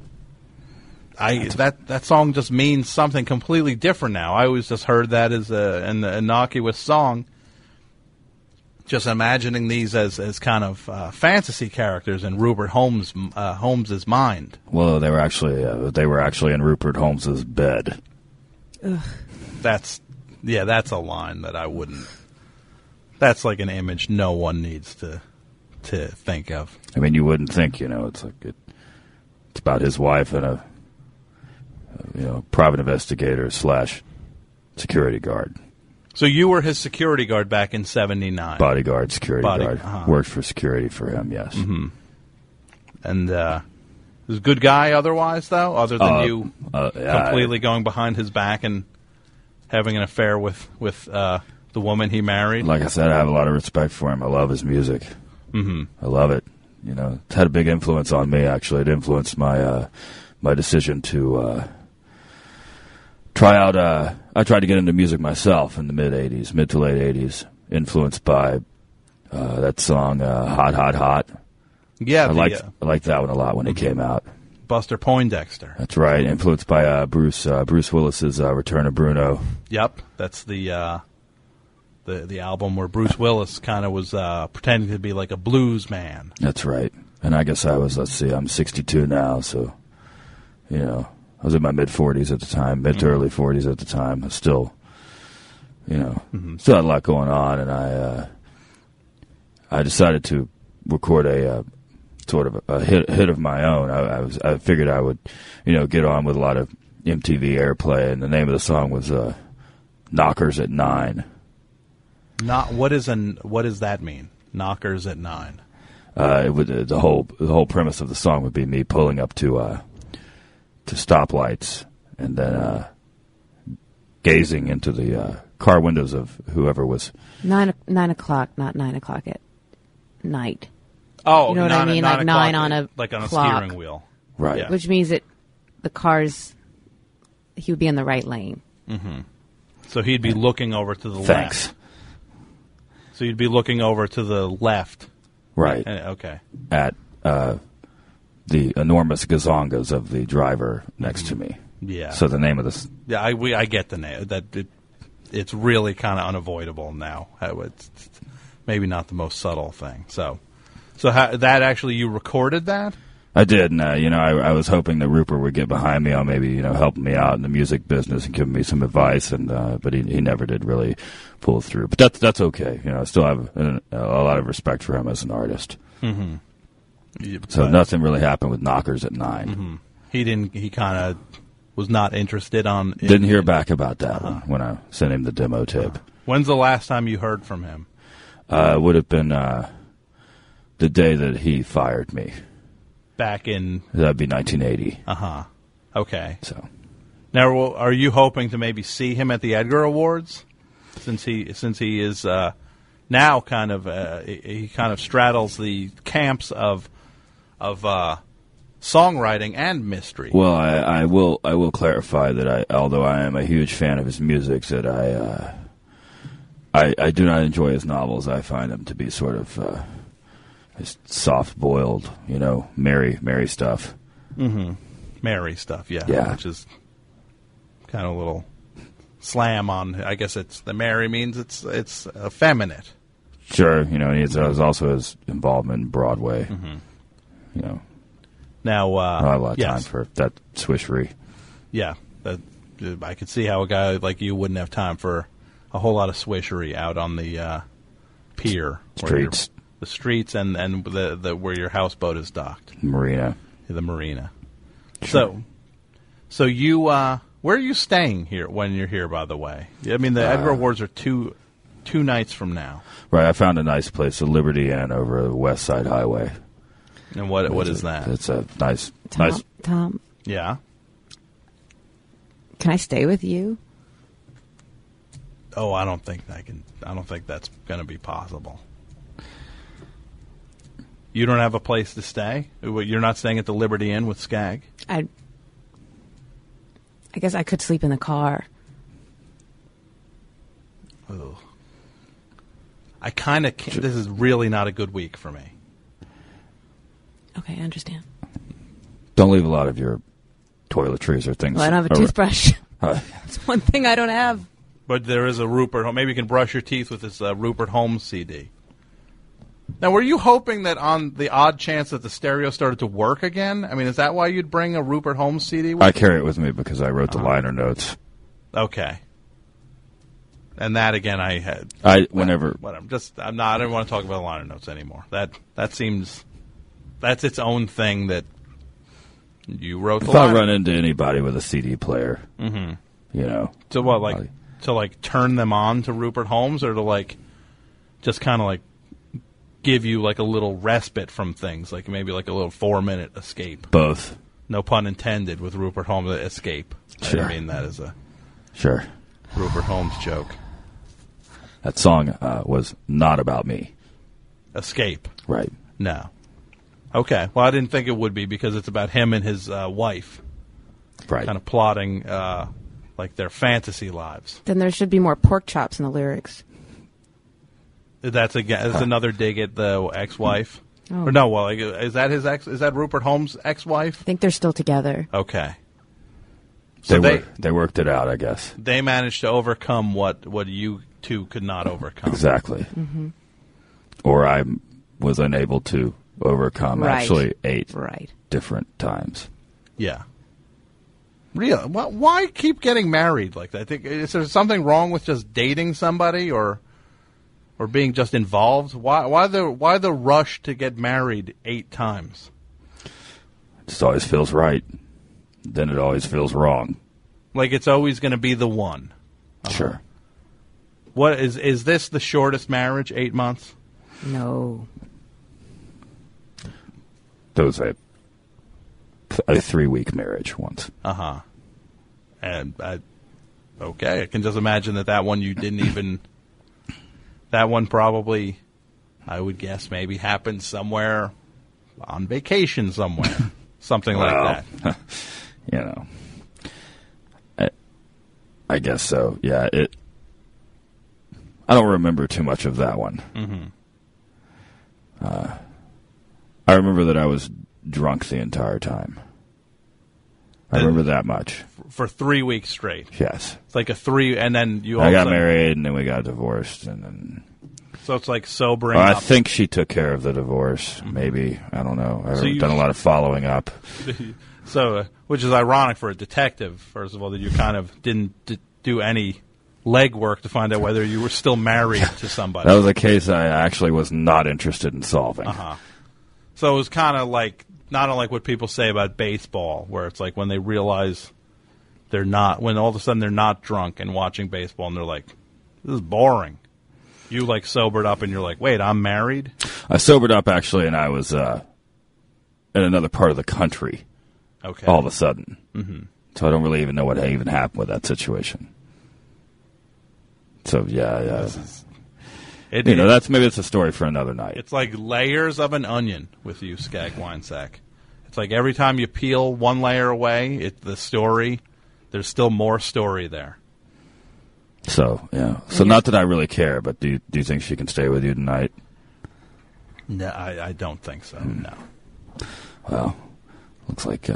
That song just means something completely different now. I always just heard that as an innocuous song, just imagining these as kind of fantasy characters in Rupert Holmes's mind. Well, they were actually in Rupert Holmes's bed. Ugh. That's a line that I wouldn't. That's like an image no one needs to think of. I mean, you wouldn't think, it's like it's about his wife and a private investigator / security guard. So you were his security guard back in '79. Bodyguard, security guard. Uh-huh. Worked for security for him, yes. Mm-hmm. And was a good guy otherwise, though, other than you completely going behind his back and having an affair with the woman he married. Like I said, I have a lot of respect for him. I love his music. Mm-hmm. I love it. It's had a big influence on me, actually. It influenced my decision to try out. I tried to get into music myself in the mid to late 80s, influenced by that song, Hot, Hot, Hot. Yeah, I liked that one a lot when it came out. Buster Poindexter. That's right. Influenced by Bruce Willis's Return of Bruno. Yep, that's the the album where Bruce Willis kind of was pretending to be like a blues man. That's right. And I guess I was, let's see, I'm 62 now, so, you know, I was in my mid-40s at the time, mid to early 40s at the time. I still, you know, still had a lot going on, and I decided to record a sort of a hit of my own. I figured I would, you know, get on with a lot of MTV airplay, and the name of the song was Knockers at 9. What does that mean? Knockers at 9. It would the whole premise of the song would be me pulling up to stoplights and then gazing into the car windows of whoever was 9 o'clock, not 9 o'clock at night. Oh, you know what I mean? Like 9 on a like on a clock, steering wheel, right? Yeah. Which means that the cars, he would be in the right lane. Mm-hmm. So he'd be looking over to the Thanks. left. So you'd be looking over to the left, right? Okay. At the enormous gazongas of the driver next to me. Yeah. So the name of this. Yeah, I get the name. It's really kind of unavoidable now. It's maybe not the most subtle thing. So that actually, you recorded that? I did, and you know, I was hoping that Rupert would get behind me on maybe, you know, helping me out in the music business and giving me some advice, and but he never did really pull through. But that's okay. You know, I still have a lot of respect for him as an artist. Mm-hmm. So nothing really happened with Knockers at 9. Mm-hmm. He kind of was not interested on. Didn't hear back about that when I sent him the demo tape. When's the last time you heard from him? It would have been the day that he fired me. Back in... That'd be 1980. Uh-huh. Okay. So now, are you hoping to maybe see him at the Edgar Awards? Since he is now kind of he kind of straddles the camps of songwriting and mystery. Well, I will clarify that although I am a huge fan of his music, that I do not enjoy his novels. I find them to be sort of just soft-boiled, you know, merry stuff. Mm-hmm. Merry stuff, yeah. Yeah. Which is kind of a little slam on. I guess it's the merry means it's effeminate. Sure, you know, he's also his involvement in Broadway. Mm-hmm. You know, now I don't have a lot of time yes. for that swishery. Yeah, I could see how a guy like you wouldn't have time for a whole lot of swishery out on the pier, Streets. The streets and the where your houseboat is docked. Marina. The marina. Sure. So you where are you staying here when you're here? By the way, I mean the Edgar Awards are two nights from now. Right. I found a nice place, a Liberty Inn over the West Side Highway. And what is that? It's a nice. Tom. Yeah. Can I stay with you? Oh, I don't think I can. I don't think that's going to be possible. You don't have a place to stay? You're not staying at the Liberty Inn with Skag? I guess I could sleep in the car. Oh. I kind of can't. This is really not a good week for me. Okay, I understand. Don't leave a lot of your toiletries or things. Well, I don't have a toothbrush. That's one thing I don't have. But there is a Rupert. Maybe you can brush your teeth with this Rupert Holmes CD. Now, were you hoping that on the odd chance that the stereo started to work again? I mean, is that why you'd bring a Rupert Holmes CD with I carry it with me because I wrote the liner notes. Okay. And that again, I had. Whenever. Whatever. I don't want to talk about liner notes anymore. That seems. That's its own thing that you wrote the If I liner. run into anybody with a CD player, Mm-hmm. you know. To what, to turn them on to Rupert Holmes, or to just kind of give you a little respite from things, maybe a little 4-minute escape. Both. No pun intended with Rupert Holmes escape. Sure. I mean that as a Sure. Rupert Holmes joke. That song was not about me. Escape. Right. No. Okay. Well, I didn't think it would be because it's about him and his wife. Right. Kind of plotting their fantasy lives. Then there should be more pork chops in the lyrics. That's another dig at the ex-wife. Oh. Or no, well, is that his ex? Is that Rupert Holmes' ex-wife? I think they're still together. Okay. So They worked it out, I guess. They managed to overcome what you two could not overcome. Exactly. Mm-hmm. Or I was unable to overcome Right. actually 8 Right. different times. Yeah. Real? Why keep getting married like that? I think, is there something wrong with just dating somebody or being just involved? Why the rush to get married 8 times? It just always feels right. Then it always feels wrong. Like it's always going to be the one. Sure. What is this the shortest marriage? 8 months? No. There was a 3-week marriage once. Uh-huh. And okay, I can just imagine that one you didn't even. That one probably, I would guess, maybe happened somewhere on vacation somewhere, something like that. You know, I guess so. Yeah, I don't remember too much of that one. Mm-hmm. I remember that I was drunk the entire time. I remember that much. For 3 weeks straight. Yes. It's like a 3, and then you. I got also, married, and then we got divorced, and then. So it's like sobering. I up. think she took care of the divorce. Maybe, I don't know. I've So you- done a lot of following up. So, which is ironic for a detective, first of all, that you kind of didn't do any legwork to find out whether you were still married to somebody. That was a case I actually was not interested in solving. Uh-huh. So it was kind of like, not unlike what people say about baseball, where it's like when they realize they're not, when all of a sudden they're not drunk and watching baseball and they're like, this is boring. You like sobered up and you're like, wait, I'm married? I sobered up actually, and I was in another part of the country. Okay. All of a sudden. Mm-hmm. So I don't really even know what even happened with that situation. So yeah. Maybe it's a story for another night. It's like layers of an onion with you, Skag Winesack. It's like every time you peel one layer away, the story, there's still more story there. So yeah. So not that I really care, but do you think she can stay with you tonight? No, I don't think so. No. Well, looks like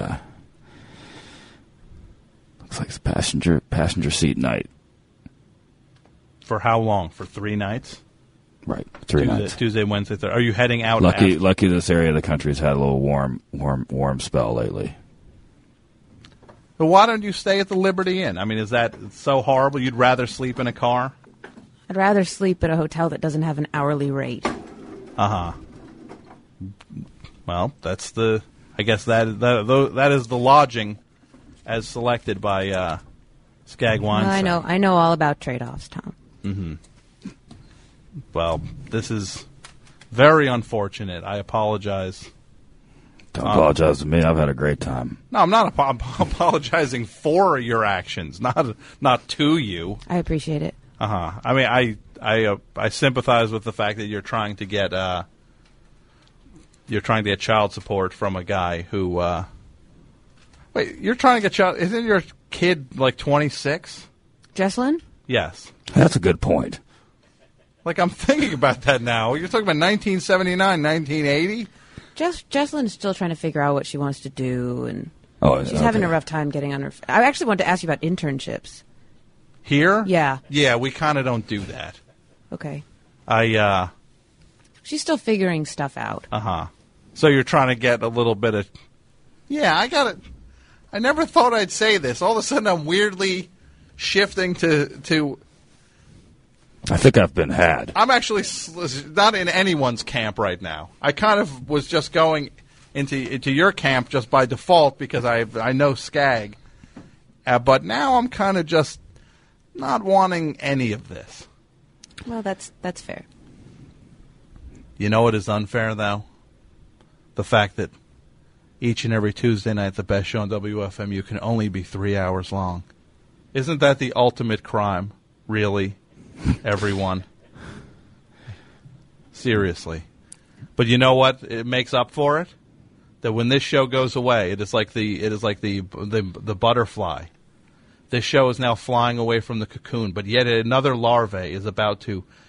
it's passenger seat night. For how long? For 3 nights? Right, 3 nights. Tuesday, Wednesday, Thursday. Are you heading out? Lucky this area of the country's had a little warm spell lately. But why don't you stay at the Liberty Inn? I mean, is that so horrible? You'd rather sleep in a car? I'd rather sleep at a hotel that doesn't have an hourly rate. Uh-huh. Well, that's I guess that is the lodging as selected by Skag Wine. I know all about trade-offs, Tom. Mm-hmm. Well, this is very unfortunate. I apologize. Don't apologize to me. I've had a great time. No, I'm not apologizing for your actions, not to you. I appreciate it. Uh-huh. I mean, I sympathize with the fact that you're trying to get child support from a guy who. Wait, you're trying to get child? Isn't your kid like 26? Jesselyn? Yes. That's a good point. Like, I'm thinking about that now. You're talking about 1979, 1980? Jesselyn's still trying to figure out what she wants to do, and she's okay. having a rough time getting on her. I actually wanted to ask you about internships. Here? Yeah. Yeah, we kind of don't do that. Okay. She's still figuring stuff out. Uh-huh. So you're trying to get a little bit of... Yeah, I got it. I never thought I'd say this. All of a sudden, I'm weirdly shifting to I think I've been had. I'm actually not in anyone's camp right now. I kind of was just going into your camp just by default because I know Skag. But now I'm kind of just not wanting any of this. Well, that's fair. You know what is unfair, though? The fact that each and every Tuesday night, the best show on WFMU can only be 3 hours long. Isn't that the ultimate crime, really, everyone? Seriously. But you know what? It makes up for it. That when this show goes away, it is like the butterfly. This show is now flying away from the cocoon, but yet another larvae is about to